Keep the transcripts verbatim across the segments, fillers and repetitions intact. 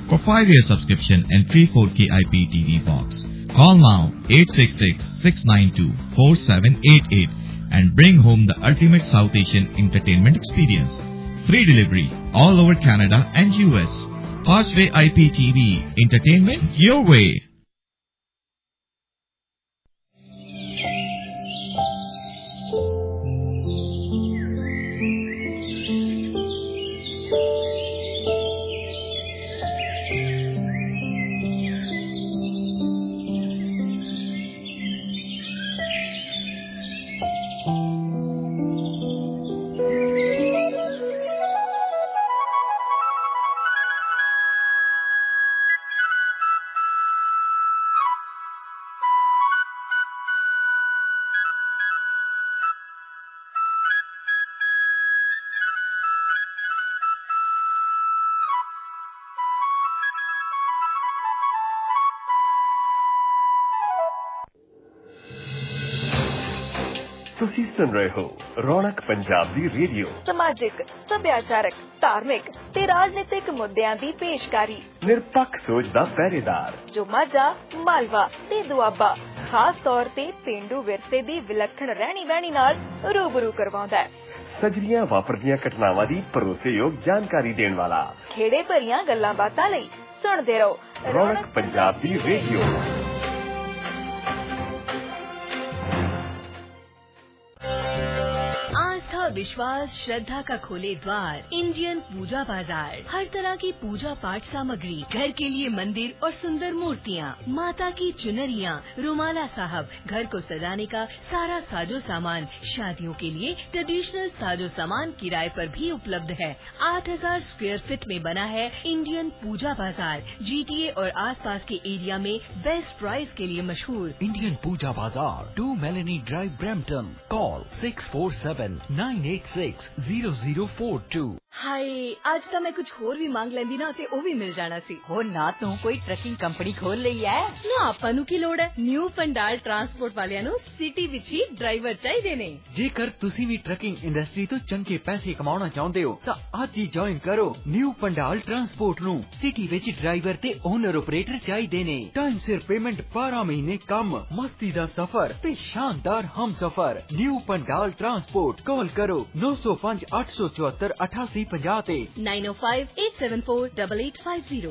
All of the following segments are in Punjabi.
for five year subscription and free four K I P T V box. Call now eight six six, six nine two, four seven eight eight and bring home the ultimate South Asian entertainment experience. Free delivery all over Canada and U S. Fastway I P T V, entertainment your way. ਤੁਸੀਂ ਸੁਣ ਰਹੇ ਹੋ ਰੌਣਕ ਪੰਜਾਬ ਦੀ ਰੇਡੀਓ। ਸਮਾਜਿਕ, ਸੱਭਿਆਚਾਰਕ, ਧਾਰਮਿਕ ਤੇ ਰਾਜਨੀਤਿਕ ਮੁੱਦਿਆਂ ਦੀ ਪੇਸ਼ਕਾਰੀ। ਨਿਰਪੱਖ ਸੋਚ ਦਾ ਪਹਿਰੇਦਾਰ ਜੋ ਮਾਝਾ, ਮਾਲਵਾ ਤੇ ਦੁਆਬਾ ਖਾਸ ਤੌਰ ਤੇ ਪੇਂਡੂ ਵਿਰਸੇ ਦੀ ਵਿਲੱਖਣ ਰਹਿਣੀ ਬਹਿਣੀ ਨਾਲ ਰੂਬਰੂ ਕਰਵਾਉਂਦਾ ਹੈ। ਸਜਰੀਆਂ ਵਾਪਰਦੀਆਂ ਘਟਨਾਵਾਂ ਦੀ ਭਰੋਸੇਯੋਗ ਜਾਣਕਾਰੀ ਦੇਣ ਵਾਲਾ। ਖੇੜੇ ਭਰੀਆਂ ਗੱਲਾਂ ਬਾਤਾਂ ਲਈ ਸੁਣਦੇ ਰਹੋ ਰੌਣਕ ਪੰਜਾਬ ਦੀ ਰੇਡੀਓ। विश्वास श्रद्धा का खोले द्वार इंडियन पूजा बाजार। हर तरह की पूजा पाठ सामग्री, घर के लिए मंदिर और सुंदर मूर्तियाँ, माता की चुनरियाँ, रुमाला साहब, घर को सजाने का सारा साजो सामान, शादियों के लिए ट्रेडिशनल साजो सामान किराए पर भी उपलब्ध है। आठ हजार स्क्वायर फीट में बना है इंडियन पूजा बाजार। जीटीए और आसपास के एरिया में बेस्ट प्राइस के लिए मशहूर Indian Pooja Bazaar, two Melanie drive, Brampton. Call six four seven nine eight six zero zero four two। Hi, आज ਤਾਂ ਮੈਂ ਕੁਝ ਹੋਰ ਵੀ ਮੰਗ ਲੈਂਦੀ ਨਾ ਤੇ ਉਹ ਵੀ ਮਿਲ ਜਾਣਾ ਸੀ। ਹੋ ਨਾ ਤੂੰ ਕੋਈ ਟਰੱਕਿੰਗ ਕੰਪਨੀ ਖੋਲ ਲਈ ਐ ਨਾ। ਆਪਾਂ ਨੂੰ ਕੀ ਲੋੜ ਹੈ? ਨਿਊ ਪੰਡਾਲ ਟਰਾਂਸਪੋਰਟ ਵਾਲਿਆਂ ਨੂੰ ਸਿਟੀ ਵਿੱਚ ਹੀ ਡਰਾਈਵਰ ਚਾਹੀਦੇ ਨੇ। ਜੇਕਰ ਤੁਸੀਂ ਵੀ ਟਰੱਕਿੰਗ ਇੰਡਸਟਰੀ ਤੋਂ ਚੰਗੇ ਪੈਸੇ ਕਮਾਉਣਾ ਚਾਹੁੰਦੇ ਹੋ ਤਾਂ ਅੱਜ ਹੀ ਜੁਆਇਨ ਕਰੋ ਨਿਊ ਪੰਡਾਲ ਟਰਾਂਸਪੋਰਟ ਨੂੰ। ਸਿਟੀ ਵਿੱਚ ਡਰਾਈਵਰ ਤੇ ਓਨਰ ਆਪਰੇਟਰ ਚਾਹੀਦੇ ਨੇ। ਟਾਈਮ ਸਿਰ ਪੇਮੈਂਟ, ਬਾਰਾਂ ਮਹੀਨੇ ਕੰਮ, ਮਸਤੀ ਦਾ ਸਫ਼ਰ ਤੇ ਸ਼ਾਨਦਾਰ ਹਮਸਫ਼ਰ। New Pandal transport. ਕਾਲ ਕਰੋ ਨੌ ਸੌ ਪੰਜ ਅੱਠ ਸੌ ਚੁਹੱਤਰ ਅਠਾਸੀ ਪੰਜਾਹ ਤੇ nine oh five eight seven four eight eight five zero।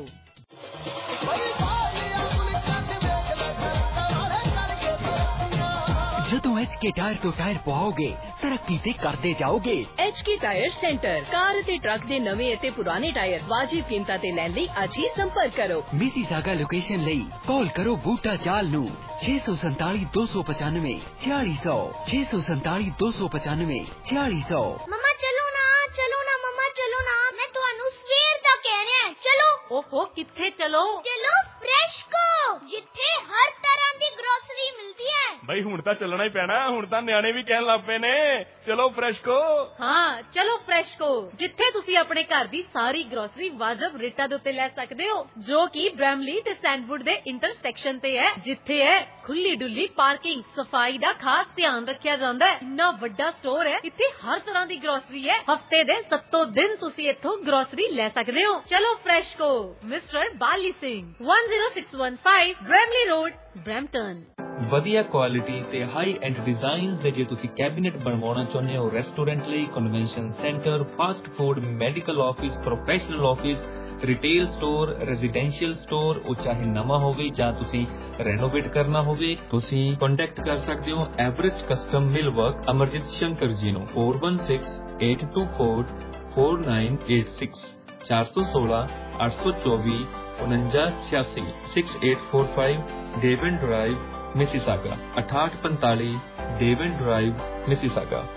ਜਦੋਂ ਐਚ ਕੇ ਟਾਇਰ ਤੋਂ ਟਾਇਰ ਪਵਾਓਗੇ ਤਰੱਕੀ ਤੇ ਕਰਦੇ ਜਾਓਗੇ। H K tyre centre. Car ਅਤੇ ਟਰੱਕ ਦੇ ਨਵੇਂ ਅਤੇ ਪੁਰਾਣੇ ਟਾਇਰ ਵਾਜਿਬ ਕੀਮਤਾਂ ਤੇ ਲੈਣ ਲਈ ਅੱਜ ਹੀ ਸੰਪਰਕ ਕਰੋ। ਮਿਸੀਸਾਗਾ ਲੋਕੇਸ਼ਨ ਲਈ ਕਾਲ ਕਰੋ ਬੂਟਾ ਚਾਲ ਨੂੰ ਛੇ ਸੌ ਸੰਤਾਲੀ ਦੋ ਸੌ ਪਚਾਨਵੇਂ ਛਿਆਲੀ ਸੌ ਛੇ ਸੌ ਸੰਤਾਲੀ ਦੋ ਸੌ ਪਚਾਨਵੇਂ ਛਿਆਲੀ ਸੌ। ਮਮਾ ਚਲੋ ਨਾ, ਚਲੋ ਨਾ ਮਮਾ, ਚਲੋ ਨਾ। ਮੈਂ ਤੁਹਾਨੂੰ ਸਵੇਰ ਦਾ ਕਹਿ ਰਿਹਾ ਚਲੋ। ਓਹੋ ਕਿੱਥੇ ਚਲੋ? ਚਲੋ ਫਰੈਸ਼ਕੋ, ਜਿੱਥੇ ਹਰ ਤਰ੍ਹਾਂ ਦੀ ਗਰੋਸਰੀ ਮਿਲਦੀ ਹੈ। ਬਈ ਹੁਣ ਤਾਂ ਚੱਲਣਾ ਹੀ ਪੈਣਾ, ਹੁਣ ਤਾਂ ਨਿਆਣੇ ਵੀ ਕਹਿਣ ਲੱਗ ਪਏ ਨੇ ਚਲੋ ਫਰੈਸ਼ਕੋ। ਹਾਂ ਚਲੋ ਫਰੈਸ਼ਕੋ, ਜਿੱਥੇ ਤੁਸੀਂ ਆਪਣੇ ਘਰ ਦੀ ਸਾਰੀ ਗਰੋਸਰੀ ਵਾਜਬ ਰੇਟਾਂ ਦੇ ਉੱਤੇ ਲੈ ਸਕਦੇ ਹੋ, ਜੋ ਕਿ ਬ੍ਰੈਮਲੀ ਤੇ ਸੈਂਡਵੁੱਡ ਦੇ ਇੰਟਰਸੈਕਸ਼ਨ ਤੇ ਹੈ, ਜਿੱਥੇ ਹੈ ਖੁੱਲੀ ਡੁੱਲੀ ਪਾਰਕਿੰਗ, ਸਫਾਈ ਦਾ ਖਾਸ ਧਿਆਨ ਰੱਖਿਆ ਜਾਂਦਾ ਹੈ। ਇੰਨਾ ਵੱਡਾ ਸਟੋਰ ਹੈ, ਇੱਥੇ ਹਰ ਤਰ੍ਹਾਂ ਦੀ ਗਰੋਸਰੀ ਹੈ। ਹਫਤੇ ਦੇ ਸੱਤੋਂ ਦਿਨ ਤੁਸੀਂ ਇੱਥੋਂ ਗਰੋਸਰੀ ਲੈ ਸਕਦੇ ਹੋ। ਚਲੋ Freshco, mister Bali Singh, one zero six one five Bramley road, Brampton. ਵਧੀਆ ਕੁਆਲਿਟੀ ਤੇ ਹਾਈ ਐਂਡ ਡਿਜ਼ਾਈਨਸ ਦੇ ਜੇ ਤੁਸੀਂ ਕੈਬਿਨੇਟ ਬਣਵਾਉਣਾ ਚਾਹੁੰਦੇ ਹੋ ਰੈਸਟੋਰੈਂਟ ਲਈ, convention centre, fast food, medical office, professional office, retail store, residential store, ਉਹ ਚਾਹੇ ਨਵਾਂ ਹੋਵੇ ਜਾਂ ਤੁਸੀਂ ਰੈਨੋਵੇਟ ਕਰਨਾ ਹੋਵੇ, ਤੁਸੀਂ ਕੰਟੈਕਟ ਕਰ ਸਕਦੇ ਹੋ average custom mill work Amarjeet Shankar ji ਨੂੰ four one six eight two four four nine eight six ਚਾਰ ਸੌ ਸੋਲਾਂ ਅੱਠ ਸੌ ਚੌਵੀ ਉਨੰਜਾ ਛਿਆਸੀ six eight four five Devon drive, Mississauga ਅਠਾਹਠ ਪੰਤਾਲੀ ਡੇਵਨ ਡਰਾਈਵ, ਮਿਸੀਸਾਗਾ।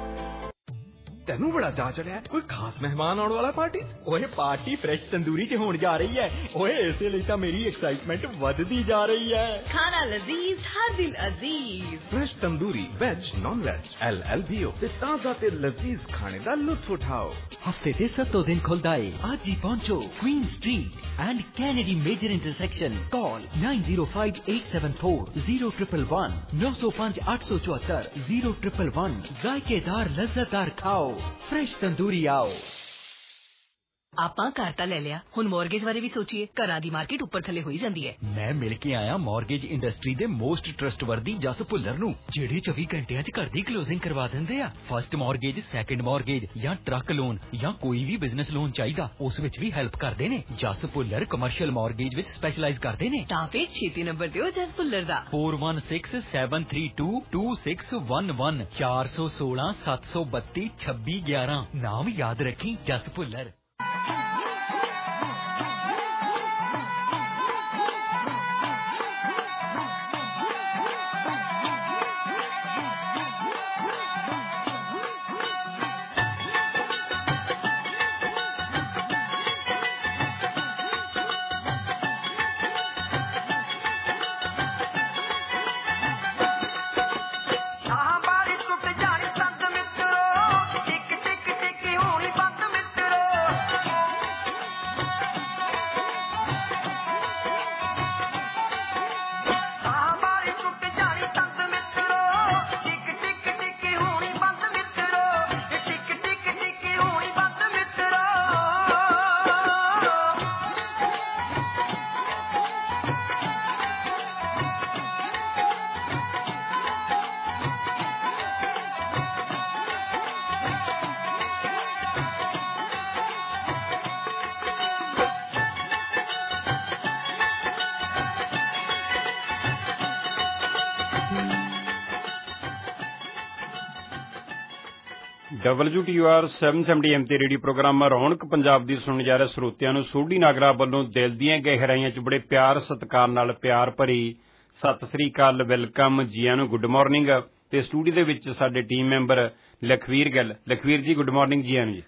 ਤੈਨੂੰ ਬੜਾ ਚਾਅ ਚੜਿਆ, ਕੋਈ ਖਾਸ ਮਹਿਮਾਨ ਆਉਣ ਵਾਲਾ ਪਾਰਟੀ? ਓਏ ਪਾਰਟੀ ਫਰੈਸ਼ ਤੰਦੂਰੀ ਚ ਹੋਣ ਜਾ ਰਹੀ ਹੈ। ਓਏ ਇਸੇ ਲਈ ਤਾਂ ਮੇਰੀ ਐਕਸਾਈਟਮੈਂਟ ਵੱਧਦੀ ਜਾ ਰਹੀ ਹੈ। ਖਾਣਾ ਲਜ਼ੀਜ਼, ਹਰ ਦਿਲ ਅਜ਼ੀਜ਼। Fresh tandoori, veg, non veg, L L B O ਤੇ ਤਾਜ਼ਾ ਤੇ ਲਜ਼ੀਜ਼ ਖਾਣੇ ਦਾ ਲੁਤਫ ਉਠਾਓ। ਹਫਤੇ ਦੇ ਸੱਤੋਂ ਦਿਨ ਖੁੱਲਦਾ ਏ। ਅੱਜ ਹੀ ਪਹੁੰਚੋ Queen Street and Kennedy major intersection. Call nine zero five eight seven four zero one one one ਨੌ ਸੌ ਪੰਜ ਅੱਠ ਸੌ ਚੁਹੱਤਰ zero one one one। ਜ਼ਾਇਕੇਦਾਰ ਲਜ਼ਤਦਾਰ ਖਾਓ, ਫਰੈਸ਼ ਤੰਦੂਰੀ ਆਓ। ਆਪਾਂ ਘਰ ਤਾਂ ਲੈ ਲਿਆ, ਹੁਣ ਮੌਰਗੇਜ ਬਾਰੇ ਵੀ ਸੋਚੀਏ। ਘਰਾਂ ਦੀ ਮਾਰਕੀਟ ਉੱਪਰ ਥੱਲੇ ਹੋਈ ਜਾਂਦੀ ਹੈ। ਮੈਂ ਮਿਲ ਕੇ ਆਇਆ ਮੌਰਗੇਜ ਇੰਡਸਟਰੀ ਦੇ ਮੋਸਟ ਟਰਸਟਵਰਦੀ ਜਸ ਭੁੱਲਰ ਨੂੰ, ਜਿਹੜੇ ਚੌਵੀ ਘੰਟਿਆਂ 'ਚ ਘਰ ਦੀ ਕਲੋਜ਼ਿੰਗ ਕਰਵਾ ਦਿੰਦੇ ਆ। ਫਸਟ ਮੌਰਗੇਜ, ਸੈਕਿੰਡ ਮੌਰਗੇਜ ਜਾਂ ਟਰੱਕ ਲੋਨ ਜਾਂ ਕੋਈ ਵੀ ਬਿਜ਼ਨਸ ਲੋਨ ਚਾਹੀਦਾ, ਉਸ ਵਿੱਚ ਵੀ ਹੈਲਪ ਕਰਦੇ ਨੇ। ਜਸ ਭੁੱਲਰ ਕਮਰਸ਼ੀਅਲ ਮੌਰਗੇਜ ਵਿੱਚ ਸਪੈਸ਼ਲਾਈਜ਼ ਕਰਦੇ ਨੇ। ਤਾਂ ਫਿਰ ਛੇਤੀ ਨੰਬਰ ਦਿਓ ਜਸ ਭੁੱਲਰ ਦਾ। four one six seven three two two six one one ਚਾਰ ਸੌ ਸੋਲਾਂ ਸੱਤ ਸੌ ਬੱਤੀ ਛੱਬੀ ਗਿਆਰਾਂ। ਨਾਮ ਯਾਦ ਰੱਖੀ, Jas Bhullar. W T R ਸੱਤ ਸੌ ਸੱਤਰ ਐਮ ਤੇ ਰੇਡੀਓ ਪ੍ਰੋਗਰਾਮ ਰੌਣਕ ਪੰਜਾਬ ਦੀ ਸੁਣਨ ਜਾ ਰਹੇ ਸਰੋਤਿਆਂ ਨੂੰ ਸੋਢੀ ਨਾਗਰਾ ਵੱਲੋਂ ਦਿਲ ਦੀਆਂ ਗਹਿਰਾਈਆਂ 'ਚ ਬੜੇ ਪਿਆਰ ਸਤਿਕਾਰ ਨਾਲ ਪਿਆਰ ਭਰੀ ਸਤਿ ਸ੍ਰੀ ਅਕਾਲ, ਵੈਲਕਮ, ਜੀਆਂ ਨੂੰ ਗੁੱਡ ਮਾਰਨਿੰਗ। ਤੇ ਸਟੂਡੀਓ ਦੇ ਵਿੱਚ ਸਾਡੇ team member Lakhveer Gill. Lakhveer ji good morning, ਜੀਆਂ ਨੂੰ ਜੀ।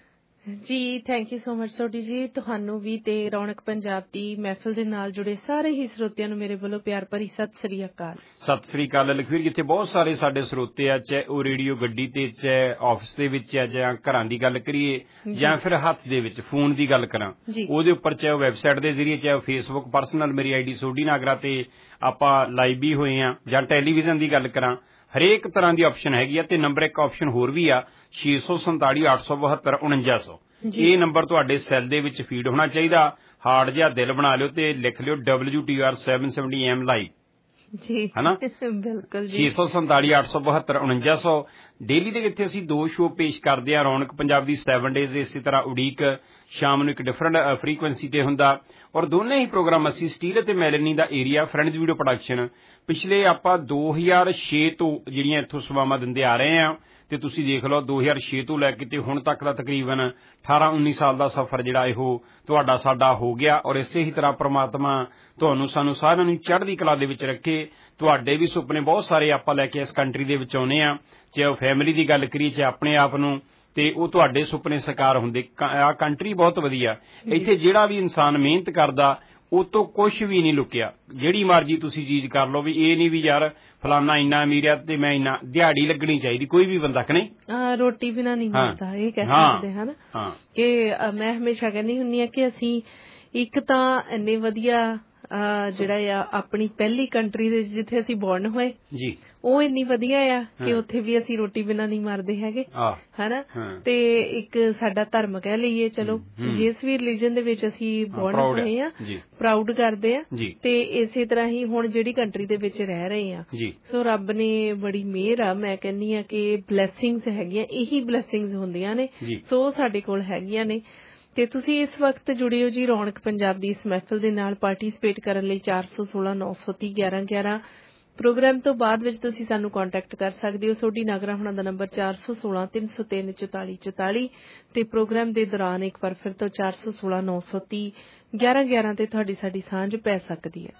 ਜੀ thank you so much Sodhi ji, ਤੁਹਾਨੂੰ ਵੀ ਤੇ ਰੌਣਕ ਪੰਜਾਬ ਦੀ ਮਹਿਫਿਲ ਦੇ ਨਾਲ ਜੁੜੇ ਸਾਰੇ ਹੀ ਸਰੋਤਿਆਂ ਨੂੰ ਮੇਰੇ ਵੱਲੋਂ ਪਿਆਰ ਭਰੀ ਸਤਿ ਸ੍ਰੀ ਅਕਾਲ। ਸਤਿ ਸ੍ਰੀ ਅਕਾਲ ਲਖਵੀਰ। ਜਿੱਥੇ ਬਹੁਤ ਸਾਰੇ ਸਾਡੇ ਸਰੋਤੇ ਆ, ਚਾਹੇ ਉਹ ਰੇਡੀਓ ਗੱਡੀ ਤੇ, ਚਾਹੇ ਆਫਿਸ ਦੇ ਵਿੱਚ ਆ, ਜਾਂ ਘਰਾਂ ਦੀ ਗੱਲ ਕਰੀਏ ਜਾਂ ਫਿਰ ਹੱਥ ਦੇ ਵਿੱਚ ਫੋਨ ਦੀ ਗੱਲ ਕਰਾਂ, ਉਹਦੇ ਉੱਪਰ ਚਾਹੇ ਉਹ ਵੈਬਸਾਈਟ ਦੇ ਜ਼ਰੀਏ, ਚਾਹੇ ਫੇਸਬੁੱਕ ਪਰਸਨਲ ਮੇਰੀ ਆਈਡੀ ਸੋਢੀ ਨਾਗਰਾ ਤੇ ਆਪਾਂ ਲਾਈਵ ਵੀ ਹੋਏ ਆ, ਜਾਂ ਟੈਲੀਵਿਜ਼ਨ ਦੀ ਗੱਲ ਕਰਾਂ, ਹਰੇਕ ਤਰ੍ਹਾਂ ਦੀ ਆਪਸ਼ਨ ਹੈਗੀ ਆ। ਤੇ ਨੰਬਰ ਇੱਕ ਆਪਸ਼ਨ ਹੋਰ ਵੀ ਆ, ਛੇ ਸੌ ਸੰਤਾਲੀ ਅੱਠ ਸੌ ਬਹੱਤਰ ਉਣੰਜਾ ਸੌ। ਇਹ ਨੰਬਰ ਤੁਹਾਡੇ ਸੈੱਲ ਦੇ ਵਿੱਚ ਫੀਡ ਹੋਣਾ ਚਾਹੀਦਾ। ਹਾਰਡ ਜਿਹਾ ਦਿਲ ਬਣਾ ਲਿਓ ਤੇ ਲਿਖ ਲਿਓ ਡਬਲਯੂ ਟੀ ਆਰ ਸੱਤ ਸੌ ਸੱਤਰ ਐਮ ਲਾਈਵ ਜੀ, ਹਨਾ, ਬਿਲਕੁਲ ਜੀ। ਛੇ ਸੌ ਸੰਤਾਲੀ ਅੱਠ ਸੌ ਬਹੱਤਰ ਉਣੰਜਾ ਸੌ। ਡੇਲੀ ਦੇ ਵਿੱਚ ਅਸੀਂ ਦੋ ਸ਼ੋਅ ਪੇਸ਼ ਕਰਦੇ ਆ। ਰੌਣਕ ਪੰਜਾਬ ਦੀ ਸੈਵਨ ਡੇਜ਼ ਇਸੇ ਤਰ੍ਹਾਂ ਉਡੀਕ ਸ਼ਾਮ ਨੂੰ ਇੱਕ ਡਿਫਰੈਂਟ ਫਰੀਕੁਐਂਸੀ ਤੇ ਹੁੰਦਾ, ਔਰ ਦੋਨੇ ਹੀ ਪ੍ਰੋਗਰਾਮ ਅਸੀਂ ਸਟੀਲ ਅਤੇ ਮੈਲਨੀ ਦਾ ਏਰੀਆ ਫਰੈਂਡਜ਼ ਵੀਡੀਓ ਪ੍ਰੋਡਕਸ਼ਨ ਪਿਛਲੇ ਆਪਾਂ ਦੋ ਹਜ਼ਾਰ ਛੇ ਤੋਂ ਜਿਹੜੀਆਂ ਇੱਥੋਂ ਸੇਵਾਵਾਂ ਦਿੰਦੇ ਆ ਰਹੇ ਆ। ਤੇ ਤੁਸੀਂ ਦੇਖ ਲਓ ਦੋ ਹਜ਼ਾਰ ਛੇ ਤੋਂ ਲੈ ਕੇ ਤੇ ਹੁਣ ਤੱਕ ਦਾ ਤਕਰੀਬਨ ਅਠਾਰਾਂ ਉੱਨੀ ਸਾਲ ਦਾ ਸਫ਼ਰ ਜਿਹੜਾ ਇਹੋ ਤੁਹਾਡਾ ਸਾਡਾ ਹੋ ਗਿਆ। ਔਰ ਇਸੇ ਹੀ ਤਰ੍ਹਾਂ ਪ੍ਰਮਾਤਮਾ ਤੁਹਾਨੂੰ ਸਾਨੂੰ ਸਾਰਿਆਂ ਨੂੰ ਚੜ੍ਹਦੀ ਕਲਾ ਦੇ ਵਿੱਚ ਰੱਖੇ। ਤੁਹਾਡੇ ਵੀ ਸੁਪਨੇ ਬਹੁਤ ਸਾਰੇ ਆਪਾਂ ਲੈ ਕੇ ਇਸ ਕੰਟਰੀ ਦੇ ਵਿੱਚ ਆਉਨੇ ਆ, ਚਾਹੇ ਉਹ ਫੈਮਿਲੀ ਦੀ ਗੱਲ ਕਰੀਏ, ਚਾਹੇ ਆਪਣੇ ਆਪ ਨੂੰ, ਤੇ ਉਹ ਤੁਹਾਡੇ ਸੁਪਨੇ ਸਾਕਾਰ ਹੁੰਦੇ। ਆ ਕੰਟਰੀ ਬਹੁਤ ਵਧੀਆ, ਇੱਥੇ ਜਿਹੜਾ ਵੀ ਇਨਸਾਨ ਮਿਹਨਤ ਕਰਦਾ ਉਹ ਤੋਂ ਕੁਛ ਵੀ ਨਹੀਂ ਲੁਕਿਆ। ਜਿਹੜੀ ਮਰਜ਼ੀ ਤੁਸੀਂ ਚੀਜ਼ ਕਰ ਲਓ, ਵੀ ਇਹ ਨਹੀਂ ਵੀ ਯਾਰ ਫਲਾਨਾ ਇੰਨਾ ਅਮੀਰ ਆ ਤੇ ਮੈਂ ਇੰਨਾ, ਦਿਹਾੜੀ ਲੱਗਣੀ ਚਾਹੀਦੀ ਕੋਈ ਵੀ ਬੰਦਾ ਕਿ ਨਹੀਂ, ਰੋਟੀ ਬਿਨਾਂ ਨਹੀਂ ਮਿਲਦਾ, ਇਹ ਕਹਿ ਸਕਦੇ ਹਨ ਕਿ ਮੈਂ ਹਮੇਸ਼ਾ ਕਹਿੰਦੀ ਹੁੰਦੀ ਆ ਕਿ ਅਸੀਂ ਇੱਕ ਤਾਂ ਇੰਨੇ ਵਧੀਆ ਜਿਹੜਾ ਆ ਆਪਣੀ ਪਹਿਲੀ ਕੰਟਰੀ ਦੇ ਜਿੱਥੇ ਅਸੀਂ ਬੋਰਨ ਹੋਏ ਜੀ, ਉਹ ਇੰਨੀ ਵਧੀਆ ਆ ਕਿ ਉੱਥੇ ਵੀ ਅਸੀਂ ਰੋਟੀ ਬਿਨਾਂ ਨਹੀਂ ਮਰਦੇ ਹੈਗੇ, ਹਨਾ। ਤੇ ਇੱਕ ਸਾਡਾ ਧਰਮ ਕਹਿ ਲਈਏ, ਚਲੋ ਜਿਸ ਵੀ ਰਿਲੀਜਨ ਦੇ ਵਿੱਚ ਅਸੀਂ ਬੋਰਨ ਹੋਏ ਆ, ਪ੍ਰਾਊਡ ਕਰਦੇ ਆ। ਤੇ ਇਸੇ ਤਰ੍ਹਾਂ ਹੀ ਹੁਣ ਜਿਹੜੀ ਕੰਟਰੀ ਦੇ ਵਿੱਚ ਰਹਿ ਰਹੇ ਆ, ਸੋ ਰੱਬ ਨੇ ਬੜੀ ਮਿਹਰ ਆ, ਮੈਂ ਕਹਿੰਦੀ ਆ ਕਿ ਬਲੈਸਿੰਗਸ ਹੈਗੀਆਂ, ਇਹੀ ਬਲੈਸਿੰਗਸ ਹੁੰਦੀਆਂ ਨੇ, ਸੋ ਸਾਡੇ ਕੋਲ ਹੈਗੀਆਂ ਨੇ। ਤੇ ਤੁਸੀਂ ਇਸ ਵਕਤ ਜੁੜੇ ਹੋ ਜੀ ਰੌਣਕ ਪੰਜਾਬ ਦੀ ਇਸ ਮਹਿਫਿਲ ਦੇ ਨਾਲ। ਪਾਰਟੀਸਪੇਟ ਕਰਨ ਲਈ ਚਾਰ ਸੌ ਸੋਲਾਂ ਨੌ ਸੌ ਤੀਹ ਗਿਆਰਾਂ ਗਿਆਰਾਂ ਪ੍ਰੋਗਰਾਮ ਤੋਂ ਬਾਅਦ ਵਿੱਚ ਤੁਸੀਂ ਸਾਨੂੰ ਕੰਟੈਕਟ ਕਰ ਸਕਦੇ ਹੋ। ਸੋਢੀ ਨਾਗਰਾ ਹੁਣਾਂ ਦਾ ਨੰਬਰ ਚਾਰ ਸੌ ਸੋਲਾਂ ਤਿੰਨ ਸੌ ਤਿੰਨ ਚੁਤਾਲੀ ਚੁਤਾਲੀ ਤੇ ਪ੍ਰੋਗਰਾਮ ਦੇ ਦੌਰਾਨ ਇੱਕ ਵਾਰ ਫਿਰ ਤੋਂ ਚਾਰ ਸੌ ਸੋਲਾਂ ਨੌ ਸੌ ਤੀਹ ਗਿਆਰਾਂ ਗਿਆਰਾਂ ਤੇ ਤੁਹਾਡੀ ਸਾਡੀ ਸਾਂਝ ਪੈ ਸਕਦੀ ਹੈ।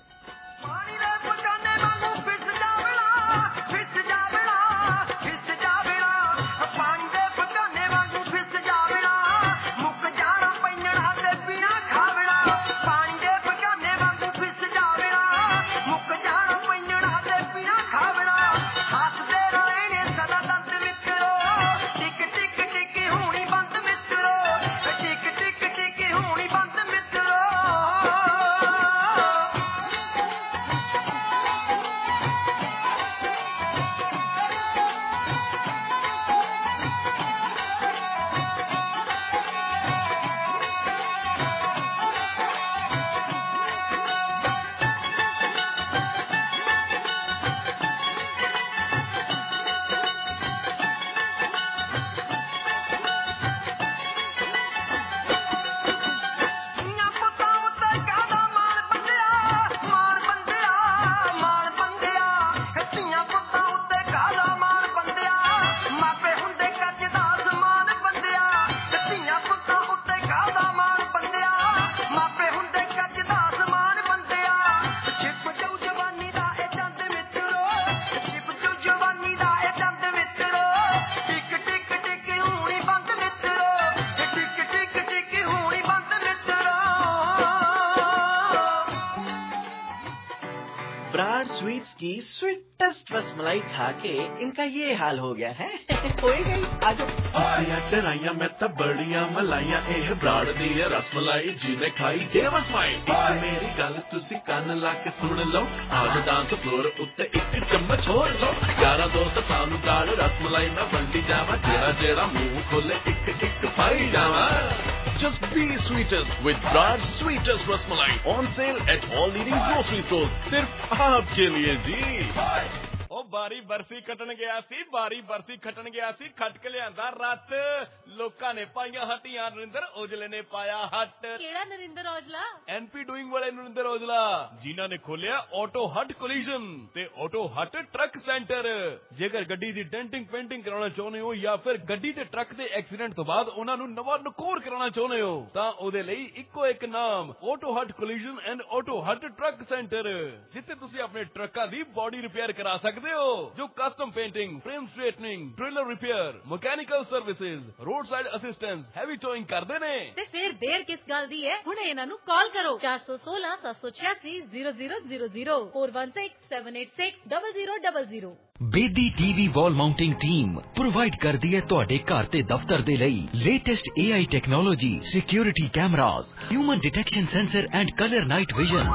स्वीट्स की स्वीटेस्ट रसमलाई खा के इनका ये हाल हो गया है। हो ही गई। आज आया डराइया मैं तो बड़िया मलाइया ए ब्राड़ दी रसमलाई जिन्हें खाई देवस माई मेरी गल तुसी कान ला के सुन लो आज डांस फ्लोर उत्ते एक चम्मच होर लो यारा दोस्त तानू दाल रसमलाई मैं बंडी जावा जेड़ा जेड़ा मुंह खोले एक एक पाई जावा। Just be sweetest with Brad's sweetest rasmalai on sale at all leading grocery stores. सिर्फ आपके लिए जी। ਉਹ ਬਾਰੀ ਬਰਸੀ ਕੱਟਣ ਗਿਆ ਸੀ ਬਾਰੀ ਬਰਸੀ ਖੱਟਣ ਗਿਆ ਸੀ ਖੱਟ ਕੇ ਲਿਆਂਦਾ ਰੱਤ ਲੋਕਾਂ ਨੇ ਪਾਈਆਂ ਹੱਟੀਆਂ ਨਰਿੰਦਰ ਔਜਲੇ ਨੇ ਪਾਇਆ ਹੱਟ। ਕਿਹੜਾ ਨਰਿੰਦਰ ਔਜਲਾ? ਐਨਪੀ ਡੂਇੰਗ ਵਾਲੇ ਨਰਿੰਦਰ ਔਜਲਾ ਜਿਨ੍ਹਾਂ ਨੇ ਖੋਲਿਆ ਆਟੋ ਹੱਟ ਕੋਲੀਜਨ ਤੇ ਆਟੋ ਹੱਟ ਟਰੱਕ ਸੈਂਟਰ। ਜੇਕਰ ਗੱਡੀ ਦੀ ਡੈਂਟਿੰਗ ਪੇਂਟਿੰਗ ਕਰਾਉਣਾ ਚਾਹੁੰਦੇ ਹੋ ਜਾਂ ਫਿਰ ਗੱਡੀ ਤੇ ਟਰੱਕ ਦੇ ਐਕਸੀਡੈਂਟ ਤੋਂ ਬਾਅਦ ਉਹਨਾਂ ਨੂੰ ਨਵਾਂ ਨਕੋਰ ਕਰਾਉਣਾ ਚਾਹੁੰਦੇ ਹੋ ਤਾਂ ਉਹਦੇ ਲਈ ਇੱਕੋ ਇੱਕ ਨਾਮ auto hut collision and auto hut truck centre ਜਿੱਥੇ ਤੁਸੀਂ ਆਪਣੇ ਟਰੱਕਾਂ ਦੀ ਬੋਡੀ ਰਿਪੇਅਰ ਕਰਾ ਸਕਦੇ ਹੋ ਜੋ custom painting frame straightening trailer repair mechanical services roadside assistance heavy towing ਕਰਦੇ ਨੇ। ਤੇ ਫਿਰ ਦੇਰ ਕਿਸ ਗੱਲ ਦੀ ਹੈ ਹੁਣ ਇਹਨਾਂ ਨੂੰ ਕਾਲ ਕਰੋ ਚਾਰ ਸੌ ਸੋਲਾਂ ਸੱਤ ਸੌ ਛਿਆਸੀ zero zero zero zero four one six seven eight six double zero double zero. Bedi TV wall mounting team provide कर दी है तुहाडे घर ते दफ्तर दे लई latest A I technology security cameras human detection sensor and colour night vision.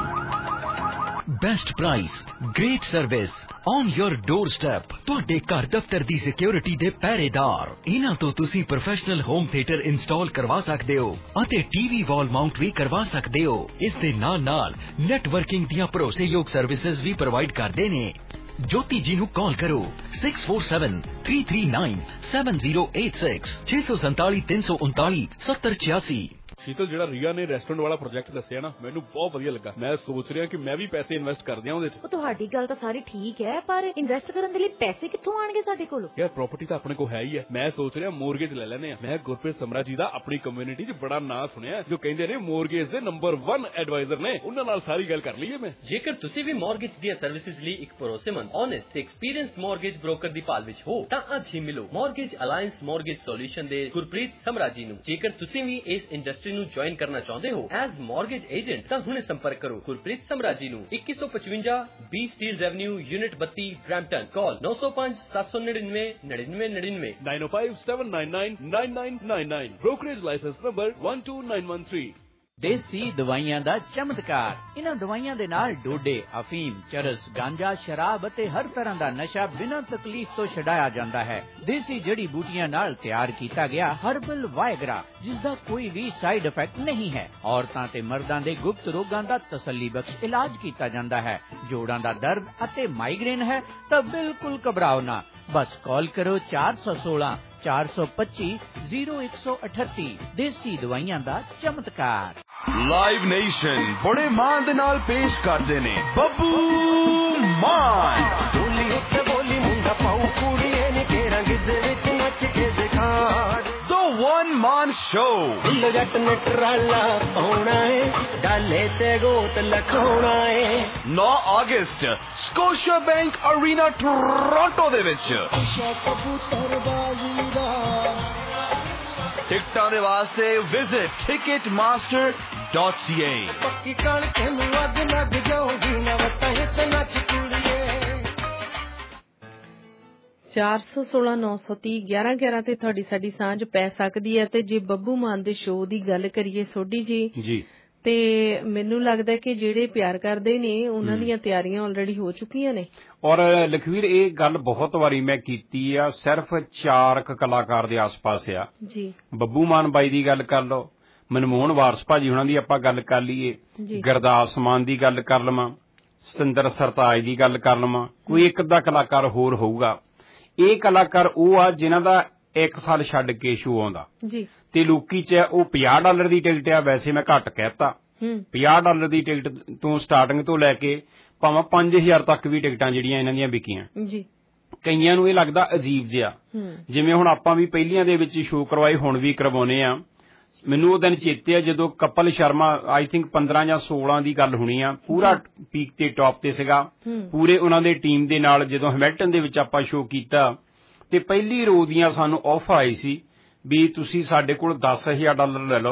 Best price great service on your doorstep तुहाडे घर दफ्तर दी सिक्योरिटी दे पहरेदार। इन्हां तो तुसी प्रोफेशनल होम थिएटर इंस्टॉल करवा सकदे हो अते टीवी वॉल माउंट भी करवा सकदे हो। इस दे नाल नाल नेटवर्किंग दियां भरोसेयोग सर्विसेज भी प्रोवाइड करदे ने। ज्योति जी नू कॉल करो six four seven three three nine seven zero eight six छे सौ संताली तीन सौ उनताली सत्तर छियासी। ਸ਼ੀਤਲ ਜਿਹੜਾ ਰੀਆ ਨੇ ਰੈਸਟੋਰੈਂਟ ਵਾਲਾ ਪ੍ਰੋਜੈਕਟ ਦੱਸਿਆ ਨਾ ਮੈਨੂੰ ਬਹੁਤ ਵਧੀਆ ਲੱਗਾ। ਮੈਂ ਸੋਚ ਰਿਹਾ ਕਿ ਮੈਂ ਵੀ ਪੈਸੇ ਇਨਵੈਸਟ ਕਰ ਦਿਆਂ ਉਹਦੇ 'ਚ। ਉਹ ਤੁਹਾਡੀ ਗੱਲ ਤਾਂ ਸਾਰੀ ਠੀਕ ਹੈ ਪਰ ਇਨਵੈਸਟ ਕਰਨ ਦੇ ਲਈ ਪੈਸੇ ਕਿੱਥੋਂ ਆਣਗੇ ਸਾਡੇ ਕੋਲ? ਯਾਰ ਪ੍ਰਾਪਰਟੀ ਤਾਂ ਆਪਣੇ ਕੋਲ ਹੈ ਹੀ ਹੈ। ਮੈਂ ਸੋਚ ਰਿਹਾ ਮੋਰਗੇਜ ਲੈ ਲੈਨੇ ਆ। ਮੈਂ ਗੁਰਪ੍ਰੀਤ ਸਮਰਾ ਜੀ ਦਾ ਆਪਣੀ ਕਮਿਊਨਿਟੀ 'ਚ ਬੜਾ ਨਾਂ ਸੁਣਿਆ ਜੋ ਕਹਿੰਦੇ ਨੇ ਮੋਰਗੇਜ ਦੇ ਨੰਬਰ वन ਐਡਵਾਈਜ਼ਰ ਨੇ। ਉਹਨਾਂ ਨਾਲ ਸਾਰੀ ਗੱਲ ਕਰ ਲਈਏ ਮੈਂ। ਜੇਕਰ ਤੁਸੀਂ ਵੀ ਮੋਰਗੇਜ ਦੀਆਂ ਸਰਵਿਸਿਜ਼ ਲਈ ਇੱਕ ਭਰੋਸੇਮੰਦ ਓਨੈਸਟ ਤੇ ਐਕਸਪੀਰੀਅੰਸਡ ਮੋਰਗੇਜ ਬ੍ਰੋਕਰ ਦੀ ਭਾਲ ਵਿੱਚ ਹੋ ਤਾਂ ਅੱਜ ਹੀ ਮਿਲੋ ਮੋਰਗੇਜ ਅਲਾਈਅੰਸ ਮੋਰਗੇਜ ਸੋਲੂਸ਼ਨ ਦੇ ਗੁਰਪ੍ਰੀਤ ਸਮਰਾ ਜੀ ਨੂੰ। ਜੇਕਰ ਤੁਸੀਂ ਵੀ ਇਸ ਇੰਡਸਟਰੀ ਨੂੰ ਜੁਆਇਨ ਕਰਨਾ ਚਾਹੁੰਦੇ ਹੋ ਐਜ਼ ਮੋਰਗੇਜ ਏਜੰਟ ਤਾਂ ਹੁਣੇ ਸੰਪਰਕ ਕਰੋ ਗੁਰਪ੍ਰੀਤ ਸਮਰਾ ਜੀ ਨੂੰ इक्कीस सौ पचवंजा बी स्टील्स एवेन्यू यूनिट बत्ती ब्रैम्पटन। कॉल नौ सौ पाँच सात सौ निन्यानवे निन्यानवे निन्यानवे nine O five seven nine nine nine nine nine nine. Brokerage licence number one two nine one three. Desi दवाइयां दा चमत्कार। इन्हां दवाइयां दे नाल डोडे अफीम चरस गांजा शराब अते हर तरह दा नशा बिना तकलीफ तो छडाया जांदा है। देसी जड़ी बूटियां नाल तैयार कीता गया हर्बल वायगरा जिसदा कोई भी साइड इफेक्ट नहीं है। औरतां ते मर्दां दे गुप्त रोगां दा तसल्ली बख्श इलाज कीता जांदा है। जोड़ां दा दर्द अते माइग्रेन है तां बिल्कुल घबराओ ना। बस कॉल करो चार सौ सोलह चार सौ पच्ची जीरो एक सौ अठत्ती। देसी दवाइयां दा चमत्कार। लाइव नेशन बड़े मान दे नाल पेश करदे ने बब्बू मान। बोली उत्ते बोली मुंडा पाऊ कुड़िए ने केरा गिद्दे विच नच के दिखा द वन मान शो। जट ने टराला पाउणा है डाले ते गोत लखाउणा है। नौ अगस्त स्कोशिया बैंक अरीना टोरंटो दे विच टिकटां दे वास्ते visit Ticketmaster dot C A. ਚਾਰ ਸੌ ਸੋਲਾਂ ਨੌ ਸੌ ਤੀਹ ਗਿਆਰਾਂ ਗਿਆਰਾਂ ਤੇ ਤੁਹਾਡੀ ਸਾਡੀ ਸਾਂਝ ਪੈ ਸਕਦੀ ਹੈ। ਤੇ ਜੇ ਬੱਬੂ ਮਾਨ ਦੇ ਸ਼ੋਅ ਦੀ ਗੱਲ ਕਰੀਏ ਸੋਢੀ ਜੀ ਜੀ ਤੇ ਮੈਨੂੰ ਲੱਗਦਾ ਕਿ ਜਿਹੜੇ ਪਿਆਰ ਕਰਦੇ ਨੇ ਉਹਨਾਂ ਦੀਆਂ ਤਿਆਰੀਆਂ ਆਲਰੇਡੀ ਹੋ ਚੁੱਕੀਆਂ ਨੇ। ਔਰ ਲਖਵੀਰ ਇਹ ਗੱਲ ਬਹੁਤ ਵਾਰੀ ਮੈਂ ਕੀਤੀ ਆ ਸਿਰਫ ਚਾਰ ਕਲਾਕਾਰ ਦੇ ਆਸ-ਪਾਸ ਆ ਜੀ। ਬੱਬੂ ਮਾਨ ਬਾਈ ਦੀ ਗੱਲ ਕਰ ਲਓ ਮਨਮੋਹਨ ਵਾਰਸ ਭਾਜੀ ਉਹਨਾਂ ਦੀ ਆਪਾਂ ਗੱਲ ਕਰ ਲਈਏ ਗੁਰਦਾਸ ਮਾਨ ਦੀ ਗੱਲ ਕਰ ਲਵਾਂ ਸਤਿੰਦਰ ਸਰਤਾਜ ਦੀ ਗੱਲ ਕਰ ਲਵਾਂ ਕੋਈ ਇੱਕ ਅੱਧਾ ਕਲਾਕਾਰ ਹੋਰ ਹੋਊਗਾ। ਇਹ ਕਲਾਕਾਰ ਉਹ ਆ ਜਿਨ੍ਹਾਂ ਦਾ ਇੱਕ ਸਾਲ ਛੱਡ ਕੇ ਸ਼ੋਅ ਆਉਂਦਾ ਜੀ ਤੇ ਲੋਕੀ ਚ ਉਹ ਪੰਜਾਹ ਡਾਲਰ ਦੀ ਟਿਕਟ ਆ। ਵੈਸੇ ਮੈਂ ਘੱਟ ਕਹਿਤਾ ਪੰਜਾਹ ਡਾਲਰ ਦੀ ਟਿਕਟ ਤੋਂ ਸਟਾਰਟਿੰਗ ਤੋਂ ਲੈ ਕੇ ਭਾਵੇਂ ਪੰਜ ਹਜ਼ਾਰ ਤੱਕ ਵੀ ਟਿਕਟਾਂ ਜਿਹੜੀਆਂ ਇਹਨਾਂ ਦੀਆਂ ਵਿਕੀਆਂ ਜੀ। ਕਈਆਂ ਨੂੰ ਇਹ ਲੱਗਦਾ ਅਜੀਬ ਜਿਹਾ ਜਿਵੇਂ ਹੁਣ ਆਪਾਂ ਵੀ ਪਹਿਲੀਆਂ ਦੇ ਵਿੱਚ ਸ਼ੋਅ ਕਰਵਾਏ ਹੁਣ ਵੀ ਕਰਵਾਉਨੇ ਆ। ਮੈਨੂੰ ਉਹ ਦਿਨ ਚੇਤੇ ਆ ਜਦੋਂ ਕਪਲ ਸ਼ਰਮਾ ਆਈ ਥਿੰਕ ਪੰਦਰਾਂ ਜਾਂ ਸੋਲਾਂ ਦੀ ਗੱਲ ਹੋਣੀ ਆ ਪੂਰਾ ਪੀਕ ਤੇ ਟੌਪ ਤੇ ਸੀਗਾ ਪੂਰੇ ਉਹਨਾਂ ਦੇ ਟੀਮ ਦੇ ਨਾਲ ਜਦੋਂ ਹੈਮਿਲਟਨ ਦੇ ਵਿੱਚ ਆਪਾਂ ਸ਼ੋਅ ਕੀਤਾ ਤੇ ਪਹਿਲੀ ਰੋਜ਼ ਦੀਆਂ ਸਾਨੂੰ ਆਫਰ ਆਈ ਸੀ ਵੀ ਤੁਸੀਂ ਸਾਡੇ ਕੋਲ ਦਸ ਹਜ਼ਾਰ ਡਾਲਰ ਲੈ ਲਓ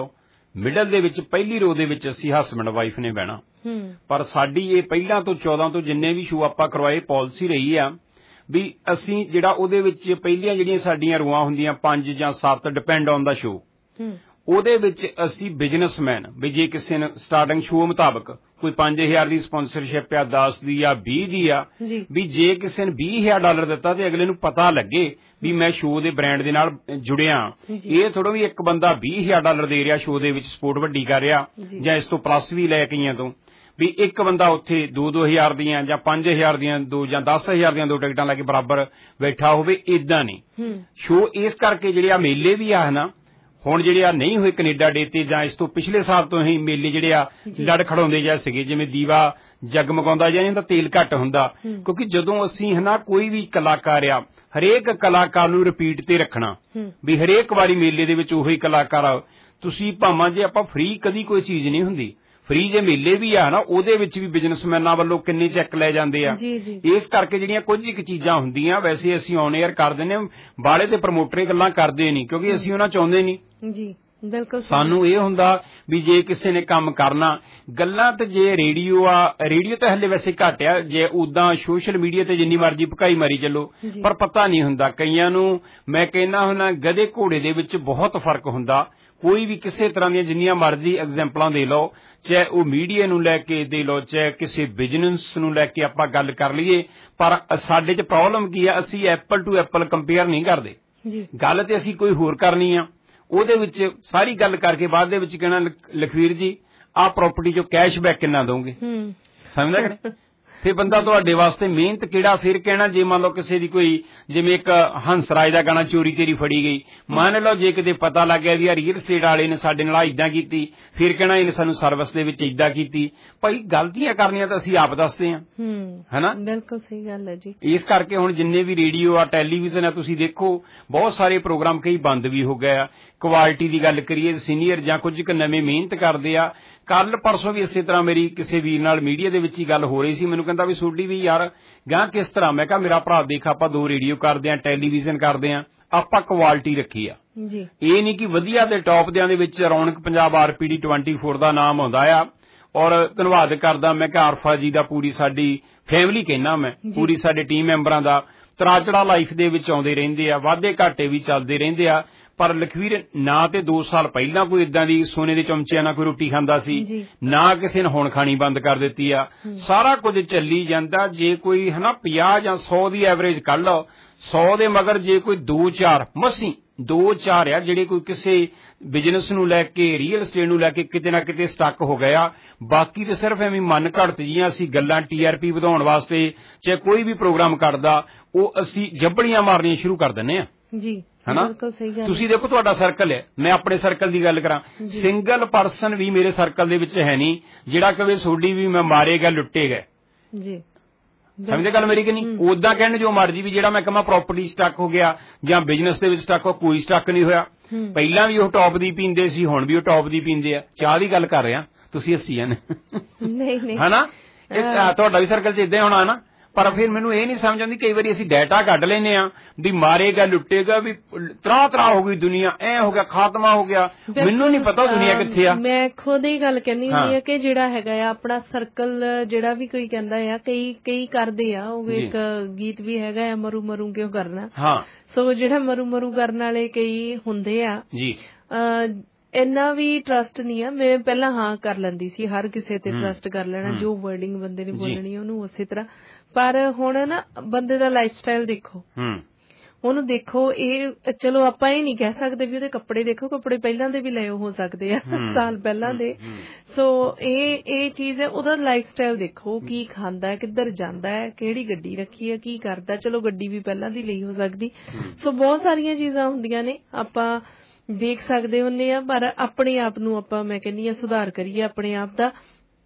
ਮਿਡਲ ਦੇ ਵਿੱਚ ਪਹਿਲੀ ਰੋ ਦੇ ਵਿੱਚ ਅਸੀਂ ਹਸਬੈਂਡ ਵਾਈਫ ਨੇ ਬਹਿਣਾ। ਪਰ ਸਾਡੀ ਇਹ ਪਹਿਲਾਂ ਤੋਂ ਚੌਦਾਂ ਤੋਂ ਜਿੰਨੇ ਵੀ ਸ਼ੋਅ ਆਪਾਂ ਕਰਵਾਏ ਪਾਲਿਸੀ ਰਹੀ ਆ ਵੀ ਅਸੀਂ ਜਿਹੜਾ ਉਹਦੇ ਵਿੱਚ ਪਹਿਲੀਆਂ ਜਿਹੜੀਆਂ ਸਾਡੀਆਂ ਰੋਆਂ ਹੁੰਦੀਆਂ ਪੰਜ ਜਾਂ ਸੱਤ ਡਿਪੈਂਡ ਔਨ ਦਾ ਸ਼ੋਅ, ਉਹਦੇ ਵਿੱਚ ਅਸੀਂ ਬਿਜ਼ਨਸਮੈਨ ਵੀ ਜੇ ਕਿਸੇ ਨੇ ਸਟਾਰਟਿੰਗ ਸ਼ੋਅ ਮੁਤਾਬਕ ਕੋਈ ਪੰਜ ਹਜ਼ਾਰ ਦੀ ਸਪਾਂਸਰਸ਼ਿਪ ਆ, ਦਸ ਦੀ ਆ, ਵੀਹ ਦੀ ਆ, ਵੀ ਜੇ ਕਿਸੇ ਨੇ ਵੀਹ ਹਜ਼ਾਰ ਡਾਲਰ ਦਿੱਤਾ ਤੇ ਅਗਲੇ ਨੂੰ ਪਤਾ ਲੱਗੇ ਵੀ ਮੈਂ ਸ਼ੋਅ ਦੇ ਬ੍ਰਾਂਡ ਦੇ ਨਾਲ ਜੁੜਿਆ। ਇਹ ਥੋੜਾ ਵੀ ਇੱਕ ਬੰਦਾ ਵੀਹ ਹਜ਼ਾਰ ਡਾਲਰ ਦੇ ਰਿਹਾ ਸ਼ੋਅ ਦੇ ਵਿੱਚ ਸਪੋਰਟ ਵੱਡੀ ਕਰ ਰਿਹਾ ਜਾਂ ਇਸ ਤੋਂ ਪਲੱਸ ਵੀ ਲੈ ਕਈਆਂ ਤੋਂ, ਵੀ ਇੱਕ ਬੰਦਾ ਉੱਥੇ ਦੋ ਦੋ ਹਜ਼ਾਰ ਦੀਆਂ ਜਾਂ ਪੰਜ ਹਜ਼ਾਰ ਦੀਆਂ ਦੋ ਜਾਂ ਦਸ ਹਜ਼ਾਰ ਦੀਆਂ ਦੋ ਟਿਕਟਾਂ ਲੈ ਕੇ ਬਰਾਬਰ ਬੈਠਾ ਹੋਵੇ, ਏਦਾਂ ਨਹੀਂ ਸ਼ੋਅ। ਇਸ ਕਰਕੇ ਜਿਹੜੇ ਆ ਮੇਲੇ ਵੀ ਆ ਨਾ ਹੁਣ ਜਿਹੜੇ ਆ ਨਹੀਂ ਹੋਏ ਕੈਨੇਡਾ ਡੇ ਤੇ ਜਾਂ ਇਸ ਤੋਂ ਪਿਛਲੇ ਸਾਲ ਤੋਂ ਹੀ ਮੇਲੇ ਜਿਹੜੇ ਆ ਲੜ ਖੜਾਉਂਦੇ ਜਾਂ ਸੀਗੇ, ਜਿਵੇਂ ਦੀਵਾ ਜਗਮਗਾਉਂਦਾ ਜਾਂ ਇਹਦਾ ਤੇਲ ਘੱਟ ਹੁੰਦਾ, ਕਿਉਂਕਿ ਜਦੋਂ ਅਸੀਂ ਹਨਾ ਕੋਈ ਵੀ ਕਲਾਕਾਰ ਆ ਹਰੇਕ ਕਲਾਕਾਰ ਨੂੰ ਰਿਪੀਟ ਤੇ ਰੱਖਣਾ ਵੀ ਹਰੇਕ ਵਾਰੀ ਮੇਲੇ ਦੇ ਵਿੱਚ ਉਹੀ ਕਲਾਕਾਰ ਤੁਸੀਂ ਭਾਵਾਂ ਜੇ ਆਪਾਂ ਫ੍ਰੀ ਕਦੀ ਕੋਈ ਚੀਜ਼ ਨਹੀਂ ਹੁੰਦੀ, ਫ੍ਰੀ ਜੇ ਮੇਲੇ ਵੀ ਆ ਨਾ ਉਹਦੇ ਵਿੱਚ ਵੀ ਬਿਜ਼ਨਸਮੈਨਾਂ ਵੱਲੋਂ ਕਿੰਨੇ ਚੈੱਕ ਲੈ ਜਾਂਦੇ ਆ। ਇਸ ਕਰਕੇ ਜਿਹੜੀਆਂ ਕੁਝ ਇੱਕ ਚੀਜ਼ਾਂ ਹੁੰਦੀਆਂ ਵੈਸੇ ਅਸੀਂ ਔਨ 에ਅਰ ਕਰ ਦਿੰਦੇ ਹਾਂ, ਬਾਹਲੇ ਤੇ ਪ੍ਰਮੋਟਰ ਗੱਲਾਂ ਕਰਦੇ ਨਹੀਂ ਕਿਉਂਕਿ ਅਸੀਂ ਉਹਨਾਂ ਚਾਹੁੰਦੇ ਨਹੀਂ ਜੀ। ਬਿਲਕੁਲ ਸਾਨੂੰ ਇਹ ਹੁੰਦਾ ਵੀ ਜੇ ਕਿਸੇ ਨੇ ਕੰਮ ਕਰਨਾ ਗੱਲਾਂ ਤੇ ਜੇ ਰੇਡੀਓ ਆ ਰੇਡੀਓ ਤਾਂ ਹਲੇ ਵੈਸੇ ਘੱਟ ਆ, ਜੇ ਉਦਾਂ ਸੋਸ਼ਲ ਮੀਡੀਆ ਤੇ ਜਿੰਨੀ ਮਰਜ਼ੀ ਭਕਾਈ ਮਾਰੀ ਚੱਲੋ ਪਰ ਪਤਾ ਨਹੀਂ ਹੁੰਦਾ ਕਈਆਂ ਨੂੰ। ਮੈਂ ਕਹਿੰਦਾ ਹੁੰਦਾ ਗਧੇ ਘੋੜੇ ਦੇ ਵਿੱਚ ਬਹੁਤ ਫਰਕ ਹੁੰਦਾ। ਕੋਈ ਵੀ ਕਿਸੇ ਤਰ੍ਹਾਂ ਦੀਆਂ ਜਿੰਨੀਆਂ ਮਰਜ਼ੀ ਐਗਜ਼ਾਮਪਲਾਂ ਦੇ ਲਓ, ਚਾਹੇ ਉਹ ਮੀਡੀਆ ਨੂੰ ਲੈ ਕੇ ਦੇ ਲਓ, ਚਾਹੇ ਕਿਸੇ ਬਿਜ਼ਨਸ ਨੂੰ ਲੈ ਕੇ ਆਪਾਂ ਗੱਲ ਕਰ ਲਈਏ, ਪਰ ਸਾਡੇ 'ਚ ਪ੍ਰੋਬਲਮ ਕੀ ਆ ਅਸੀਂ ਐਪਲ ਟੂ ਐਪਲ ਕੰਪੇਅਰ ਨਹੀਂ ਕਰਦੇ। ਗੱਲ ਤੇ ਅਸੀਂ ਕੋਈ ਹੋਰ ਕਰਨੀ ਆ, ਉਹਦੇ ਵਿੱਚ ਸਾਰੀ ਗੱਲ ਕਰਕੇ ਬਾਅਦ ਦੇ ਵਿੱਚ ਕਹਿਣਾ ਲਖਵੀਰ ਜੀ ਆਹ ਪ੍ਰਾਪਰਟੀ ਚੋਂ ਕੈਸ਼ਬੈਕ ਕਿੰਨਾ ਦੋਗੇ, ਸਮਝਦਾ ਕਿ ਫਿਰ ਬੰਦਾ ਤੁਹਾਡੇ ਵਾਸਤੇ ਮਿਹਨਤ ਕਿਹੜਾ। ਫਿਰ ਕਹਿਣਾ ਜੇ ਮੰਨ ਲਓ ਕਿਸੇ ਦੀ ਕੋਈ ਜਿਵੇਂ ਇੱਕ ਹੰਸਰਾਜ ਦਾ ਗਾਣਾ ਚੋਰੀ ਤੇਰੀ ਫੜੀ ਗਈ, ਮੰਨ ਲਓ ਜੇ ਕਿਤੇ ਪਤਾ ਲੱਗ ਗਿਆ ਵੀ ਆ ਰੀਅਲ ਸਟੇਟ ਵਾਲੇ ਨੇ ਸਾਡੇ ਨਾਲ ਏਦਾਂ ਕੀਤੀ, ਫਿਰ ਕਹਿਣਾ ਇਹਨੇ ਸਾਨੂੰ ਸਰਵਿਸ ਦੇ ਵਿੱਚ ਏਦਾਂ ਕੀਤੀ। ਭਾਈ ਗਲਤੀਆਂ ਕਰਨੀਆਂ ਤਾਂ ਅਸੀਂ ਆਪ ਦੱਸਦੇ ਹਾਂ, ਹਨਾ। ਬਿਲਕੁਲ ਸਹੀ ਗੱਲ ਹੈ ਜੀ। ਇਸ ਕਰਕੇ ਹੁਣ ਜਿੰਨੇ ਵੀ ਰੇਡੀਓ ਆ ਟੈਲੀਵਿਜ਼ਨ ਆ ਤੁਸੀਂ ਦੇਖੋ ਬਹੁਤ ਸਾਰੇ ਪ੍ਰੋਗਰਾਮ ਕਈ ਬੰਦ ਵੀ ਹੋ ਗਏ ਆ। ਕੁਆਲਿਟੀ ਦੀ ਗੱਲ ਕਰੀਏ ਸੀਨੀਅਰ ਜਾਂ ਕੁਝ ਕੁ ਨਵੇਂ ਮਿਹਨਤ ਕਰਦੇ ਆ। ਕੱਲ ਪਰਸੋਂ ਵੀ ਇਸੇ ਤਰ੍ਹਾਂ ਮੇਰੀ ਕਿਸੇ ਵੀਰ ਨਾਲ ਮੀਡੀਆ ਦੇ ਵਿੱਚ ਹੀ ਗੱਲ ਹੋ ਰਹੀ ਸੀ, ਮੈਨੂੰ ਕਹਿੰਦਾ ਵੀ ਸੋਡੀ ਵੀ ਯਾਰ ਗਾਂ ਕਿਸ ਤਰ੍ਹਾਂ। ਮੈਂ ਕਿਹਾ ਮੇਰਾ ਭਰਾ ਦੇਖ ਆਪਾਂ ਦੋ ਰੇਡੀਓ ਕਰਦੇ ਆ, ਟੈਲੀਵਿਜ਼ਨ ਕਰਦੇ ਆ, ਆਪਾਂ ਕੁਆਲਿਟੀ ਰੱਖੀ ਆ ਜੀ। ਇਹ ਨਹੀਂ ਕਿ ਵਧੀਆ ਦੇ ਟੌਪ ਦਿਆਂ ਦੇ ਵਿੱਚ ਰੌਣਕ ਪੰਜਾਬ ਆਰਪੀਡੀ ਚੌਬੀ ਦਾ ਨਾਮ ਆਉਂਦਾ ਆ। ਔਰ ਧੰਨਵਾਦ ਕਰਦਾ ਮੈਂ ਕਿ ਆਰਫਾ ਜੀ ਦਾ, ਪੂਰੀ ਸਾਡੀ ਫੈਮਿਲੀ ਕਹਿਣਾ ਮੈਂ, ਪੂਰੀ ਸਾਡੇ ਟੀਮ ਮੈਂਬਰਾਂ ਦਾ। ਤਰਾਚੜਾ ਲਾਈਫ ਦੇ ਵਿੱਚ ਆਉਂਦੇ ਰਹਿੰਦੇ ਆ, ਵਾਧੇ ਘਾਟੇ ਵੀ ਚੱਲਦੇ ਰਹਿੰਦੇ ਆ। ਪਰ ਲਖਵੀਰ ਨਾ ਤੇ ਦੋ ਸਾਲ ਪਹਿਲਾਂ ਕੋਈ ਇਦਾਂ ਦੀ ਸੋਨੇ ਦੇ ਚਮਚਿਆਂ ਨਾਲ ਕੋਈ ਰੋਟੀ ਖਾਂਦਾ ਸੀ, ਨਾ ਕਿਸੇ ਨੇ ਹੁਣ ਖਾਣੀ ਬੰਦ ਕਰ ਦਿੱਤੀ ਆ। ਸਾਰਾ ਕੁਝ ਚੱਲੀ ਜਾਂਦਾ। ਜੇ ਕੋਈ ਹਨਾ ਪੰਜਾਹ ਜਾਂ ਸੌ ਦੀ ਐਵਰੇਜ ਕੱਢ ਲਓ, ਸੌ ਦੇ ਮਗਰ ਜੇ ਕੋਈ ਦੋ ਚਾਰ ਮਸੀਂ ਦੋ ਚਾਰ ਆ ਜਿਹੜੇ ਕੋਈ ਕਿਸੇ ਬਿਜ਼ਨਸ ਨੂੰ ਲੈ ਕੇ ਰੀਅਲ ਸਟੇਟ ਨੂੰ ਲੈ ਕੇ ਕਿਤੇ ਨਾ ਕਿਤੇ ਸਟਕ ਹੋ ਗਿਆ। ਬਾਕੀ ਤੇ ਸਿਰਫ ਐਵੇਂ ਮਨ ਘੜਤ ਜੀਆਂ ਅਸੀਂ ਗੱਲਾਂ ਟੀਆਰਪੀ ਵਧਾਉਣ ਵਾਸਤੇ ਚਾਹੇ ਕੋਈ ਵੀ ਪ੍ਰੋਗਰਾਮ ਕਰਦਾ ਉਹ ਅਸੀਂ ਜੱਬੜੀਆਂ ਮਾਰਨੀਆਂ ਸ਼ੁਰੂ ਕਰ ਦਿੰਦੇ ਆ ਜੀ, ਹਨਾ। ਤੁਸੀਂ ਦੇਖੋ ਤੁਹਾਡਾ ਸਰਕਲ ਹੈ, ਮੈਂ ਆਪਣੇ ਸਰਕਲ ਦੀ ਗੱਲ ਕਰਾਂ, ਸਿੰਗਲ ਪਰਸਨ ਵੀ ਮੇਰੇ ਸਰਕਲ ਦੇ ਵਿੱਚ ਹੈ ਨਹੀਂ ਜਿਹੜਾ ਕਵੇ ਸੋਡੀ ਵੀ ਮੈਂ ਮਾਰੇ ਗਿਆ ਲੁੱਟੇ ਗਏ ਜੀ। ਸਮਝਦੇ ਗੱਲ ਮੇਰੀ ਕਿ ਨਹੀਂ। ਉਦਾਂ ਕਹਿਣ ਜੋ ਮਰਜੀ ਵੀ ਜਿਹੜਾ ਮੈਂ ਕਹਾਂ ਪ੍ਰਾਪਰਟੀ ਸਟਕ ਹੋ ਗਿਆ ਜਾਂ ਬਿਜ਼ਨਸ ਦੇ ਵਿੱਚ ਸਟਕ ਹੋ, ਕੋਈ ਸਟਕ ਨਹੀਂ ਹੋਇਆ। ਪਹਿਲਾਂ ਵੀ ਉਹ ਟੌਪ ਦੀ ਪੀਂਦੇ ਸੀ, ਹੁਣ ਵੀ ਉਹ ਟੌਪ ਦੀ ਪੀਂਦੇ ਆ। ਚਾਹ ਦੀ ਗੱਲ ਕਰ ਰਿਹਾ, ਤੁਸੀਂ ਹੱਸੀਆਂ ਨੇ ਹਨਾ। ਤੁਹਾਡਾ ਵੀ ਸਰਕਲ ਚ ਏਦਾਂ ਹੋਣਾ ਨਾ। ਪਰ ਫਿਰ ਮੈਨੂੰ ਇਹ ਨਹੀਂ ਸਮਝ ਆਉਂਦੀ ਕਈ ਵਾਰੀ ਅਸੀਂ ਡਾਟਾ ਕੱਢ ਲੈਂਦੇ ਆ ਵੀ ਮਾਰੇਗਾ ਲੁੱਟੇਗਾ, ਵੀ ਤਰਾ ਤਰਾ ਹੋ ਗਈ ਦੁਨੀਆ, ਐ ਹੋ ਗਿਆ ਖਾਤਮਾ ਹੋ ਗਿਆ, ਮੈਨੂੰ ਨਹੀਂ ਪਤਾ ਦੁਨੀਆ ਕਿੱਥੇ ਆ। ਮੈਂ ਖੁਦ ਹੀ ਗੱਲ ਕਹਿੰਦੀ ਹੁੰਦੀ ਆ ਕਿ ਜਿਹੜਾ ਹੈਗਾ ਆ ਆਪਣਾ ਸਰਕਲ ਜਿਹੜਾ ਵੀ ਕੋਈ ਕਹਿੰਦਾ ਆ, ਕਈ ਕਈ ਕਰਦੇ ਆ। ਉਹ ਇੱਕ ਗੀਤ ਵੀ ਹੈਗਾ ਆ ਮਰੂ ਮਰੂ ਕਿਉਂ ਕਰਨਾ। ਹਾਂ, ਸੋ ਜਿਹੜਾ ਮਰੂ ਮਰੂ ਕਰਨ ਵਾਲੇ ਕਈ ਹੁੰਦੇ ਆ ਜੀ, ਇੰਨਾ ਵੀ ਟਰਸਟ ਨਹੀਂ ਆ। ਮੈਂ ਪਹਿਲਾਂ ਹਾਂ ਕਰ ਲੈਂਦੀ ਸੀ, ਹਰ ਕਿਸੇ ਤੇ ਟਰਸਟ ਕਰ ਲੈਣਾ, ਜੋ ਵਰਡਿੰਗ ਬੰਦੇ ਨੇ ਬੋਲਣੀ ਉਹਨੂੰ ਉਸੇ ਤਰ੍ਹਾਂ। ਪਰ ਹੁਣ ਨਾ ਬੰਦੇ ਦਾ ਲਾਈਫ ਸਟਾਈਲ ਦੇਖੋ, ਉਹਨੂੰ ਦੇਖੋ। ਇਹ ਚਲੋ ਆਪਾਂ ਇਹ ਨਹੀਂ ਕਹਿ ਸਕਦੇ ਵੀ ਉਹਦੇ ਕੱਪੜੇ ਦੇਖੋ, ਕੱਪੜੇ ਪਹਿਲਾਂ ਦੇ ਵੀ ਲਏ ਹੋ ਸਕਦੇ ਆ ਸਾਲ ਪਹਿਲਾਂ ਦੇ। ਸੋ ਇਹ ਇਹ ਚੀਜ਼ ਹੈ, ਉਹਦਾ ਲਾਈਫ ਸਟਾਈਲ ਦੇਖੋ, ਕੀ ਖਾਂਦਾ, ਕਿੱਧਰ ਜਾਂਦਾ ਹੈ, ਕਿਹੜੀ ਗੱਡੀ ਰੱਖੀ ਹੈ, ਕੀ ਕਰਦਾ। ਚਲੋ ਗੱਡੀ ਵੀ ਪਹਿਲਾਂ ਦੀ ਲਈ ਹੋ ਸਕਦੀ। ਸੋ ਬਹੁਤ ਸਾਰੀਆਂ ਚੀਜ਼ਾਂ ਹੁੰਦੀਆਂ ਨੇ ਆਪਾਂ ਦੇਖ ਸਕਦੇ ਹੁੰਦੇ ਆ। ਪਰ ਆਪਣੇ ਆਪ ਨੂੰ ਆਪਾਂ ਮੈਂ ਕਹਿੰਦੀ ਆ ਸੁਧਾਰ ਕਰੀਏ ਆਪਣੇ ਆਪ ਦਾ।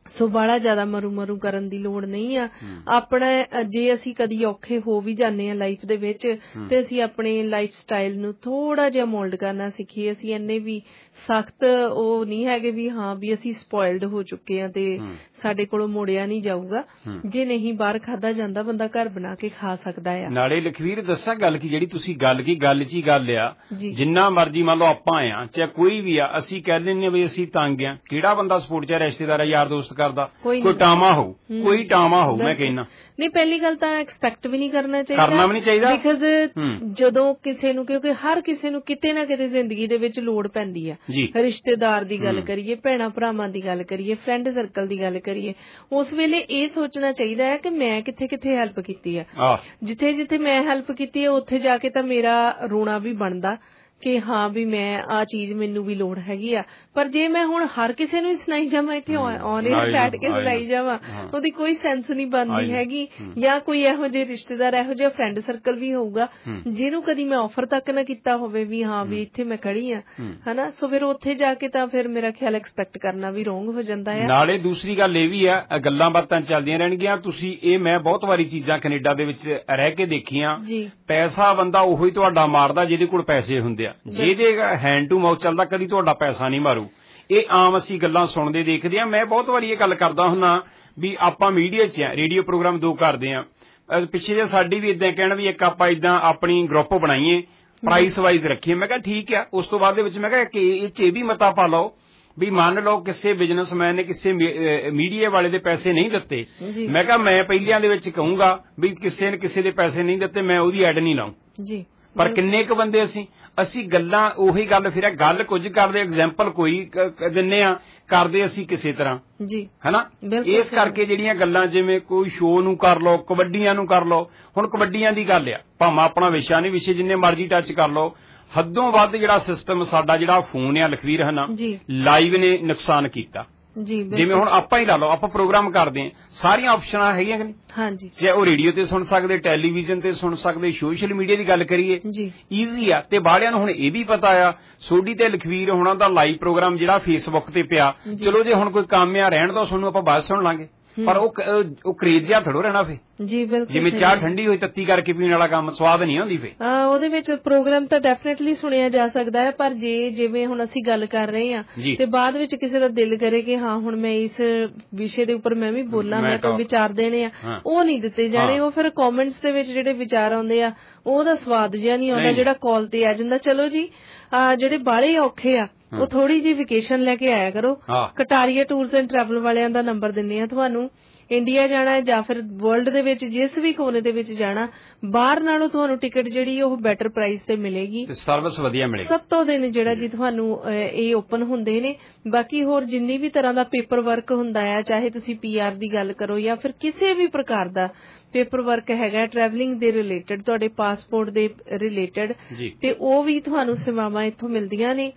ਸੋ ਬਾਲਾ ਜ਼ਿਆਦਾ ਮਰੂ ਮਰੂ ਕਰਨ ਦੀ ਲੋੜ ਨਹੀਂ ਆ। ਆਪਣਾ ਜੇ ਅਸੀਂ ਕਦੀ ਔਖੇ ਹੋ ਵੀ ਜਾਂਦੇ ਆ ਲਾਈਫ ਦੇ ਵਿੱਚ ਤੇ ਅਸੀਂ ਆਪਣੇ ਲਾਈਫ ਸਟਾਈਲ ਨੂੰ ਥੋੜਾ ਜਿਹਾ ਮੋਲਡ ਕਰਨਾ ਸਿੱਖੀਏ। ਅਸੀਂ ਇੰਨੇ ਵੀ ਸਖਤ ਉਹ ਨਹੀਂ ਹੈਗੇ ਵੀ ਹਾਂ ਵੀ ਅਸੀਂ ਸਪੋਇਲਡ ਹੋ ਚੁੱਕੇ ਆ ਤੇ ਸਾਡੇ ਕੋਲੋਂ ਮੋੜਿਆ ਨਹੀਂ ਜਾਊਗਾ। ਜੇ ਨਹੀਂ ਬਾਹਰ ਖਾਧਾ ਜਾਂਦਾ ਬੰਦਾ ਘਰ ਬਣਾ ਕੇ ਖਾ ਸਕਦਾ ਆ। ਨਾਲੇ ਲਖਵੀਰ ਦੱਸਾਂ ਗੱਲ ਕੀ ਜਿਹੜੀ ਤੁਸੀਂ ਗੱਲ ਕੀ ਗੱਲ ਚ ਹੀ ਗੱਲ ਆ, ਜਿੰਨਾ ਮਰਜੀ ਮੰਨ ਲਓ ਆਪਾਂ ਆ ਚਾਹੇ ਕੋਈ ਵੀ ਆ, ਅਸੀਂ ਕਹਿ ਦਿੰਦੇ ਆ ਵੀ ਅਸੀਂ ਤੰਗ ਆ। ਕਿਹੜਾ ਬੰਦਾ ਸਪੋਰਟ ਚ ਰਿਸ਼ਤੇਦਾਰ ਯਾਰ ਦੋਸਤ ਕਰਦਾ? ਕੋਈ ਟਾਮਾ ਹੋਊ, ਕੋਈ ਟਾਮਾ ਹੋਊ। ਮੈਂ ਕਹਿਣਾ ਨਹੀਂ, ਪਹਿਲੀ ਗੱਲ ਤਾਂ ਐਕਸਪੈਕਟ ਵੀ ਨਹੀਂ ਕਰਨਾ ਚਾਹੀਦਾ, ਕਰਨਾ ਵੀ ਨਹੀਂ ਚਾਹੀਦਾ। ਬਿਕਾਜ਼ ਜਦੋਂ ਕਿਸੇ ਨੂੰ, ਕਿਉਂਕਿ ਹਰ ਕਿਸੇ ਨੂੰ ਕਿਤੇ ਨਾ ਕਿਤੇ ਜ਼ਿੰਦਗੀ ਦੇ ਵਿੱਚ ਲੋੜ ਪੈਂਦੀ ਆ। ਰਿਸ਼ਤੇਦਾਰ ਦੀ ਗੱਲ ਕਰੀਏ, ਭੈਣਾਂ ਭਰਾਵਾਂ ਦੀ ਗੱਲ ਕਰੀਏ, ਫਰੈਂਡ ਸਰਕਲ ਦੀ ਗੱਲ ਕਰੀਏ, ਉਸ ਵੇਲੇ ਇਹ ਸੋਚਣਾ ਚਾਹੀਦਾ ਹੈ ਕਿ ਮੈਂ ਕਿੱਥੇ ਕਿੱਥੇ ਹੈਲਪ ਕੀਤੀ ਆ। ਜਿੱਥੇ ਜਿੱਥੇ ਮੈਂ ਹੈਲਪ ਕੀਤੀ ਹੈ ਉੱਥੇ ਜਾ ਕੇ ਤਾਂ ਮੇਰਾ ਰੋਣਾ ਵੀ ਬਣਦਾ ਕਿ ਹਾਂ ਵੀ ਮੈਂ ਆ ਚੀਜ਼ ਮੈਨੂੰ ਵੀ ਲੋੜ ਹੈਗੀ ਆ। ਪਰ ਜੇ ਮੈਂ ਹੁਣ ਹਰ ਕਿਸੇ ਨੂੰ ਹੀ ਸੁਣਾਈ ਜਾਵਾਂ, ਇੱਥੇ ਆਨਲਾਈਨ ਬੈਠ ਕੇ ਸੁਣਾਈ ਜਾਵਾਂ, ਉਹਦੀ ਕੋਈ ਸੈਂਸ ਨਹੀਂ ਬਣਦੀ ਹੈਗੀ। ਜਾਂ ਕੋਈ ਇਹੋ ਜਿਹੇ ਰਿਸ਼ਤੇਦਾਰ, ਇਹੋ ਜਿਹਾ ਫਰੈਂਡ ਸਰਕਲ ਵੀ ਹੋਊਗਾ ਜਿਹਨੂੰ ਕਦੀ ਮੈਂ ਆਫਰ ਤੱਕ ਨਾ ਕੀਤਾ ਹੋਵੇ ਵੀ ਹਾਂ ਵੀ ਇੱਥੇ ਮੈਂ ਖੜੀ ਆ, ਹਨਾ। ਸੋ ਫਿਰ ਉੱਥੇ ਜਾ ਕੇ ਤਾਂ ਫਿਰ ਮੇਰਾ ਖਿਆਲ ਐਕਸਪੈਕਟ ਕਰਨਾ ਵੀ ਰੋਂਗ ਹੋ ਜਾਂਦਾ ਹੈ। ਨਾਲੇ ਦੂਸਰੀ ਗੱਲ ਇਹ ਵੀ ਆ, ਗੱਲਾਂ ਬਾਤਾਂ ਚੱਲਦੀਆਂ ਰਹਿਣਗੀਆਂ। ਤੁਸੀਂ ਇਹ ਮੈਂ ਬਹੁਤ ਵਾਰੀ ਚੀਜ਼ਾਂ ਕੈਨੇਡਾ ਦੇ ਵਿੱਚ ਰਹਿ ਕੇ ਦੇਖੀਆਂ। ਪੈਸਾ ਬੰਦਾ ਉਹੀ ਤੁਹਾਡਾ ਮਾਰਦਾ ਜਿਹਦੇ ਕੋਲ ਪੈਸੇ ਹੁੰਦੇ ਆ। ਜਿਹਦੇ ਹੈਂਡ ਟੂ ਮਾਊਥ ਚੱਲਦਾ ਕਦੀ ਤੁਹਾਡਾ ਪੈਸਾ ਨਹੀਂ ਮਾਰੂ। ਇਹ ਆਮ ਅਸੀਂ ਗੱਲਾਂ ਸੁਣਦੇ ਦੇਖਦੇ ਆ। ਮੈਂ ਬਹੁਤ ਵਾਰੀ ਇਹ ਗੱਲ ਕਰਦਾ ਹੁੰਨਾ ਵੀ ਆਪਾਂ ਮੀਡੀਆ 'ਚ ਆ, ਰੇਡੀਓ ਪ੍ਰੋਗਰਾਮ ਦੋ ਕਰਦੇ ਆ। ਪਿੱਛੇ ਜੇ ਸਾਡੀ ਵੀ ਇਦਾਂ ਕਹਿਣ ਵੀ ਇੱਕ ਆਪਾਂ ਇਦਾਂ ਆਪਣੀ ਗਰੁੱਪ ਬਣਾਈਏ, ਪ੍ਰਾਈਸ ਵਾਈਜ਼ ਰੱਖੀਏ। ਮੈਂ ਕਿਹਾ ਠੀਕ ਆ। ਉਸ ਤੋਂ ਬਾਅਦ ਦੇ ਵਿੱਚ ਮੈਂ ਕਿਹਾ ਕਿ ਇਹ 'ਚ ਇਹ ਵੀ ਮਤਾ ਪਾ ਲਓ ਵੀ ਮੰਨ ਲਓ ਕਿਸੇ ਬਿਜ਼ਨਸਮੈਨ ਨੇ ਕਿਸੇ ਮੀਡੀਆ ਵਾਲੇ ਦੇ ਪੈਸੇ ਨਹੀਂ ਦਿੱਤੇ, ਮੈਂ ਕਿਹਾ ਮੈਂ ਪਹਿਲਿਆਂ ਦੇ ਵਿੱਚ ਕਹੂੰਗਾ ਵੀ ਕਿਸੇ ਨੇ ਕਿਸੇ ਦੇ ਪੈਸੇ ਨਹੀਂ ਦਿੱਤੇ, ਮੈਂ ਉਹਦੀ ਐਡ ਨਹੀਂ ਲਾਉਂ। ਪਰ ਕਿੰਨੇ ਕੁ ਬੰਦੇ ਅਸੀਂ ਅਸੀਂ ਗੱਲਾਂ ਉਹੀ ਗੱਲ ਫਿਰ ਗੱਲ ਕੁਝ ਕਰਦੇ, ਐਗਜ਼ਾਮਪਲ ਕੋਈ ਦਿੰਨੇ ਆ, ਕਰਦੇ ਅਸੀਂ ਕਿਸੇ ਤਰ੍ਹਾਂ ਜੀ, ਹਨਾ। ਇਸ ਕਰਕੇ ਜਿਹੜੀਆਂ ਗੱਲਾਂ ਜਿਵੇਂ ਕੋਈ ਸ਼ੋਅ ਨੂੰ ਕਰ ਲਓ, ਕਬੱਡੀਆਂ ਨੂੰ ਕਰ ਲਓ। ਹੁਣ ਕਬੱਡੀਆਂ ਦੀ ਗੱਲ ਆ, ਭਾਵੇਂ ਆਪਣਾ ਵਿਸ਼ਾ ਨਹੀਂ, ਵਿਸ਼ੇ ਜਿੰਨੇ ਮਰਜ਼ੀ ਟੱਚ ਕਰ ਲਓ। ਹੱਦੋਂ ਵੱਧ ਜਿਹੜਾ ਸਿਸਟਮ ਸਾਡਾ ਜਿਹੜਾ ਫੋਨ ਆ ਲਖਵੀਰ, ਹਨਾ, ਲਾਈਵ ਨੇ ਨੁਕਸਾਨ ਕੀਤਾ। ਜਿਵੇਂ ਹੁਣ ਆਪਾਂ ਹੀ ਲਾ ਲਓ, ਆਪਾਂ ਪ੍ਰੋਗਰਾਮ ਕਰਦੇ ਆ, ਸਾਰੀਆਂ ਆਪਸ਼ਨਾਂ ਹੈਗੀਆਂ ਕਿ ਨਹੀਂ? ਚਾਹੇ ਉਹ ਰੇਡੀਓ ਤੇ ਸੁਣ ਸਕਦੇ, ਟੈਲੀਵਿਜ਼ਨ ਤੇ ਸੁਣ ਸਕਦੇ, ਸੋਸ਼ਲ ਮੀਡੀਆ ਦੀ ਗੱਲ ਕਰੀਏ ਈਜ਼ੀ ਆ। ਤੇ ਬਾਹਲਿਆਂ ਨੂੰ ਹੁਣ ਇਹ ਵੀ ਪਤਾ ਆ, ਸੋਢੀ ਤੇ ਲਖਵੀਰ ਹੋਣਾ ਦਾ ਲਾਈਵ ਪ੍ਰੋਗਰਾਮ ਜਿਹੜਾ ਫੇਸਬੁੱਕ ਤੇ ਪਿਆ, ਚਲੋ ਜੇ ਹੁਣ ਕੋਈ ਕੰਮ ਆ ਰਹਿਣ ਦੋ, ਤੁਹਾਨੂੰ ਆਪਾਂ ਬਾਅਦ ਸੁਣ ਲਾਂਗੇ। ਪਰ ਉਹ ਉਹ ਕਰੇਜ਼ ਜਿਹਾ ਥੋੜੋ ਰਹਿਣਾ ਫੇ। ਜੀ ਬਿਲਕੁਲ, ਜਿਵੇਂ ਚਾਹ ਠੰਡੀ ਹੋਈ ਤੱਤੀ ਕਰਕੇ ਪੀਣ ਵਾਲਾ ਕੰਮ ਸਵਾਦ ਨਹੀਂ ਆਉਂਦੀ ਫੇ। ਉਹਦੇ ਵਿੱਚ ਪ੍ਰੋਗਰਾਮ ਤਾਂ ਡੈਫੀਨੇਟਲੀ ਸੁਣਿਆ ਜਾ ਸਕਦਾ ਹੈ, ਪਰ ਜੇ ਜਿਵੇਂ ਹੁਣ ਅਸੀਂ ਗੱਲ ਕਰ ਰਹੇ ਹਾਂ ਤੇ ਬਾਅਦ ਵਿੱਚ ਕਿਸੇ ਦਾ ਦਿਲ ਕਰੇ ਕਿ ਹਾਂ ਹੁਣ ਮੈਂ ਇਸ ਵਿਸ਼ੇ ਦੇ ਉੱਪਰ ਮੈਂ ਵੀ ਬੋਲਾਂ, ਮੈਂ ਤਾਂ ਵਿਚਾਰ ਦੇਣੇ ਆ, ਉਹ ਨਹੀਂ ਦਿੱਤੇ ਜਾਣੇ। ਉਹ ਫਿਰ ਕਮੈਂਟਸ ਦੇ ਵਿੱਚ ਜਿਹੜੇ ਵਿਚਾਰ ਆਉਂਦੇ ਆ ਉਹਦਾ ਸਵਾਦ ਜਿਹਾ ਨਹੀਂ ਆਉਂਦਾ ਜਿਹੜਾ ਕਾਲ ਤੇ ਆ ਜਾਂਦਾ। ਚਲੋ ਜੀ, ਜਿਹੜੇ ਬਾਹਲੇ ਔਖੇ ਆ ਉਹ ਥੋੜੀ ਜਿਹੀ ਵਕੇਸ਼ਨ ਲੈ ਕੇ ਆਇਆ ਕਰੋ। ਕਟਾਰੀਆ ਟੂਰਸ ਐਂਡ ਟਰੈਵਲ ਵਾਲਿਆਂ ਦਾ ਨੰਬਰ ਦਿੰਨੇ ਆ ਤੁਹਾਨੂੰ। ਇੰਡੀਆ ਜਾਣਾ ਹੈ ਜਾਂ ਫਿਰ ਵਰਲਡ ਦੇ ਵਿੱਚ ਜਿਸ ਵੀ ਕੋਨੇ ਦੇ ਵਿੱਚ ਜਾਣਾ, ਬਾਹਰ ਨਾਲੋਂ ਤੁਹਾਨੂੰ ਟਿਕਟ ਜਿਹੜੀ ਉਹ ਬੈਟਰ ਪ੍ਰਾਈਸ ਤੇ ਮਿਲੇਗੀ, ਸਰਵਿਸ ਵਧੀਆ ਮਿਲੇਗੀ। ਸੱਤੋਂ ਦਿਨ ਜਿਹੜਾ ਜੀ ਤੁਹਾਨੂੰ ਇਹ ਓਪਨ ਹੁੰਦੇ ਨੇ। ਬਾਕੀ ਹੋਰ ਜਿੰਨੀ ਵੀ ਤਰ੍ਹਾਂ ਦਾ ਪੇਪਰ ਵਰਕ ਹੁੰਦਾ ਹੈ, ਚਾਹੇ ਤੁਸੀਂ ਪੀ ਆਰ ਦੀ ਗੱਲ ਕਰੋ ਜਾਂ ਫਿਰ ਕਿਸੇ ਵੀ ਪ੍ਰਕਾਰ ਦਾ ਪੇਪਰ ਵਰਕ ਹੈਗਾ ਟਰੈਵਲਿੰਗ ਦੇ ਰਿਲੇਟਡ, ਤੁਹਾਡੇ ਪਾਸਪੋਰਟ ਦੇ ਰਿਲੇਟਡ, ਤੇ ਉਹ ਵੀ ਤੁਹਾਨੂੰ ਸੇਵਾਵਾਂ ਇੱਥੋਂ ਮਿਲਦੀਆਂ ਨੇ।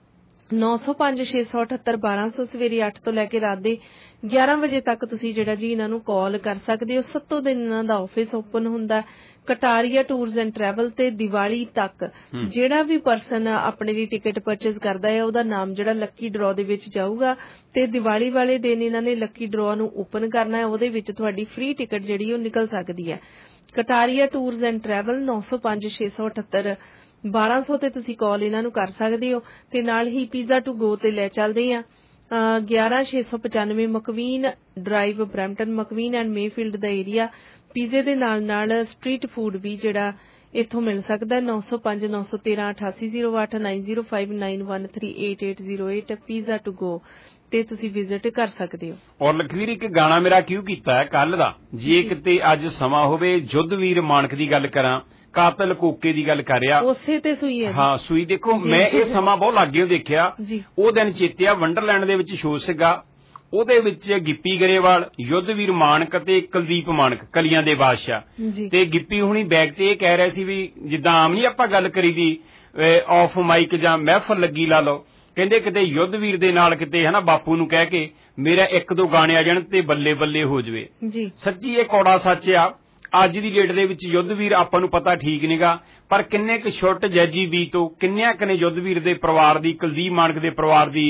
ਨੌ ਸੌ ਪੰਜ ਛੇ ਸੌ ਅਠੱਤਰ ਬਾਰਾਂ ਸੌ ਸਵੇਰੇ ਅੱਠ ਤੋਂ ਲੈ ਕੇ ਰਾਤ ਦੇ ਗਿਆਰਾਂ ਵਜੇ ਤੱਕ ਤੁਸੀਂ ਜਿਹੜਾ ਜੀ ਇਹਨਾਂ ਨੂੰ ਕਾਲ ਕਰ ਸਕਦੇ ਹੋ। ਸੱਤੋਂ ਦਿਨ ਇਹਨਾਂ ਦਾ ਆਫਿਸ ਓਪਨ ਹੁੰਦਾ। ਕਟਾਰੀਆ ਟੂਰਸ ਐਂਡ ਟਰੈਵਲ ਤੇ ਦੀਵਾਲੀ ਤੱਕ ਜਿਹੜਾ ਵੀ ਪਰਸਨ ਆਪਣੇ ਲਈ ਟਿਕਟ ਪਰਚੇਜ਼ ਕਰਦਾ ਹੈ ਉਹਦਾ ਨਾਮ ਜਿਹੜਾ ਲੱਕੀ ਡਰਾਅ ਦੇ ਵਿੱਚ ਜਾਊਗਾ, ਤੇ ਦੀਵਾਲੀ ਵਾਲੇ ਦਿਨ ਇਹਨਾਂ ਨੇ ਲੱਕੀ ਡਰਾਅ ਨੂੰ ਓਪਨ ਕਰਨਾ ਹੈ। ਉਹਦੇ ਵਿੱਚ ਤੁਹਾਡੀ ਫ੍ਰੀ ਟਿਕਟ ਜਿਹੜੀ ਉਹ ਨਿਕਲ ਸਕਦੀ ਹੈ। ਕਟਾਰੀਆ ਟੂਰਸ ਐਂਡ ਟਰੈਵਲ ਨੌ ਸੌ ਪੰਜ ਛੇ ਸੌ ਅਠੱਤਰ ਬਾਰਾਂ ਸੌ ਤੇ ਤੁਸੀਂ ਕਾਲ ਇਹਨਾਂ ਨੂੰ ਕਰ ਸਕਦੇ ਹੋ। ਤੇ ਨਾਲ ਹੀ ਪੀਜ਼ਾ ਟੂ ਗੋ ਤੇ ਲੈ ਚੱਲਦੇ ਆ ਗਿਆਰਾਂ ਛੇ ਸੌ ਪਚਾਨਵੇਂ McVean drive, Brampton, McVean and Mayfield ਦਾ ਏਰੀਆ। ਪੀਜ਼ੇ ਦੇ ਨਾਲ ਨਾਲ ਸਟਰੀਟ ਫੂਡ ਵੀ ਜਿਹੜਾ ਇੱਥੋਂ ਮਿਲ ਸਕਦਾ। ਨੌ ਸੌ ਪੰਜ ਨੌ ਸੌ ਤੇਰਾਂ ਅਠਾਸੀ ਜ਼ੀਰੋ ਅੱਠ nine zero five nine one three eight eight zero eight pizza to go ਤੇ ਤੁਸੀਂ ਵਿਜ਼ਿਟ ਕਰ ਸਕਦੇ ਹੋ। ਔਰ ਲਖਵੀਰ ਇੱਕ ਗਾਣਾ ਮੇਰਾ ਕਿਉਂ ਕੀਤਾ ਹੈ ਕੱਲ ਦਾ, ਜੇ ਕਿਤੇ ਅੱਜ ਸਮਾਂ ਹੋਵੇ, ਯੁੱਧਵੀਰ ਮਾਨਕ ਦੀ ਗੱਲ ਕਰਾਂ, ਕਾਤਲ ਕੋਕੇ ਦੀ ਗੱਲ ਕਰ ਰਿਹਾ, ਉਸੇ ਤੇ ਸੂਈ ਹੈ। ਹਾਂ ਸੂਈ। ਦੇਖੋ ਮੈਂ ਇਹ ਸਮਾਂ ਬਹੁਤ ਲਾਗਿਓ ਦੇਖਿਆ। ਉਹ ਦਿਨ ਚੇਤਿਆ ਵੰਡਰਲੈਂਡ ਦੇ ਵਿੱਚ ਸ਼ੋਅ ਸੀਗਾ, ਉਹਦੇ ਵਿੱਚ ਗਿੱਪੀ ਗਰੇਵਾਲ, ਯੁੱਧਵੀਰ ਮਾਨਕ ਤੇ ਕੁਲਦੀਪ ਮਾਨਕ, ਕਲੀਆਂ ਦੇ ਬਾਦਸ਼ਾਹ। ਤੇ ਗਿੱਪੀ ਹੁਣੀ ਬੈਗ ਤੇ ਇਹ ਕਹਿ ਰਿਹਾ ਸੀ ਵੀ ਜਿੱਦਾਂ ਆਮ ਨਹੀਂ ਆਪਾਂ ਗੱਲ ਕਰੀ ਦੀ ਆਫ ਮਾਈਕ ਜਾਂ ਮਹਿਫਲ ਲੱਗੀ ਲਾ ਲਓ, ਕਹਿੰਦੇ ਕਿਤੇ ਯੁੱਧਵੀਰ ਦੇ ਨਾਲ ਕਿਤੇ ਹਨਾ ਬਾਪੂ ਨੂੰ ਕਹਿ ਕੇ ਮੇਰਾ ਇੱਕ ਦੋ ਗਾਣੇ ਆ ਜਾਣ ਤੇ ਬੱਲੇ ਬੱਲੇ ਹੋ ਜਵੇ। ਸੱਚੀ ਇਹ ਕੌੜਾ ਸੱਚ ਆ। ਅੱਜ ਦੀ ਡੇਟ ਦੇ ਵਿੱਚ ਯੁੱਧਵੀਰ ਆਪਾਂ ਨੂੰ ਪਤਾ ਠੀਕ ਨੀਗਾ, ਪਰ ਕਿੰਨੇ ਕੁ ਛੁੱਟ ਜੈਜੀ ਵੀ ਤੋਂ ਕਿੰਨਿਆਂ ਕੁ ਨੇ ਯੁੱਧਵੀਰ ਦੇ ਪਰਿਵਾਰ ਦੀ, ਕੁਲਦੀਪ ਮਾਨਕ ਦੇ ਪਰਿਵਾਰ ਦੀ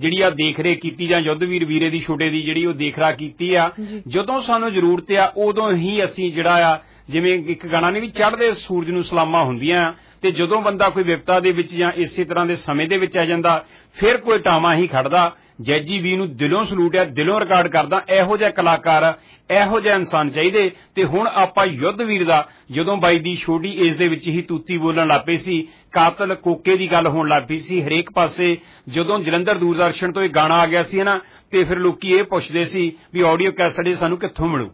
ਜਿਹੜੀ ਆ ਦੇਖ ਰੇਖ ਕੀਤੀ ਜਾਂ ਯੁੱਧਵੀਰ ਵੀਰੇ ਦੀ ਛੋਟੇ ਦੀ ਜਿਹੜੀ ਉਹ ਦੇਖ ਰਾਖ ਕੀਤੀ ਆ। ਜਦੋਂ ਸਾਨੂੰ ਜ਼ਰੂਰਤ ਆ ਉਦੋਂ ਹੀ ਅਸੀਂ ਜਿਹੜਾ ਆ ਜਿਵੇਂ ਇੱਕ ਗਾਣਾ ਨੇ ਵੀ ਚੜ੍ਹਦੇ ਸੂਰਜ ਨੂੰ ਸਲਾਮਾਂ ਹੁੰਦੀਆਂ, ਤੇ ਜਦੋਂ ਬੰਦਾ ਕੋਈ ਵਿਪਤਾ ਦੇ ਵਿੱਚ ਜਾਂ ਇਸੇ ਤਰ੍ਹਾਂ ਦੇ ਸਮੇਂ ਦੇ ਵਿੱਚ ਆ ਜਾਂਦਾ ਫਿਰ ਕੋਈ ਟਾਵਾਂ ਹੀ ਖੜਦਾ। ਜੈਜੀ ਵੀ ਨੂੰ ਦਿਲੋਂ ਸਲੂਟ ਆ, ਦਿਲੋਂ ਰਿਕਾਰਡ ਕਰਦਾ। ਇਹੋ ਜਿਹਾ ਕਲਾਕਾਰ, ਇਹੋ ਜਿਹਾ ਇਨਸਾਨ ਚਾਹੀਦੇ। ਤੇ ਹੁਣ ਆਪਾਂ ਯੁੱਧਵੀਰ ਦਾ ਜਦੋਂ ਬਾਈ ਦੀ ਛੋਟੀ ਏਜ ਦੇ ਵਿੱਚ ਹੀ ਤੂਤੀ ਬੋਲਣ ਲੱਗ ਪਏ ਸੀ, ਕਾਤਲ ਕੋਕੇ ਦੀ ਗੱਲ ਹੋਣ ਲੱਗ ਪਈ ਸੀ ਹਰੇਕ ਪਾਸੇ। ਜਦੋਂ ਜਲੰਧਰ ਦੂਰਦਰਸ਼ਨ ਤੋਂ ਇਹ ਗਾਣਾ ਆ ਗਿਆ ਸੀ ਨਾ, ਤੇ ਫਿਰ ਲੋਕੀ ਇਹ ਪੁੱਛਦੇ ਸੀ ਵੀ ਆਡੀਓ ਕੈਸਟ ਸਾਨੂੰ ਕਿੱਥੋਂ ਮਿਲੂ।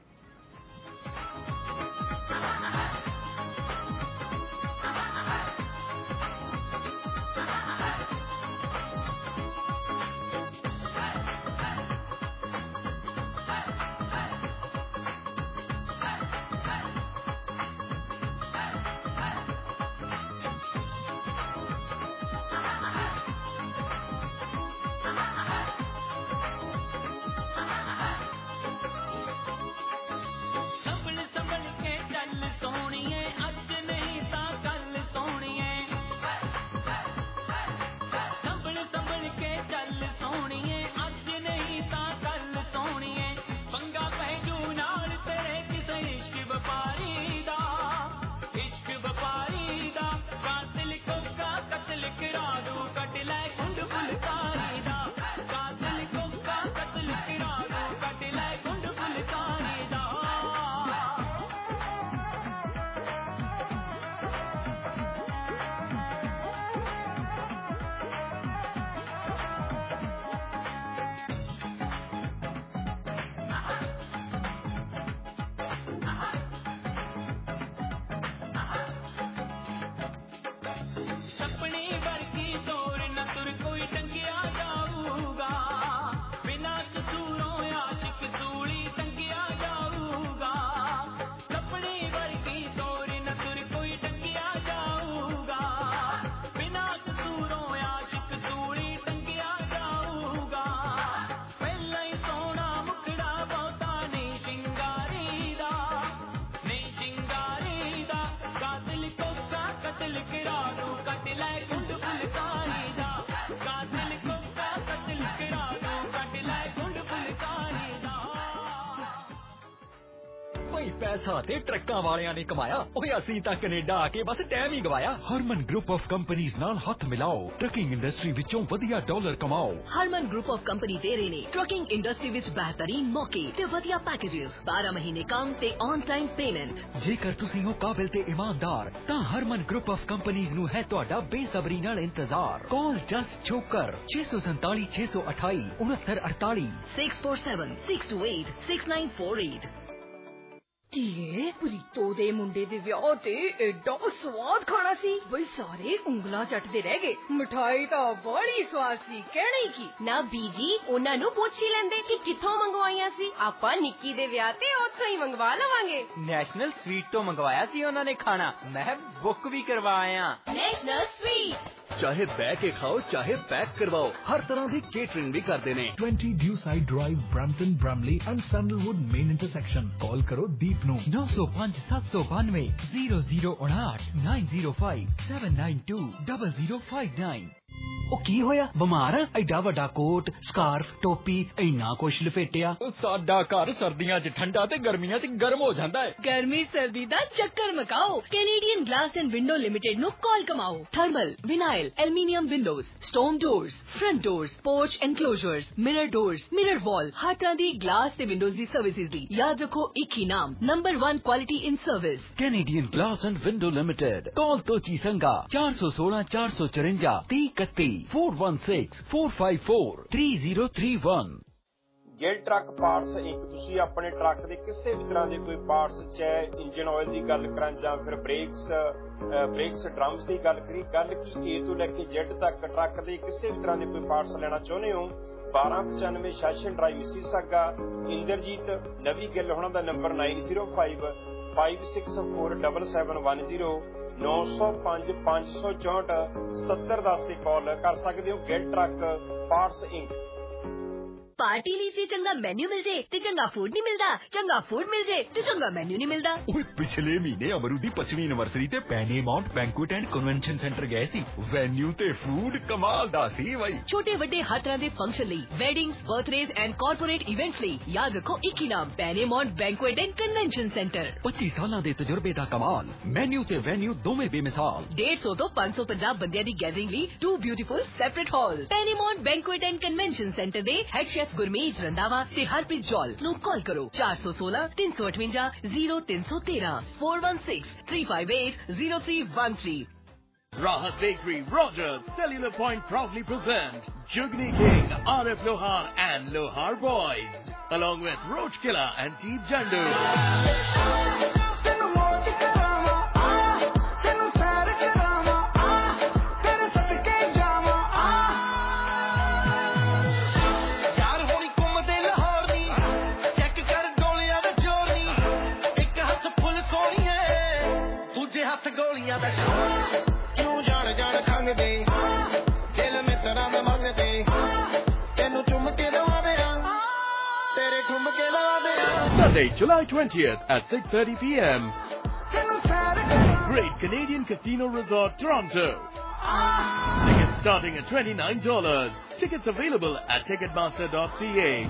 ਪੈਸਾ ਤੇ ਟਰੱਕਾਂ ਵਾਲਿਆਂ ਨੇ ਕਮਾਇਆ, ਓਏ ਅਸੀਂ ਤਾਂ ਕੈਨੇਡਾ ਆ ਕੇ ਬਸ ਟਾਈਮ ਹੀ ਗਵਾਇਆ। ਹਰਮਨ ਗਰੁੱਪ ਆਫ ਕੰਪਨੀਆਂ ਨਾਲ ਹੱਥ ਮਿਲਾਓ, ਟਰੱਕਿੰਗ ਇੰਡਸਟਰੀ ਵਿੱਚੋਂ ਵਧੀਆ ਡਾਲਰ ਕਮਾਓ। ਹਰਮਨ ਗਰੁੱਪ ਆਫ ਕੰਪਨੀ ਦੇ ਰਹੇ ਨੇ ਟਰੱਕਿੰਗ ਇੰਡਸਟਰੀ ਵਿੱਚ ਬਿਹਤਰੀਨ ਮੌਕੇ ਤੇ ਵਧੀਆ ਪੈਕੇजेस, ਬਾਰਾਂ ਮਹੀਨੇ ਕੰਮ ਤੇ ਔਨ ਟਾਈਮ ਪੇਮੈਂਟ। ਜੇਕਰ ਤੁਸੀਂ ਹੋ ਕਾਬਿਲ ਤੇ ਇਮਾਨਦਾਰ ਤਾਂ ਹਰਮਨ ਗਰੁੱਪ ਆਫ ਕੰਪਨੀਆਂ ਨੂੰ ਹੈ ਤੁਹਾਡਾ ਬੇਸਬਰੀ ਨਾਲ ਇੰਤਜ਼ਾਰ। ਕਾਲ ਜਸਟ ਛੋਕਰ ਛੇ ਸੌ ਸੰਤਾਲੀ ਛੇ ਸੌ ਅਠਾਈ ਉਨੱਤਰ ਅੜਤਾਲੀ six four seven six two eight six nine four eight. ਕੀ ਪ੍ਰੀਤੋ ਦੇ ਮੁੰਡੇ ਦੇ ਵਿਆਹ ਤੇ ਐਡਾ ਸਵਾਦ ਖਾਣਾ ਸੀ, ਬਈ ਸਾਰੇ ਉਂਗਲਾਂ ਚੱਟਦੇ ਰਹਿ ਗਏ। ਮਿਠਾਈ ਤਾਂ ਬੜੀ ਸਵਾਦ ਸੀ, ਕਹਿਣਾ ਹੀ ਕੀ। ਨਾ ਬੀਜੀ ਉਹਨਾਂ ਨੂੰ ਪੁੱਛ ਹੀ ਲੈਂਦੇ ਕਿ ਕਿੱਥੋਂ ਮੰਗਵਾਈਆਂ ਸੀ, ਆਪਾਂ ਨਿੱਕੀ ਦੇ ਵਿਆਹ ਤੇ ਉੱਥੋਂ ਹੀ ਮੰਗਵਾ ਲਵਾਂਗੇ। ਨੈਸ਼ਨਲ ਸਵੀਟ ਤੋਂ ਮੰਗਵਾਇਆ ਸੀ ਉਹਨਾਂ ਨੇ ਖਾਣਾ, ਮੈਂ ਬੁੱਕ ਵੀ ਕਰਵਾਇਆ। ਨੈਸ਼ਨਲ ਸਵੀਟ ਚਾਹੇ ਬਹਿ ਕੇ ਖਾਓ ਚਾਹੇ ਪੈਕ ਕਰਵਾਓ, ਹਰ ਤਰ੍ਹਾਂ ਦੀ ਕੇਟਰਿੰਗ ਵੀ ਕਰਦੇ ਨੇ। twenty Dewside Drive, Brampton, Bramley and Sandalwood main intersection। ਕਾਲ ਕਰੋ ਦੀਪ ਨੂੰ ਨੌ ਸੌ ਪੰਜ ਸੱਤ ਸੌ ਬਾਨਵੇਂ ਜ਼ੀਰੋ ਜ਼ੀਰੋ ਉਨਾਹਠ nine zero five seven nine two double zero five nine. ਉਹ ਕੀ ਹੋਇਆ, ਬਿਮਾਰ ਆ? ਐਡਾ ਵੱਡਾ ਕੋਟ, ਸਕਾਰਫ, ਟੋਪੀ, ਇੰਨਾ ਕੁਛ ਲਪੇਟਿਆ। ਸਾਡਾ ਘਰ ਸਰਦੀਆਂ 'ਚ ਠੰਡਾ ਤੇ ਗਰਮੀਆਂ 'ਚ ਗਰਮ ਹੋ ਜਾਂਦਾ ਹੈ। ਗਰਮੀ ਸਰਦੀ ਦਾ ਚੱਕਰ ਮਕਾਓ, Canadian glass and window limited ਨੂੰ ਕਾਲ ਕਮਾਓ। Thermal, vinyl, aluminium windows, stone doors, front doors, porch enclosures, mirror doors, mirror wall, ਹਰ ਤਰ੍ਹਾਂ ਦੀ ਗਲਾਸ ਤੇ ਵਿੰਡੋਜ਼ ਦੀ ਸਰਵਿਸਿਜ਼ ਲਈ ਯਾਦ ਰੱਖੋ ਇੱਕ ਹੀ ਨਾਮ, number one quality in service, Canadian glass and window limited. Call तो चीसंगा चार सौ सोलह चार सौ चुरंजा ती इकती four one six four five four three zero three one. Gill truck parts Inc. ਤੁਸੀਂ ਆਪਣੇ ਟਰੱਕ ਦੇ ਕਿਸੇ ਵੀ ਤਰ੍ਹਾਂ ਦੇ ਕੋਈ ਪਾਰਟਸ, ਚਾਹੇ ਇੰਜਨ ਆਇਲ ਦੀ ਗੱਲ ਕਰਾਂ ਜਾਂ ਫਿਰ ਬ੍ਰੇਕਸ ਬ੍ਰੇਕਸ ਡਰਮਸ ਦੀ ਗੱਲ ਕਰੀ, ਗੱਲ ਕੀ ਏ ਤੋਂ ਲੈ ਕੇ ਜ਼ੈਡ ਤੱਕ ਟਰੱਕ ਦੇ ਕਿਸੇ ਵੀ ਤਰ੍ਹਾਂ ਦੇ ਕੋਈ ਪਾਰਟਸ ਲੈਣਾ ਚਾਹੁੰਦੇ ਹੋ, ਬਾਰਾਂ ਪਚਾਨਵੇਂ session drive Mississauga. Inderjit Navi Gill ਹੋਣਾ ਦਾ number nine zero five five six four double seven one zero ਨੌ ਸੌ ਪੰਜ ਪੰਜ ਸੌ ਚੌਂਹਠ ਸਤੱਤਰ ਦਸ ਤੇ ਕਾਲ ਕਰ ਸਕਦੇ ਹੋ। Gill truck parts Inc. Party ਲਈ ਜੇ ਚੰਗਾ ਮੈਨੂ ਮਿਲ ਜੇ ਤੇ ਚੰਗਾ ਫੂਡ ਨਹੀਂ ਮਿਲਦਾ, ਚੰਗਾ ਫੂਡ ਮਿਲ ਜੇ ਤੇ ਚੰਗਾ ਮੈਨੂ ਨਹੀਂ ਮਿਲਦਾ। ਓਏ ਪਿਛਲੇ ਮਹੀਨੇ ਅਮਰੂ ਦੀ ਪੱਚਵੀਂ ਐਨਵਰਸਰੀ ਤੇ Pennymount banquet and convention centre ਗਏ ਸੀ। ਵੈਨਿਊ ਤੇ ਫੂਡ ਕਮਾਲ ਦਾ ਸੀ ਬਾਈ। ਛੋਟੇ ਵੱਡੇ ਹਰ ਤਰ੍ਹਾਂ ਦੇ ਫੰਕਸ਼ਨ ਲਈ, weddings, birthdays and corporate events ਲਈ ਯਾਦ ਰੱਖੋ ਇੱਕ ਹੀ ਨਾਮ, Pennymount banquet and convention centre. ਪੱਚੀ ਸਾਲਾਂ ਦੇ ਤਜਰਬੇ ਦਾ ਕਮਾਲ, ਮੈਨਿਊ ਤੇ ਵੈਨਿਊ ਦੋਵੇਂ ਬੇਮਿਸਾਲ। ਡੇਢ ਸੌ ਤੋਂ ਪੰਜ ਸੌ ਪੰਜਾਹ ਬੰਦਿਆਂ ਦੀ ਗੈਦਰਿੰਗ ਲਈ two beautiful separate hall. Pennymount banquet and convention centre ਦੇ ਹੈਡ ਸ਼ੈਫ ਗੁਰਮੀਤ ਰੰਧਾਵਾ ਤੇ ਹਰਪ੍ਰੀਤ ਜੌਲ ਨੂੰ ਕਾਲ ਕਰੋ ਚਾਰ ਸੌ ਸੋਲਾਂ ਤਿੰਨ ਸੌ ਅਠਵੰਜਾ ਜ਼ੀਰੋ ਤਿੰਨ ਸੌ ਤੇਰਾਂ four one six three five eight zero three one three. Rahat Bakery, Rogers, Cellular Point proudly present Jugni King, R F Lohar and Lohar Boys, along with Roach Killer and Deep Jandu. Sunday, July twentieth at six thirty p m Great Canadian Casino Resort, Toronto. Tickets starting at twenty-nine dollars. Tickets available at ticketmaster dot c a.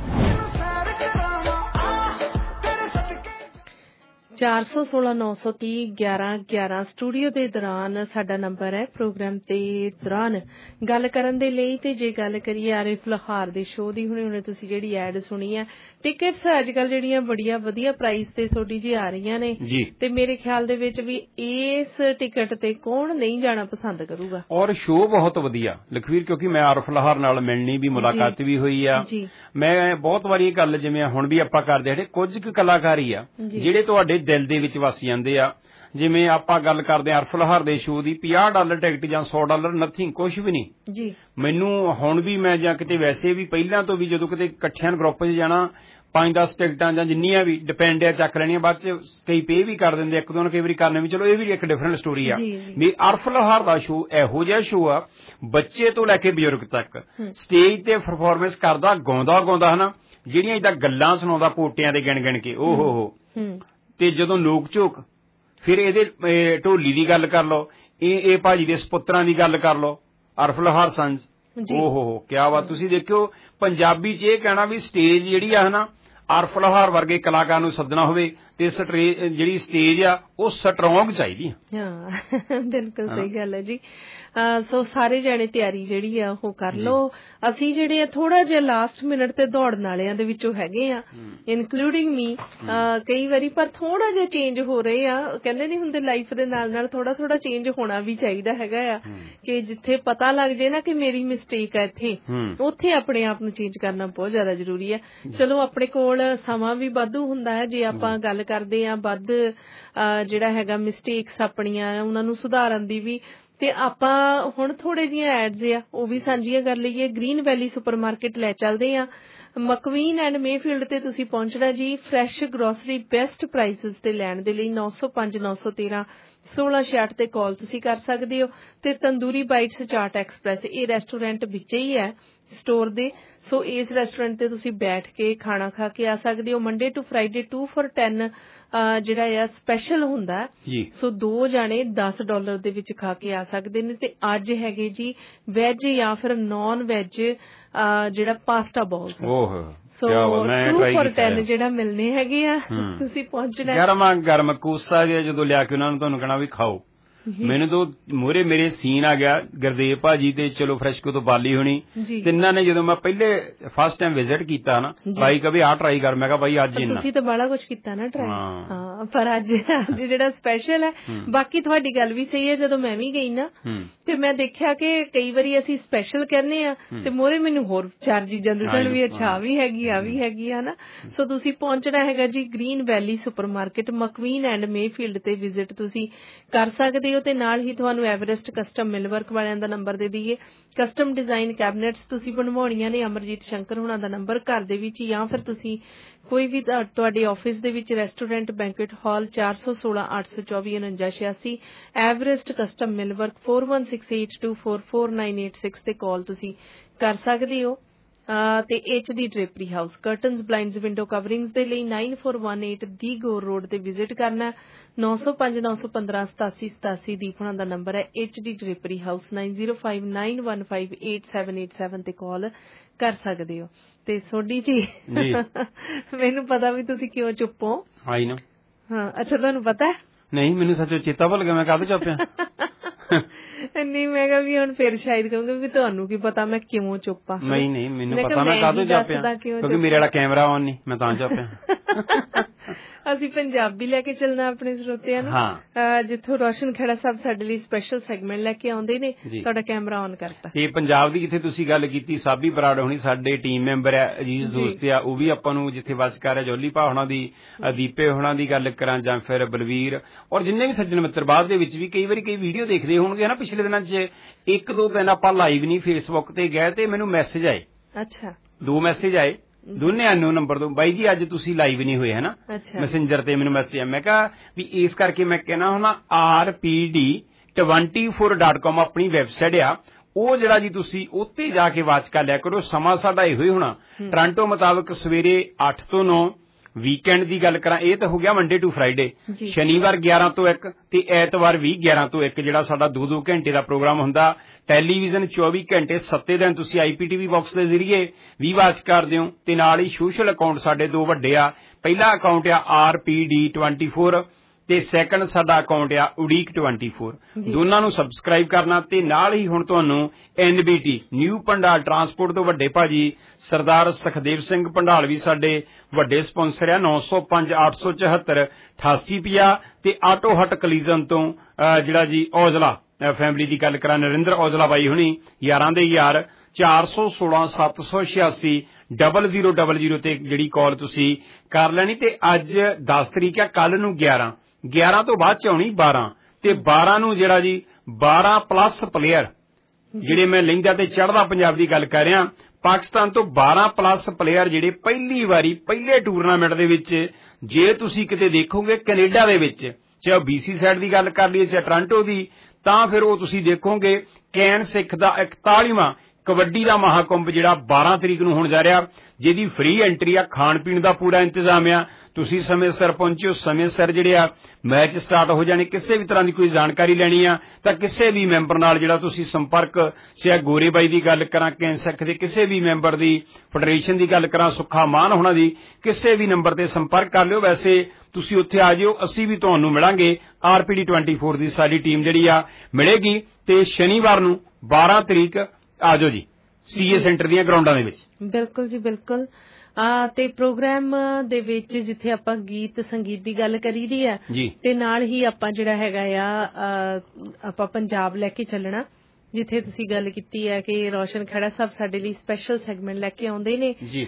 ਚਾਰ ਸੌ ਸੋਲਾਂ ਨੌ ਸੌ ਤੀਹ ਗਿਆਰਾਂ ਗਿਆਰਾਂ ਸਟੂਡੀਓ ਦੇ ਦੌਰਾਨ ਸਾਡਾ ਨੰਬਰ ਹੈ ਪ੍ਰੋਗਰਾਮ ਦੇ ਦੌਰਾਨ ਗੱਲ ਕਰਨ ਦੇ ਲਈ। ਤੇ ਜੇ ਗੱਲ ਕਰੀਏ ਆਰਿਫ ਲੋਹਾਰ ਦੇ ਸ਼ੋਅ ਦੀ, ਹੁਣੇ ਹੁਣੇ ਤੁਸੀਂ ਜਿਹੜੀ ਐਡ ਸੁਣੀ ਹੈ, ਟਿਕਟਸ ਅੱਜ ਕੱਲ ਜਿਹੜੀਆਂ ਬੜੀਆਂ ਵਧੀਆ ਪ੍ਰਾਈਸ ਤੇ ਥੋੜੀ ਜਿਹੀ ਆ ਰਹੀਆਂ ਨੇ ਤੇ ਮੇਰੇ ਖਿਆਲ ਦੇ ਵਿੱਚ ਵੀ ਇਸ ਟਿਕਟ ਤੇ ਕੌਣ ਨਹੀਂ ਜਾਣਾ ਪਸੰਦ ਕਰੂਗਾ। ਔਰ ਸ਼ੋਅ ਬਹੁਤ ਵਧੀਆ ਲਖਵੀਰ, ਕਿਉਂਕਿ ਮੈਂ ਆਰਿਫ ਲੋਹਾਰ ਨਾਲ ਮਿਲਣੀ ਵੀ, ਮੁਲਾਕਾਤ ਵੀ ਹੋਈ ਆ। ਮੈਂ ਬਹੁਤ ਵਾਰੀ ਇਹ ਗੱਲ ਜਿਵੇਂ ਹੁਣ ਵੀ ਆਪਾਂ ਕਰਦੇ ਜਿਹੜੇ ਕੁਝ ਕੁ ਕਲਾਕਾਰ ਹੀ ਆ ਜਿਹੜੇ ਤੁਹਾਡੇ ਦਿਲ ਦੇ ਵਿੱਚ ਵਸ ਜਾਂਦੇ ਆ। ਜਿਵੇਂ ਆਪਾਂ ਗੱਲ ਕਰਦੇ ਆਰਿਫ ਲੋਹਾਰ ਦੇ ਸ਼ੋਅ ਦੀ ਪੰਜਾਹ ਡਾਲਰ ਟਿਕਟ ਜਾਂ ਸੌ ਡਾਲਰ ਨਥਿੰਗ, ਕੁਛ ਵੀ ਨਹੀਂ ਜੀ। ਮੈਨੂੰ ਹੁਣ ਵੀ ਮੈਂ ਜਾਂ ਕਿਤੇ ਵੈਸੇ ਵੀ ਪਹਿਲਾਂ ਤੋਂ ਵੀ ਜਦੋਂ ਕਿਤੇ ਇਕੱਠਿਆਂ ਗਰੁੱਪ 'ਚ ਜਾਣਾ ਪੰਜ ਦਸ ਟਿਕਟਾਂ ਜਾਂ ਜਿੰਨੀਆਂ ਵੀ ਡਿਪੈਂਡ ਆ ਚੱਕ ਲੈਣੀਆਂ, ਬਾਅਦ 'ਚ ਕਈ ਪੇ ਵੀ ਕਰ ਦਿੰਦੇ, ਇੱਕ ਦੋ ਨੇ ਕਈ ਵਾਰੀ ਕਰਨੇ ਵੀ। ਚਲੋ ਇਹ ਵੀ ਇੱਕ ਡਿਫਰੈਂਟ ਸਟੋਰੀ ਆ ਵੀ ਆਰਿਫ ਲੋਹਾਰ ਦਾ ਸ਼ੋਅ ਇਹੋ ਜਿਹਾ ਸ਼ੋਅ ਆ ਬੱਚੇ ਤੋਂ ਲੈ ਕੇ ਬਜ਼ੁਰਗ ਤੱਕ ਸਟੇਜ ਤੇ ਪਰਫਾਰਮੈਂਸ ਕਰਦਾ, ਗਾਉਂਦਾ ਗਾਉਂਦਾ ਹਨਾ, ਜਿਹੜੀਆਂ ਏਦਾਂ ਗੱਲਾਂ ਸੁਣਾਉਂਦਾ ਪੋਟਿਆਂ ਦੇ ਗਿਣ ਗਿਣ ਕੇ, ਓ ਹੋ ਹੋ। ਤੇ ਜਦੋਂ ਨੋਕ ਝੋਕ, ਫਿਰ ਇਹਦੇ ਢੋਲੀ ਦੀ ਗੱਲ ਕਰ ਲਓ, ਇਹ ਇਹ ਭਾਜੀ ਦੇ ਸਪੁੱਤਰਾਂ ਦੀ ਗੱਲ ਕਰ ਲਓ, ਆਰਿਫ ਲੋਹਾਰ ਸੰਸ, ਓ ਹੋ ਹੋ ਕਿਆ ਵਾ। ਤੁਸੀਂ ਦੇਖਿਓ ਪੰਜਾਬੀ 'ਚ ਇਹ ਕਹਿਣਾ ਵੀ ਸਟੇਜ ਜਿਹੜੀ ਆ ਹਨਾ ਆਰਿਫ ਲੋਹਾਰ ਵਰਗੇ ਕਲਾਕਾਰ ਨੂੰ ਸੱਦਣਾ ਹੋਵੇ ਤੇ ਜਿਹੜੀ ਸਟੇਜ ਆ ਉਹ ਸਟਰੋਂਗ ਚਾਹੀਦੀ ਆ। ਹਾਂ ਬਿਲਕੁਲ ਸਹੀ ਗੱਲ ਹੈ ਜੀ। ਸੋ ਸਾਰੇ ਜਾਣੇ ਤਿਆਰੀ ਜਿਹੜੀ ਆ ਉਹ ਕਰ ਲਓ। ਅਸੀਂ ਜਿਹੜੇ ਆ ਥੋੜਾ ਜਿਹਾ ਲਾਸਟ ਮਿੰਟ ਤੇ ਦੌੜਨ ਵਾਲਿਆਂ ਦੇ ਵਿੱਚੋਂ ਹੈਗੇ ਆ, ਇਨਕਲੂਡਿੰਗ ਮੀ ਕਈ ਵਾਰੀ, ਪਰ ਥੋੜਾ ਜਿਹਾ ਚੇਂਜ ਹੋ ਰਹੇ ਆ। ਕਹਿੰਦੇ ਨਹੀਂ ਹੁੰਦੇ ਲਾਈਫ ਦੇ ਨਾਲ ਨਾਲ ਥੋੜਾ ਥੋੜਾ ਚੇਂਜ ਹੋਣਾ ਵੀ ਚਾਹੀਦਾ ਹੈਗਾ ਆ ਕਿ ਜਿੱਥੇ ਪਤਾ ਲੱਗ ਜੇ ਨਾ ਕਿ ਮੇਰੀ ਮਿਸਟੇਕ ਆ ਇੱਥੇ, ਉੱਥੇ ਆਪਣੇ ਆਪ ਨੂੰ ਚੇਂਜ ਕਰਨਾ ਬਹੁਤ ਜ਼ਿਆਦਾ ਜ਼ਰੂਰੀ ਹੈ। ਚਲੋ ਆਪਣੇ ਕੋਲ ਸਮਾਂ ਵੀ ਵਾਧੂ ਹੁੰਦਾ ਹੈ ਜੇ ਆਪਾਂ ਗੱਲ ਕਰਦੇ ਆ ਵੱਧ ਜਿਹੜਾ ਹੈਗਾ ਮਿਸਟੇਕਸ ਆਪਣੀਆਂ ਉਹਨਾਂ ਨੂੰ ਸੁਧਾਰਨ ਦੀ ਵੀ, ਤੇ ਆਪਾਂ ਹੁਣ ਥੋੜੇ ਜਿਹੀਆਂ ਐਡਸ ਆ ਉਹ ਵੀ ਸਾਂਝੀਆਂ ਕਰ ਲਈਏ। ਗ੍ਰੀਨ ਵੈਲੀ ਸੁਪਰਮਾਰਕੀਟ ਲੈ ਚੱਲਦੇ ਆ ਮਕਵੀਨ ਐਂਡ ਮੇਫੀਲਡ ਤੇ ਤੁਸੀਂ ਪਹੁੰਚਣਾ ਜੀ। ਫਰੈਸ਼ ਗਰੋਸਰੀ ਬੈਸਟ ਪ੍ਰਾਈਸਿਸ ਤੇ ਲੈਣ ਦੇ ਲਈ ਨੌ ਸੌ ਪੰਜ ਨੌ ਸੌ ਤੇਰਾਂ ਸੋਲਾਂ ਛਿਆਹਠ ਤੇ ਕਾਲ ਤੁਸੀਂ ਕਰ ਸਕਦੇ ਹੋ। ਤੇ ਤੰਦੂਰੀ ਬਾਈਟਸ ਚਾਟ ਐਕਸਪ੍ਰੈਸ ਇਹ ਰੈਸਟੋਰੈਂਟ ਵਿੱਚ ਹੀ ਹੈ ਸਟੋਰ ਦੇ, ਸੋ ਇਸ ਰੈਸਟੋਰੈਂਟ ਤੇ ਤੁਸੀਂ ਬੈਠ ਕੇ ਖਾਣਾ ਖਾ ਕੇ ਆ ਸਕਦੇ ਹੋ। Monday to Friday two for ten ਜਿਹੜਾ ਆ ਸਪੈਸ਼ਲ ਹੁੰਦਾ, ਸੋ ਦੋ ਜਾਣੇ ਦਸ ਡਾਲਰ ਦੇ ਵਿੱਚ ਖਾ ਕੇ ਆ ਸਕਦੇ ਨੇ। ਤੇ ਅੱਜ ਹੈਗੇ ਜੀ ਵੈਜ ਜਾਂ ਫਿਰ ਨੌਨ ਵੈਜ ਜਿਹੜਾ pasta bowls, so two for ten ਜਿਹੜਾ ਮਿਲਣੇ ਹੈਗੇ ਆ, ਤੁਸੀਂ ਪਹੁੰਚਣਾ। ਗਰਮਾ ਗਰਮ ਕੂਸਾ ਜਿਹਾ ਜਦੋਂ ਲਿਆ ਕੇ ਉਹਨਾਂ ਨੂੰ ਤੁਹਾਨੂੰ ਕਹਿਣਾ ਵੀ ਖਾਓ। ਮੈਨੂੰ ਤਾਂ ਮੂਹਰੇ ਮੇਰੇ ਸੀਨ ਆ ਗਿਆ ਗੁਰਦੇਵ ਭਾਜੀ ਤੇ ਚਲੋ ਫਰੈਸ਼ਕੋ ਤੋਂ ਬਾਲੀ ਹੋਣੀ, ਤਿੰਨਾਂ ਨੇ ਜਦੋਂ ਮੈਂ ਪਹਿਲੇ ਫਸਟ ਟਾਈਮ ਵਿਜ਼ਿਟ ਕੀਤਾ ਨਾ, ਬਾਈ ਕਹੇ ਆਹ ਟਰਾਈ ਕਰ, ਮੈਂ ਕਿਹਾ ਬਾਈ ਅੱਜ ਇੰਨਾ। ਤੁਸੀਂ ਤਾਂ ਬੜਾ ਕੁਛ ਕੀਤਾ ਨਾ ਟਰਾਈ, ਹਾਂ, ਪਰ ਅੱਜ ਅੱਜ ਜਿਹੜਾ ਸਪੈਸ਼ਲ ਹੈ। ਬਾਕੀ ਤੁਹਾਡੀ ਗੱਲ ਵੀ ਸਹੀ ਹੈ, ਜਦੋਂ ਮੈਂ ਵੀ ਗਈ ਨਾ ਤੇ ਮੈਂ ਦੇਖਿਆ ਕਿ ਕਈ ਵਾਰੀ ਅਸੀਂ ਸਪੈਸ਼ਲ ਕਹਿੰਦੇ ਆ ਤੇ ਮੂਹਰੇ ਮੈਨੂੰ ਹੋਰ ਚਾਰ ਚੀਜ਼ਾਂ ਦਿਸਣ ਵੀ, ਅੱਛਾ ਵੀ ਹੈਗੀ ਆ ਵੀ ਹੈਗੀ ਆ ਨਾ। ਸੋ ਤੁਸੀਂ ਪਹੁੰਚਣਾ ਹੈਗਾ ਜੀ Green Valley supermarket McQueen and Mayfield ਤੇ ਵਿਜ਼ਿਟ ਤੁਸੀਂ ਕਰ ਸਕਦੇ ਹੋ। ਤੇ ਨਾਲ ਹੀ ਤੁਹਾਨੂੰ ਐਵਰੈਸਟ ਕਸਟਮ ਮਿਲਵਰਕ ਵਾਲਿਆਂ ਦਾ ਨੰਬਰ ਦੇ ਦਈਏ। ਕਸਟਮ ਡਿਜ਼ਾਈਨ ਕੈਬਨਿਟਸ ਤੁਸੀਂ ਬਣਵਾਉਣੀਆਂ ਨੇ, ਅਮਰਜੀਤ ਸ਼ੰਕਰ ਹੁਣਾਂ ਦਾ ਨੰਬਰ ਘਰ ਦੇ ਵਿੱਚ, ਜਾਂ ਫਿਰ ਤੁਸੀਂ ਕੋਈ ਵੀ ਤੁਹਾਡੇ ਆਫਿਸ ਦੇ ਵਿੱਚ ਰੈਸਟੋਰੈਂਟ ਬੈਂਕੁਏਟ ਹਾਲ ਚਾਰ ਸੌ ਸੋਲਾਂ ਅੱਠ ਸੌ ਚੌਵੀ ਉਨੰਜਾ ਛਿਆਸੀ Everest custom millwork four one six eight two four four nine eight six ਤੇ ਕਾਲ ਤੁਸੀਂ ਕਰ ਸਕਦੇ ਹੋ। ਤੇ H D drapery house curtains blinds window coverings ਦੇ ਲਈ ਨਾइन फोर वन एट ਦੀ ਗੌਰ ਰੋਡ ਤੇ ਵਿਜ਼ਿਟ ਕਰਨਾ। नौ सौ पांच नौ सौ पंद्रह सतासी सतासी ਦੀਪ ਹੁਣਾਂ ਦਾ ਨੰਬਰ ਹੈ। H D drapery house nine zero five nine one five eight seven eight seven ਤੇ ਕਾਲ ਕਰ ਸਕਦੇ ਹੋ। ਤੇ ਸੋਢੀ ਜੀ ਮੈਨੂੰ ਪਤਾ ਵੀ ਤੁਸੀਂ ਕਿਉਂ ਚੁੱਪ ਹੋ। ਆਈ ਨਾ ਹਾਂ ਅੱਛਾ ਤੁਹਾਨੂੰ ਪਤਾ ਨਹੀਂ ਮੈਨੂੰ ਸੱਚੋ ਚੇਤਾ ਭੁੱਲ ਗਿਆ ਮੈਂ ਕਾਹਦੇ ਚੁੱਪਿਆ ਨਹੀਂ ਮੈਂ ਕਿਹਾ ਵੀ ਹੁਣ ਫਿਰ ਸ਼ਾਇਦ ਕਹੂੰਗੇ ਵੀ ਤੁਹਾਨੂੰ ਕੀ ਪਤਾ ਮੈਂ ਕਿਉਂ ਚੁੱਪ ਆ। ਨਹੀਂ ਨਹੀਂ ਮੈਨੂੰ ਪਤਾ ਮੈਂ ਕਾਹਦੇ ਚੁੱਪਿਆ ਕਿਉਂਕਿ ਮੇਰੇ ਵਾਲਾ ਕੈਮਰਾ ਆਨ ਨਹੀਂ ਮੈਂ ਤਾਂ ਚੁੱਪਿਆ। ਅਸੀਂ ਪੰਜਾਬੀ ਲੈ ਕੇ ਚੱਲਣਾ ਆਪਣੇ ਸਰੋਤਿਆਂ ਨੂੰ ਜਿੱਥੋਂ ਰੋਸ਼ਨ ਖੇੜਾ ਸਾਹਿਬ ਸਾਡੇ ਲਈ ਸਪੈਸ਼ਲ ਸੈਗਮੈਂਟ ਲੈ ਕੇ ਆਉਂਦੇ ਨੇ ਤੁਹਾਡਾ ਕੈਮਰਾ ਆਨ ਕਰਤਾ। ਇਹ ਪੰਜਾਬ ਦੀ ਜਿੱਥੇ ਤੁਸੀਂ ਗੱਲ ਕੀਤੀ ਸਾਬੀ ਬਰਾੜ ਹੋਣੀ ਸਾਡੇ ਟੀਮ ਮੈਂਬਰ ਹੈ ਅਜੀਜ਼ ਦੋਸਤ ਆ ਉਹ ਵੀ ਆਪਾਂ ਨੂੰ ਜਿੱਥੇ ਵਸਕਾਰ ਹੈ ਜੋਲੀ ਭਾ ਹੋਣਾ ਦੀ ਦੀਪੇ ਹੋਣਾ ਦੀ ਗੱਲ ਕਰਾਂ ਜਾਂ ਫਿਰ ਬਲਵੀਰ ਔਰ ਜਿੰਨੇ ਵੀ ਸੱਜਣ ਮਿੱਤਰ ਬਾਅਦ ਦੇ ਵਿੱਚ ਵੀ ਕਈ ਵਾਰੀ ਕਈ ਵੀਡੀਓ ਦੇਖਦੇ ਹੋਣਗੇ ਨਾ ਪਿਛਲੇ ਦਿਨਾਂ ਚ ਇੱਕ ਦੋ ਦਿਨ ਆਪਾਂ ਲਾਈਵ ਨਹੀਂ ਫੇਸਬੁੱਕ ਤੇ ਗਏ ਤੇ ਮੈਨੂੰ ਮੈਸੇਜ ਆਏ। ਅੱਛਾ ਦੋ ਮੈਸੇਜ ਆਏ ਦੋਨੇ ਅਨਨੋਨ ਨੰਬਰ ਤੋਂ ਬਾਈ ਜੀ ਅੱਜ ਤੁਸੀਂ ਲਾਈਵ ਨਹੀਂ ਹੋਏ ਹਨਾ ਮੈਸੇਂਜਰ ਤੇ ਮੈਨੂੰ ਮੈਸੇਜ ਆ। ਮੈਂ ਕਿਹਾ ਵੀ ਇਸ ਕਰਕੇ ਮੈਂ ਕਹਿਣਾ ਹੁਣ R P D twenty four dot com ਆਪਣੀ ਵੈਬਸਾਈਟ ਆ ਉਹ ਜਿਹੜਾ ਜੀ ਤੁਸੀਂ ਉੱਤੇ ਜਾ ਕੇ ਵਾਚ ਕਰ ਲਿਆ ਕਰੋ। ਸਮਾਂ ਸਾਡਾ ਇਹੋ ਹੀ ਹੋਣਾ ਟੋਰਾਂਟੋ ਮੁਤਾਬਕ ਸਵੇਰੇ ਅੱਠ ਤੋਂ ਨੌ ਵੀਕਐਂਡ ਦੀ ਗੱਲ ਕਰਾਂ ਇਹ ਤਾਂ ਹੋ ਗਿਆ ਮੰਡੇ ਟੂ ਫਰਾਈਡੇ ਸ਼ਨੀਵਾਰ ਗਿਆਰਾਂ ਤੋਂ ਇੱਕ ਤੇ ਐਤਵਾਰ ਵੀ ਗਿਆਰਾਂ ਤੋਂ ਇੱਕ ਜਿਹੜਾ ਸਾਡਾ ਦੋ ਦੋ ਘੰਟੇ ਦਾ ਪ੍ਰੋਗਰਾਮ ਹੁੰਦਾ। ਟੈਲੀਵਿਜ਼ਨ ਚੌਵੀ ਘੰਟੇ ਸੱਤੇ ਦਿਨ ਤੁਸੀਂ ਆਈਪੀਟੀਵੀ ਬਾਕਸ ਦੇ ਜ਼ਰੀਏ ਵੀ ਵਾਚ ਕਰਦੇ ਹੋ ਤੇ ਨਾਲ ਹੀ ਸੋਸ਼ਲ ਅਕਾਊਂਟ ਸਾਡੇ ਦੋ ਵੱਡੇ ਆ। ਪਹਿਲਾ ਅਕਾਊਂਟ ਆ R P D twenty four ਤੇ ਸੈਕੰਡ ਸਾਡਾ ਅਕਾਊਂਟ ਆ ਉਡੀਕ ਟਵੰਟੀ ਫੋਰ ਦੋਨਾਂ ਨੂੰ ਸਬਸਕ੍ਰਾਈਬ ਕਰਨਾ ਤੇ ਨਾਲ ਹੀ ਹੁਣ ਤੁਹਾਨੂੰ ਐਨਬੀਟੀ ਨਿਊ ਪੰਡਾਲ ਟਰਾਂਸਪੋਰਟ ਤੋਂ ਵੱਡੇ ਭਾਜੀ ਸਰਦਾਰ ਸੁਖਦੇਵ ਸਿੰਘ ਪੰਡਾਲ ਵੀ ਸਾਡੇ ਵੱਡੇ ਸਪਾਂਸਰ ਆ। ਨੌ ਸੌ ਪੰਜ ਅੱਠ ਸੌ ਚੌਹੱਤਰ ਅਠਾਸੀ ਪੰਜਾਹ ਤੇ ਆਟੋ ਹਟ ਕਲੀਜ਼ਨ ਤੋਂ ਜਿਹੜਾ ਜੀ ਔਜਲਾ ਫੈਮਿਲੀ ਦੀ ਗੱਲ ਕਰਾਂ ਨਰਿੰਦਰ ਔਜਲਾ ਬਾਈ ਹੁਣੀ ਯਾਰਾਂ ਦੇ ਯਾਰ ਚਾਰ ਸੌ ਸੋਲਾਂ ਸੱਤ ਸੌ ਛਿਆਸੀ ਡਬਲ ਜ਼ੀਰੋ ਡਬਲ ਜ਼ੀਰੋ ਤੇ ਜਿਹੜੀ ਕਾਲ ਤੁਸੀਂ ਕਰ ਲੈਣੀ। ਤੇ ਅੱਜ ਦਸ ਤਰੀਕ ਆ ਕੱਲ ਨੂੰ ਗਿਆਰਾਂ ਗਿਆਰਾਂ ਤੋਂ ਬਾਅਦ ਚ ਆਉਣੀ ਬਾਰਾਂ ਤੇ ਬਾਰਾਂ ਨੂੰ ਜਿਹੜਾ ਜੀ ਬਾਰਾਂ ਪਲੱਸ ਪਲੇਅਰ ਜਿਹੜੇ ਮੈਂ ਲਹਿੰਦਾ ਤੇ ਚੜ੍ਹਦਾ ਪੰਜਾਬ ਦੀ ਗੱਲ ਕਰ ਰਿਹਾ ਪਾਕਿਸਤਾਨ ਤੋਂ ਬਾਰਾਂ ਪਲੱਸ ਪਲੇਅਰ ਜਿਹੜੇ ਪਹਿਲੀ ਵਾਰੀ ਪਹਿਲੇ ਟੂਰਨਾਮੈਂਟ ਦੇ ਵਿੱਚ ਜੇ ਤੁਸੀਂ ਕਿਤੇ ਦੇਖੋਗੇ ਕੈਨੇਡਾ ਦੇ ਵਿੱਚ ਚਾਹੇ ਬੀਸੀ ਸਾਈਡ ਦੀ ਗੱਲ ਕਰ ਲਈਏ ਚਾਹੇ ਟੋਰਾਂਟੋ ਦੀ ਤਾਂ ਫਿਰ ਉਹ ਤੁਸੀਂ ਦੇਖੋਗੇ ਕੈਨ ਸਿੱਖ ਦਾ ਇਕਤਾਲੀਵਾਂ ਕਬੱਡੀ ਦਾ ਮਹਾਕੁੰਭ ਜਿਹੜਾ ਬਾਰਾਂ ਤਰੀਕ ਨੂੰ ਹੋਣ ਜਾ ਰਿਹਾ ਜਿਹਦੀ ਫ੍ਰੀ ਐਂਟਰੀ ਆ ਖਾਣ ਪੀਣ ਦਾ ਪੂਰਾ ਇੰਤਜ਼ਾਮ ਆ। ਤੁਸੀਂ ਸਮੇਂ ਸਿਰ ਪਹੁੰਚੋ ਸਮੇਂ ਸਿਰ ਜਿਹੜੇ ਆ ਮੈਚ ਸਟਾਰਟ ਹੋ ਜਾਣੇ। ਕਿਸੇ ਵੀ ਤਰ੍ਹਾਂ ਦੀ ਕੋਈ ਜਾਣਕਾਰੀ ਲੈਣੀ ਆ ਤਾਂ ਕਿਸੇ ਵੀ ਮੈਂਬਰ ਨਾਲ ਜਿਹੜਾ ਤੁਸੀਂ ਸੰਪਰਕ ਚਾਹੇ ਗੋਰੇ ਬਾਈ ਦੀ ਗੱਲ ਕਰਾਂ ਕੈਨ ਸਿੱਖ ਦੇ ਕਿਸੇ ਵੀ ਮੈਂਬਰ ਦੀ ਫੈਡਰੇਸ਼ਨ ਦੀ ਗੱਲ ਕਰਾਂ ਸੁੱਖਾ ਮਾਨ ਹੋਣਾ ਦੀ ਕਿਸੇ ਵੀ ਨੰਬਰ ਤੇ ਸੰਪਰਕ ਕਰ ਲਿਓ। ਵੈਸੇ ਤੁਸੀਂ ਉੱਥੇ ਆ ਜਿਓ ਅਸੀਂ ਵੀ ਤੁਹਾਨੂੰ ਮਿਲਾਂਗੇ। ਆਰਪੀਡੀ ਟਵੰਟੀ ਫੋਰ ਦੀ ਸਾਡੀ ਟੀਮ ਜਿਹੜੀ ਆ ਮਿਲੇਗੀ ਤੇ ਸ਼ਨੀਵਾਰ ਨੂੰ ਬਾਰਾਂ ਤਰੀਕ ਆ ਜਾਓ ਜੀ ਸੀਏ ਸੈਂਟਰ ਦੀਆਂ ਗਰਾਊਂਡਾਂ ਦੇ ਵਿੱਚ। ਬਿਲਕੁਲ ਜੀ ਬਿਲਕੁਲ। ਆ ਤੇ ਪ੍ਰੋਗਰਾਮ ਦੇ ਵਿੱਚ ਜਿੱਥੇ ਆਪਾਂ ਗੀਤ ਸੰਗੀਤ ਦੀ ਗੱਲ ਕਰੀਦੀ ਆ ਤੇ ਨਾਲ ਹੀ ਆਪਾਂ ਜਿਹੜਾ ਹੈਗਾ ਆ ਆਪਾਂ ਪੰਜਾਬ ਲੈ ਕੇ ਚੱਲਣਾ ਜਿੱਥੇ ਤੁਸੀਂ ਗੱਲ ਕੀਤੀ ਹੈ ਕਿ ਰੋਸ਼ਨ ਖੇੜਾ ਸਾਹਿਬ ਸਾਡੇ ਲਈ ਸਪੈਸ਼ਲ ਸੈਗਮੈਂਟ ਲੈ ਕੇ ਆਉਂਦੇ ਨੇ ਜੀ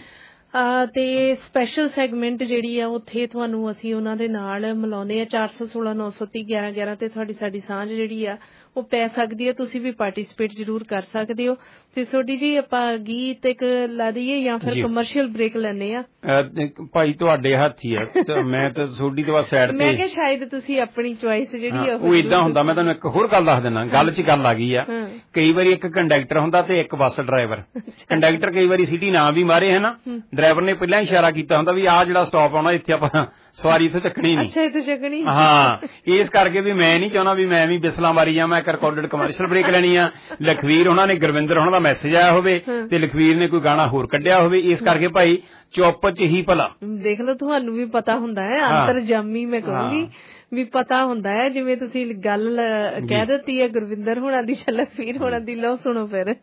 ਤੇ ਸਪੈਸ਼ਲ ਸੈਗਮੈਂਟ ਜਿਹੜੀ ਆ ਉੱਥੇ ਤੁਹਾਨੂੰ ਅਸੀਂ ਉਹਨਾਂ ਦੇ ਨਾਲ ਮਿਲਾਉਂਦੇ ਆ। ਚਾਰ ਸੌ ਸੋਲਾਂ ਨੌ ਸੌ ਤੀਹ ਗਿਆਰਾਂ ਗਿਆਰਾਂ ਤੇ ਤੁਹਾਡੀ ਸਾਡੀ ਸਾਂਝ ਜਿਹੜੀ ਆ ਉਹ ਪੈ ਸਕਦੀ ਹੈ। ਤੁਸੀਂ ਵੀ ਪਾਰਟਿਸਿਪੇਟ ਜ਼ਰੂਰ ਕਰ ਸਕਦੇ ਹੋ। ਤੇ ਸੋਢੀ ਜੀ ਆਪਾਂ ਗੀਤ ਇੱਕ ਲਾ ਦਈਏ ਜਾਂ ਫਿਰ ਕਮਰਸ਼ੀਅਲ ਬ੍ਰੇਕ ਲੈਣੇ ਆ ਭਾਈ ਤੁਹਾਡੇ ਹੱਥ ਹੀ ਹੈ। ਮੈਂ ਤਾਂ ਸੋਢੀ ਤੋਂ ਬਾਅਦ ਸਾਈਡ ਤੇ ਮੈਂ ਕਿਹਾ ਸ਼ਾਇਦ ਤੁਸੀਂ ਆਪਣੀ ਚੁਆਇਸ ਜਿਹੜੀ ਆ ਉਹ ਏਦਾਂ ਹੁੰਦਾ। ਮੈਂ ਤੁਹਾਨੂੰ ਇੱਕ ਹੋਰ ਗੱਲ ਦੱਸ ਦਿੰਦਾ ਗੱਲ ਚ ਗੱਲ ਆ ਗਈ ਆ। ਕਈ ਵਾਰੀ ਇੱਕ ਕੰਡਕਟਰ ਹੁੰਦਾ ਤੇ ਇੱਕ ਬੱਸ ਡਰਾਈਵਰ। ਕੰਡਕਟਰ ਕਈ ਵਾਰੀ ਸਿਟੀ ਨਾ ਵੀ ਮਾਰੇ ਹੈ ਨਾ ਡਰਾਈਵਰ ਨੇ ਪਹਿਲਾਂ ਇਸ਼ਾਰਾ ਕੀਤਾ ਹੁੰਦਾ ਵੀ ਆਹ ਜਿਹੜਾ ਸਟਾਪ ਆਉਣਾ ਇੱਥੇ ਆਪਾਂ ਸਵਾਰੀ ਇੱਥੇ ਚੱਕਣੀ ਨਹੀਂ। ਅੱਛਾ ਇੱਥੇ ਚੱਕਣੀ ਹਾਂ ਇਸ ਕਰਕੇ ਵੀ ਮੈਂ ਨਹੀਂ ਚਾਹੁੰਦਾ ਵੀ ਮੈਂ ਵੀ ਬਿਸਲਾਂ ਮਾਰੀ ਜਾਵਾਂ। ਇੱਕ ਰਿਕਾਰਡਡ ਕਮਰਸ਼ੀਅਲ ਬ੍ਰੇਕ ਲੈਣੀ ਆ। ਲਖਵੀਰ ਉਹਨਾਂ ਨੇ ਗੁਰਵਿੰਦਰ ਉਹਨਾਂ ਦਾ ਮੈਸੇਜ ਆਇਆ ਹੋਵੇ ਤੇ ਲਖਵੀਰ ਨੇ ਕੋਈ ਗਾਣਾ ਹੋਰ ਕੱਢਿਆ ਹੋਵੇ ਇਸ ਕਰਕੇ ਭਾਈ ਚੁੱਪ ਚ ਹੀ ਭਲਾ ਦੇਖ ਲਓ ਤੁਹਾਨੂੰ ਵੀ ਪਤਾ ਹੁੰਦਾ ਹੈ ਅੰਤਰਜਾਮੀ ਮੈਂ ਕਹੂੰਗੀ ਵੀ ਪਤਾ ਹੁੰਦਾ ਹੈ ਜਿਵੇਂ ਤੁਸੀਂ ਗੱਲ ਕਹਿ ਦਿੱਤੀ ਹੈ ਗੁਰਵਿੰਦਰ ਹੋਣਾ ਦੀ ਲਖਵੀਰ ਹੋਣਾ ਦੀ ਲਓ ਸੁਣੋ ਫਿਰ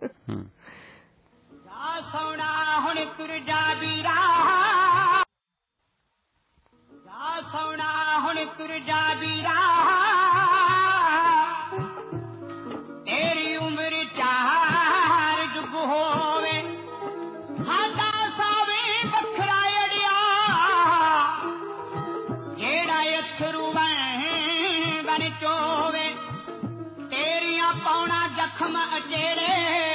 ਸੋਣਾ ਹੁਣ ਤੁਰ ਜਾ ਵੀਰਾ ਜਾ ਸੋਣਾ ਹੁਣ ਤੁਰ ਜਾ ਵੀਰਾ ਤੇਰੀ ਉਮਰ ਚਾਰ ਜੁਗ ਹੋਵੇ ਸਾਡਾ ਸਾਵੇ ਵੱਖਰਾ ਅੜਿਆ ਜਿਹੜਾ ਅਥਰੂ ਬਣ ਚੋਵੇ ਤੇਰੀਆਂ ਪਾਉਣਾ ਜ਼ਖਮ ਅਚੇੜੇ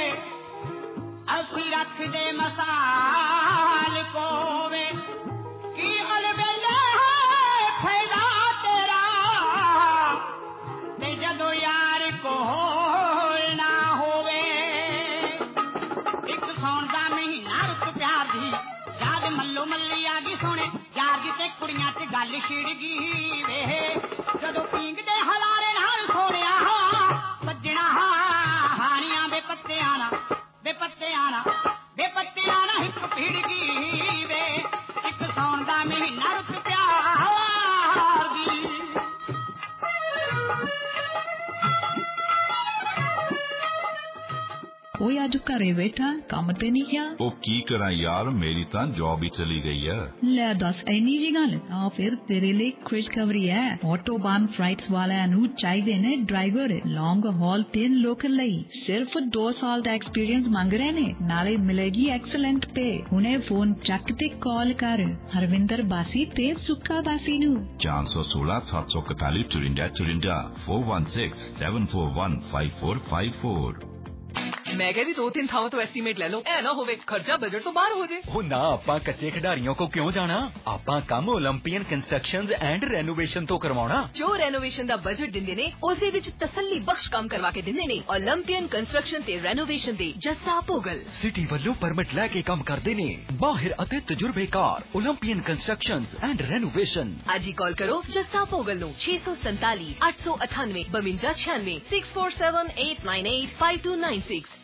ਅਸੀਂ ਰੱਖਦੇ ਮਸਾਲ ਕੋਵੇ ਕੀ ਅਲਬੇਲੇ ਫੈਦਾ ਤੇਰਾ ਤੇ ਜਦੋਂ ਯਾਰ ਕੋਲ ਨਾ ਹੋਵੇ ਇੱਕ ਸੌਣ ਦਾ ਮਹੀਨਾ ਤੇ ਕੁੜੀਆਂ ਚ ਗੱਲ ਛਿੜ ਗਈ ਵੇ ਜਦੋਂ ਪੀਂਗਦੇ ਹਲਾਰੇ ਨਾਲ ਸੋਹਣਿਆ ਸੱਜਣਾ ਹਾਣੀਆਂ ਬੇ ਪੱਤਿਆਂ ਨਾ ਬੇ ਪੱਤਿਆਂ ਨਾ ਬੇ ਪੱਤਿਆਂ ਨਾ ਇੱਕ ਭਿੜ ਗਈ ਵੇ ਇੱਕ ਸੌਣ ਦਾ ਮਹੀਨਾ ਰੁੱਤ ਪਿਆਰ ਦੀ ਓਏ ਅੱਜ ਘਰੇ ਬੈਠਾ ਕੰਮ ਤੇ ਨਹੀਂ ਗਿਆ ਉਹ ਕੀ ਕਰਾਂ ਯਾਰ ਮੇਰੀ ਤਾਂ ਜੌਬ ਹੀ ਚਲੀ ਗਈ ਆ ਲੈ ਦੱਸ ਐਨੀ ਜੀ ਗੱਲ ਆ ਫਿਰ ਤੇਰੇ ਲਈ ਖੁਸ਼ਖਬਰੀ ਹੈ ਆਟੋਬਾਨ ਫਲਾਈਟਸ ਵਾਲਿਆਂ ਨੂੰ ਚਾਹੀਦੇ ਨੇ ਡਰਾਈਵਰ ਲੌਂਗ ਹਾਲ ਤੇ ਲੋਕਲ ਲਈ ਸਿਰਫ ਦੋ ਸਾਲ ਦਾ ਐਕਸਪੀਰੀਅੰਸ ਮੰਗ ਰਹੇ ਨੇ ਨਾਲੇ ਮਿਲੇਗੀ ਐਕਸਲੈਂਟ ਪੇ ਹੁਣੇ ਫੋਨ ਚੱਕ ਤੇ ਕਾਲ ਕਰ ਹਰਵਿੰਦਰ ਬਾਸੀ ਤੇ ਸੁੱਕਾ ਬਾਸੀ ਨੂੰ ਚਾਰ ਸੌ ਸੋਲਾਂ ਸੱਤ ਸੌ ਇਕਤਾਲੀ ਚੁਰਿੰਡਾ ਚੁਰਿੰਡਾ four one six seven four one five four five four ਮੈਂ ਕਿਹਾ ਜੀ ਦੋ ਤਿੰਨ ਥਾਵਾਂ ਤੋਂ ਐਸਟੀਮੇਟ ਲੈ ਲਓ ਐ ਨਾ ਹੋਵੇ ਖਰਚਾ ਬਜਟ ਤੋਂ ਬਾਹਰ ਹੋ ਜੇ ਉਹ ਨਾ ਆਪਾਂ ਕੱਚੇ ਖਿਡਾਰੀਆਂ ਕੋ ਕਿਉਂ ਜਾਣਾ ਆਪਾਂ ਕੰਮ ਓਲੰਪੀਅਨ ਕੰਸਟਰਕਸ਼ਨਜ਼ ਐਂਡ ਰੈਨੋਵੇਸ਼ਨ ਤੋਂ ਕਰਵਾਉਣਾ ਜੋ ਰੈਨੋਵੇਸ਼ਨ ਦਾ ਬਜਟ ਦਿੰਦੇ ਨੇ ਉਸੇ ਵਿੱਚ ਤਸੱਲੀ ਬਖਸ਼ ਕੰਮ ਕਰਵਾ ਕੇ ਦਿੰਦੇ ਨੇ ਓਲੰਪੀਅਨ ਕੰਸਟਰਕਸ਼ਨ ਤੇ ਰੈਨੋਵੇਸ਼ਨ ਦੇ ਜੱਸਾ ਭੋਗਲ ਸਿਟੀ ਵੱਲੋਂ ਪਰਮਿਟ ਲੈ ਕੇ ਕੰਮ ਕਰਦੇ ਨੇ ਮਾਹਿਰ ਅਤੇ ਤਜਰਬੇਕਾਰ ਓਲੰਪੀਅਨ ਕੰਸਟਰਕਸ਼ਨਜ਼ ਐਂਡ ਰੈਨੋਵੇਸ਼ਨ ਅੱਜ ਹੀ ਕਾਲ ਕਰੋ ਜੱਸਾ ਭੋਗਲ ਨੂੰ ਛੇ ਸੌ ਸੰਤਾਲੀ ਅੱਠ ਸੌ ਅਠਾਨਵੇਂ ਬਵੰਜਾ ਛਿਆਨਵੇਂ six four seven eight nine eight five two nine six